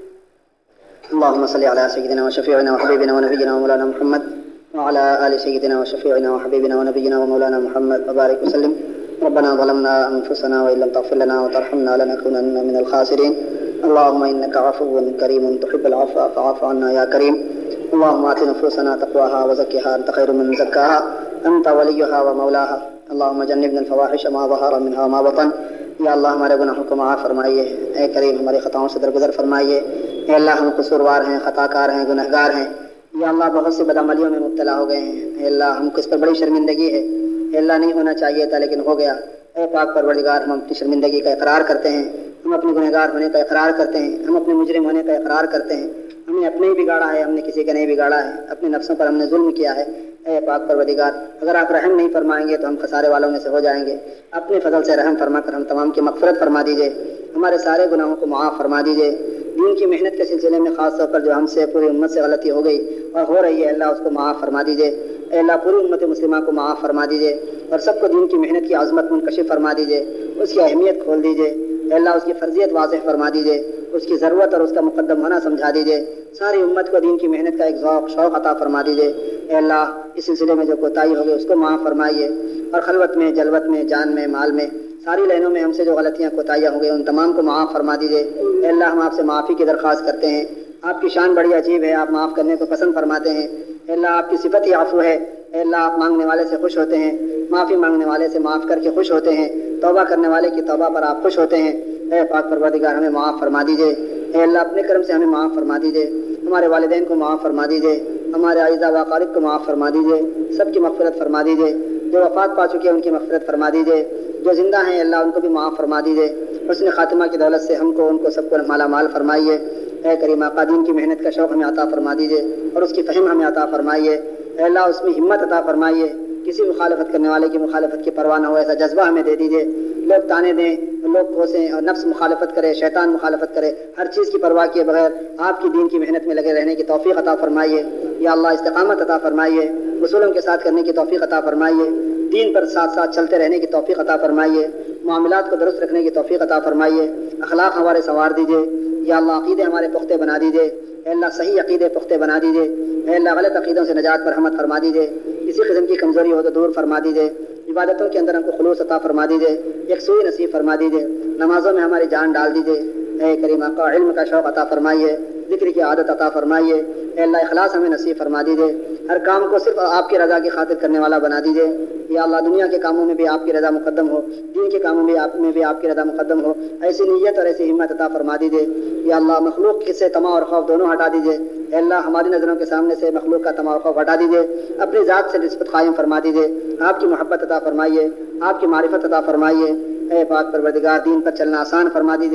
اللهم صل على سيدنا وشفيعنا وحبيبنا ونبينا ومولانا محمد وعلى آل سيدنا وشفيعنا وحبيبنا ونبينا ومولانا محمد وبارك وسلم. ربنا ظلمنا أنفسنا وإن لم تغفر لنا وترحمنا لنكونن من الخاسرين. اللهم إنك عفو كريم تحب العفو فاعف عنا يا كريم. اللهم آت نفوسنا تقواها وزكها أنت خير من زكاها أنت وليها ومولاها. اللهم جنبنا الفواحش ما ظهر منها وما بطن. یا اللہ ہمارے گناہوں کو معاف فرمائیے, اے کریم ہماری خطاؤں سے درگزر فرمائیے. اے اللہ ہم قصوروار ہیں, خطا کار ہیں, گنہگار ہیں. یا اللہ بہت سی بدعملیوں میں مبتلا ہو گئے ہیں. اے اللہ ہم کو اس پر بڑی شرمندگی ہے. اے اللہ نہیں ہونا چاہیے تھا لیکن ہو گیا. اے پاک پروردگار ہم اپنی شرمندگی کا اقرار کرتے ہیں, ہم اپنے گنہگار ہونے کا اقرار کرتے ہیں, ہم اپنے مجرم ہونے کا اقرار کرتے ہیں. ہم نے اپنے ہی بگاڑا ہے, ہم نے کسی کا نہیں بگاڑا ہے, اپنے نفسوں پر ہم نے ظلم کیا ہے. اے پاک پروردگار اگر آپ رحم نہیں فرمائیں گے تو ہم خسارے والوں میں سے ہو جائیں گے. اپنے فضل سے رحم فرما کر ہم تمام کی مغفرت فرما دیجیے, ہمارے سارے گناہوں کو معاف فرما دیجیے. دین کی محنت کے سلسلے میں خاص طور پر جو ہم سے پوری امت سے غلطی ہو گئی اور ہو رہی ہے اللہ اس کو معاف فرما دیجیے. اے اللہ پوری امت مسلمہ کو معاف فرما دیجیے اور سب کو دین کی محنت کی عظمت منکشف فرما دیجیے, اس کی اہمیت کھول دیجیے. اے اللہ اس کی فرضیت واضح فرما دیجیے, اس کی ضرورت اور اس کا مقدم ہونا سمجھا دیجیے. ساری امت کو دین کی محنت کا ایک ذوق شوق عطا فرما دیجیے. اے اللہ اس سلسلے میں جو کوتاہی ہوگی اس کو معاف فرمائیے, اور خلوت میں, جلوت میں, جان میں, مال میں, ساری لائنوں میں ہم سے جو غلطیاں کوتاہیاں ہو گئی ان تمام کو معاف فرما دیجیے. اے اللہ ہم آپ سے معافی کی درخواست کرتے ہیں, آپ کی شان بڑی عجیب ہے, آپ معاف کرنے کو پسند فرماتے ہیں. اے اللہ آپ کی صفت ہی عفو ہے. اے اللہ آپ مانگنے والے سے خوش ہوتے ہیں, معافی مانگنے والے سے معاف کر کے خوش ہوتے ہیں, توبہ کرنے والے کی توبہ پر آپ خوش ہوتے ہیں. اے پاک پروردگار ہمیں معاف فرما دیجیے. اے اللہ اپنے کرم سے ہمیں معاف فرما دیجیے, ہمارے والدین کو معاف فرما دیجیے, ہمارے اعزاء و اقارب کو معاف فرما دیجیے, سب کی مغفرت فرما دیجیے. جو وفات پا چکے ہیں ان کی مغفرت فرما دیجیے, جو زندہ ہیں اللہ ان کو بھی معاف فرما دیجیے. حسن خاتمہ کی دولت سے ہم کو ان کو سب کو مالا مال فرمائیے. اے کریم آقا دین کی محنت کا شوق ہمیں عطا فرما دیجیے اور اس کی فہم ہمیں عطا فرمائیے. اے اللہ اس میں ہمت عطا فرمائیے, کسی مخالفت کرنے والے کی مخالفت کی پرواہ نہ ہو ایسا جذبہ ہمیں دے دیجیے. لوگ تانے دیں, لوگ کوسیں اور نفس مخالفت کرے, شیطان مخالفت کرے, ہر چیز کی پرواہ کیے بغیر آپ کی دین کی محنت میں لگے رہنے کی توفیق عطا فرمائیے. یا اللہ استقامت عطا فرمائیے, رسولوں کے ساتھ کرنے کی توفیق عطا فرمائیے, دین پر ساتھ ساتھ چلتے رہنے کی توفیق عطا فرمائیے, معاملات کو درست رکھنے کی توفیق عطا فرمائیے, اخلاق ہمارے سنوار دیجیے. یا اللہ عقیدے ہمارے پختے بنا دیجیے. اے اللہ صحیح عقیدے پختے بنا دیجیے. اے اللہ غلط عقیدوں سے نجات پر رحمت فرما دیجیے. کسی قسم کی کمزوری ہو تو دور فرما دیجیے. عبادتوں کے اندر ہم کو خلوص عطا فرما دیجیے, یکسوئی نصیب فرما دیجیے. نمازوں میں ہماری جان ڈال دیجیے. اے کریم آقا علم کا شوق عطا فرمائیے, ذکر کی عادت عطا فرمائیے. اے اللہ اخلاص ہمیں نصیب فرما دیجیے, ہر کام کو صرف آپ کی رضا کی خاطر کرنے والا بنا دیجیے. یا اللہ دنیا کے کاموں میں بھی آپ کی رضا مقدم ہو, دین کے کاموں میں آپ میں بھی آپ کی رضا مقدم ہو, ایسی نیت اور ایسی ہمت عطا فرما دیجیے. یا اللہ مخلوق سے طمع اور خوف دونوں ہٹا دیجیے. اے اللہ ہماری نظروں کے سامنے سے مخلوق کا طمع اور خوف ہٹا دیجیے, اپنی ذات سے نسبت قائم فرما دیجیے. آپ کی محبت عطا فرمائیے, آپ کی معرفت عطا فرمائیے. اے پاک پروردگار دین پر چلنا آسان فرما دیجیے,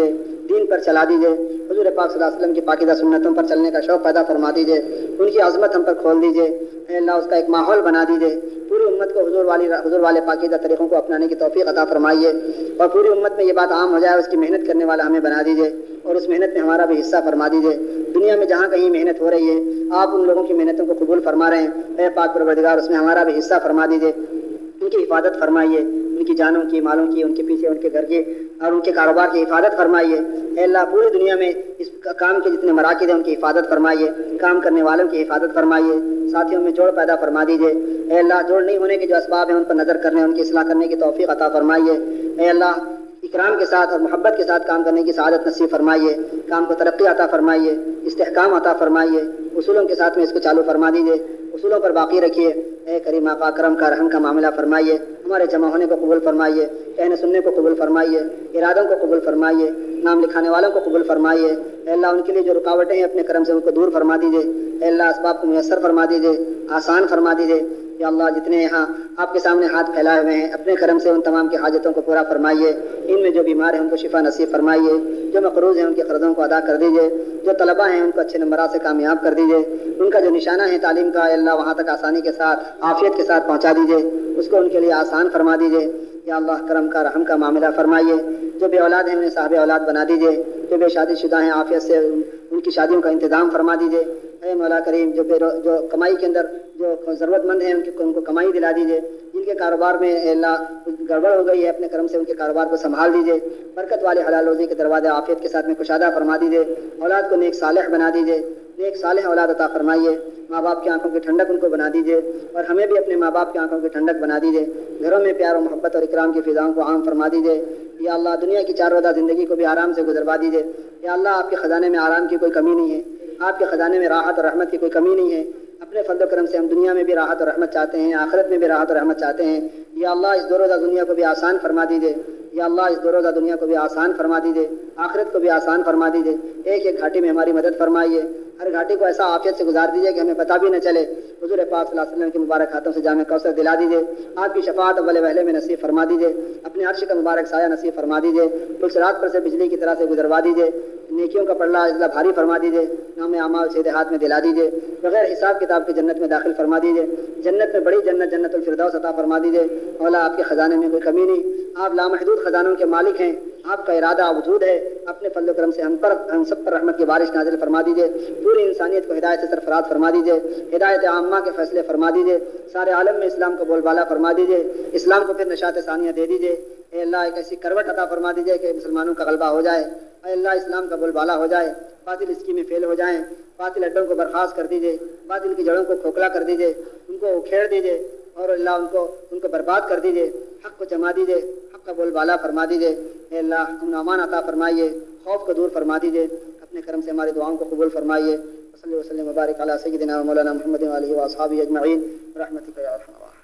دین پر چلا دیجیے، حضور پاک صلی اللہ علیہ وسلم کی پاکیزہ سنتوں پر چلنے کا شوق پیدا فرما دیجیے، ان کی عظمت ہم پر کھول دیجیے، اے اللہ اس کا ایک ماحول بنا دیجیے، پوری امت کو حضور والی حضور والے پاکیزہ طریقوں کو اپنانے کی توفیق عطا فرمائیے، اور پوری امت میں یہ بات عام ہو جائے، اس کی محنت کرنے والا ہمیں بنا دیجیے، اور اس محنت میں ہمارا بھی حصہ فرما دیجیے۔ دنیا میں جہاں کہیں محنت ہو رہی ہے آپ ان لوگوں کی محنتوں کو قبول فرما رہے ہیں، اے پاک پروردگار اس میں ہمارا بھی حصہ فرما دیجیے، ان کی حفاظت فرمائیے، ان کی جانوں کی، مالوں کی، ان کے پیچھے ان کے گھر کی اور ان کے کاروبار کی حفاظت فرمائیے۔ اے اللہ پوری دنیا میں اس کام کے جتنے مراکز ہیں ان کی حفاظت فرمائیے، کام کرنے والوں کی حفاظت فرمائیے، ساتھیوں میں جوڑ پیدا فرما دیجیے۔ اے اللہ جوڑ نہیں ہونے کے جو اسباب ہیں ان پر نظر کرنے، ان کی اصلاح کرنے کی توفیق عطا فرمائیے۔ اے اللہ اکرام کے ساتھ اور محبت کے ساتھ کام کرنے کی سعادت نصیب فرمائیے، کام کو ترقی عطا فرمائیے، استحکام عطا فرمائیے، اصولوں کے ساتھ میں اس کو چالو فرما دیجیے، اصولوں پر باقی رکھیے۔ اے کریم آقا کرم کا رحم کا معاملہ فرمائیے، ہمارے جمع ہونے کو قبول فرمائیے، کہنے سننے کو قبول فرمائیے، ارادوں کو قبول فرمائیے، نام لکھانے والوں کو قبول فرمائیے۔ اے اللہ ان کے لیے جو رکاوٹیں ہیں اپنے کرم سے ان کو دور فرما دیجیے، اے اللہ اسباب کو میسر فرما دیجیے، آسان فرما دیجیے۔ یا اللہ جتنے یہاں آپ کے سامنے ہاتھ پھیلائے ہوئے ہیں اپنے کرم سے ان تمام کی حاجتوں کو پورا فرمائیے، ان میں جو بیمار ہیں ان کو شفا نصیب فرمائیے، جو مقروض ہیں ان کے قرضوں کو ادا کر دیجیے، جو طلبہ ہیں ان کو اچھے نمبرات سے کامیاب کر دیجیے، ان کا جو نشانہ ہے تعلیم کا اے اللہ وہاں تک آسانی کے ساتھ عافیت کے ساتھ پہنچا دیجیے، اس کو ان کے لیے آسان فرما دیجیے۔ یا اللہ کرم کا رحم کا معاملہ فرمائیے، جو بے اولاد ہیں انہیں صاحب اولاد بنا دیجیے، جو بے شادی شدہ ہیں عافیت سے ان کی شادیوں کا انتظام فرما دیجیے۔ اے مولا کریم جو بے جو کمائی کے اندر جو ضرورت مند ہیں ان کی ان کو کمائی دلا دیجیے، جن کے کاروبار میں اے اللہ گڑبڑ ہو گئی ہے اپنے کرم سے ان کے کاروبار کو سنبھال دیجیے، برکت والے حلال روزی کے دروازے عافیت کے ساتھ میں کشادہ فرما دیجیے، اولاد کو نیک صالح بنا دیجیے، نیک صالح اولاد عطا فرمائیے، ماں باپ کی آنکھوں کی ٹھنڈک ان کو بنا دیجیے، اور ہمیں بھی اپنے ماں باپ کی آنکھوں کی ٹھنڈک بنا دیجیے، گھروں میں پیار و محبت اور اکرام کی فضاؤں کو عام فرما دیجیے۔ یا اللہ دنیا کی چار روزہ زندگی کو بھی آرام سے گزروا دیجیے۔ یا اللہ آپ کے خزانے میں آرام کی کوئی کمی نہیں ہے، آپ کے خزانے میں راحت اور رحمت کی کوئی کمی نہیں ہے، اپنے فضل و کرم سے ہم دنیا میں بھی راحت اور رحمت چاہتے ہیں، آخرت میں بھی راحت اور رحمت چاہتے ہیں۔ یا اللہ اس دو روزہ دنیا کو بھی آسان فرما دیجیے، یا اللہ اس دو روزہ دنیا کو بھی آسان فرما دیجیے، آخرت کو بھی آسان فرما دیجیے۔ ایک ایک گھاٹی میں ہماری مدد فرمائیے، ہر گھاٹی کو ایسا عافیت سے گزار دیجیے کہ ہمیں پتہ بھی نہ چلے۔ حضور پاک صلی اللہ علیہ وسلم کے مبارک ہاتھوں سے جامع کوثر دلا دیجیے، آپ کی شفاعت اول وہلے میں نصیب فرما دیجیے، اپنے عرش کا مبارک سایہ نصیب فرما دیجیے، پلسرات پر سے بجلی کی طرح سے گزروا دیجیے، نیکیوں کا پلڑا اضلاع بھاری فرما دیجیے، نام اعمال سیدھے ہاتھ میں دلا دیجیے، بغیر حساب کتاب کی جنت میں داخل فرما دیجیے، جنت میں بڑی جنت جنت الفردوس عطا فرما دیجیے۔ مولا آپ کے خزانے میں کوئی کمی نہیں، آپ لامحدود خزانوں کے مالک ہیں، آپ کا ارادہ وجود ہے، اپنے فضل و کرم سے ہم پر ہم سب پر رحمت کی بارش نازل فرما دیجیے، پوری انسانیت کو ہدایت سے سرفراز فرما دیجیے، ہدایت عامہ کے فیصلے فرما دیجیے، سارے عالم میں اسلام کو بول بالا فرما دیجیے، اسلام کو پھر نشاط ثانیہ دے دیجیے۔ اے اللہ ایک ایسی کروٹ عطا فرما دیجیے کہ مسلمانوں کا غلبہ ہو جائے، اے اللہ اسلام کا بول بالا ہو جائے، باطل اسکیمیں فیل ہو جائیں، باطل اڈوں کو برخاست کر دیجیے، باطل کی جڑوں کو کھوکھلا کر دیجیے، ان کو اکھیڑ دیجیے، اور اللہ ان کو ان کو برباد کر دیجیے، حق کو جما دیجیے، حق کا بول بالا فرما دیجیے۔ اے اللہ ہم امان عطا فرمائیے، خوف کو دور فرما دیجیے، اپنے کرم سے ہماری دعاؤں کو قبول فرمائیے۔ صلی اللہ وسلم وبارک علی سیدنا و مولانا محمد و آلہ و اصحابہ اجمعین برحمتک یا ارحم الراحمین۔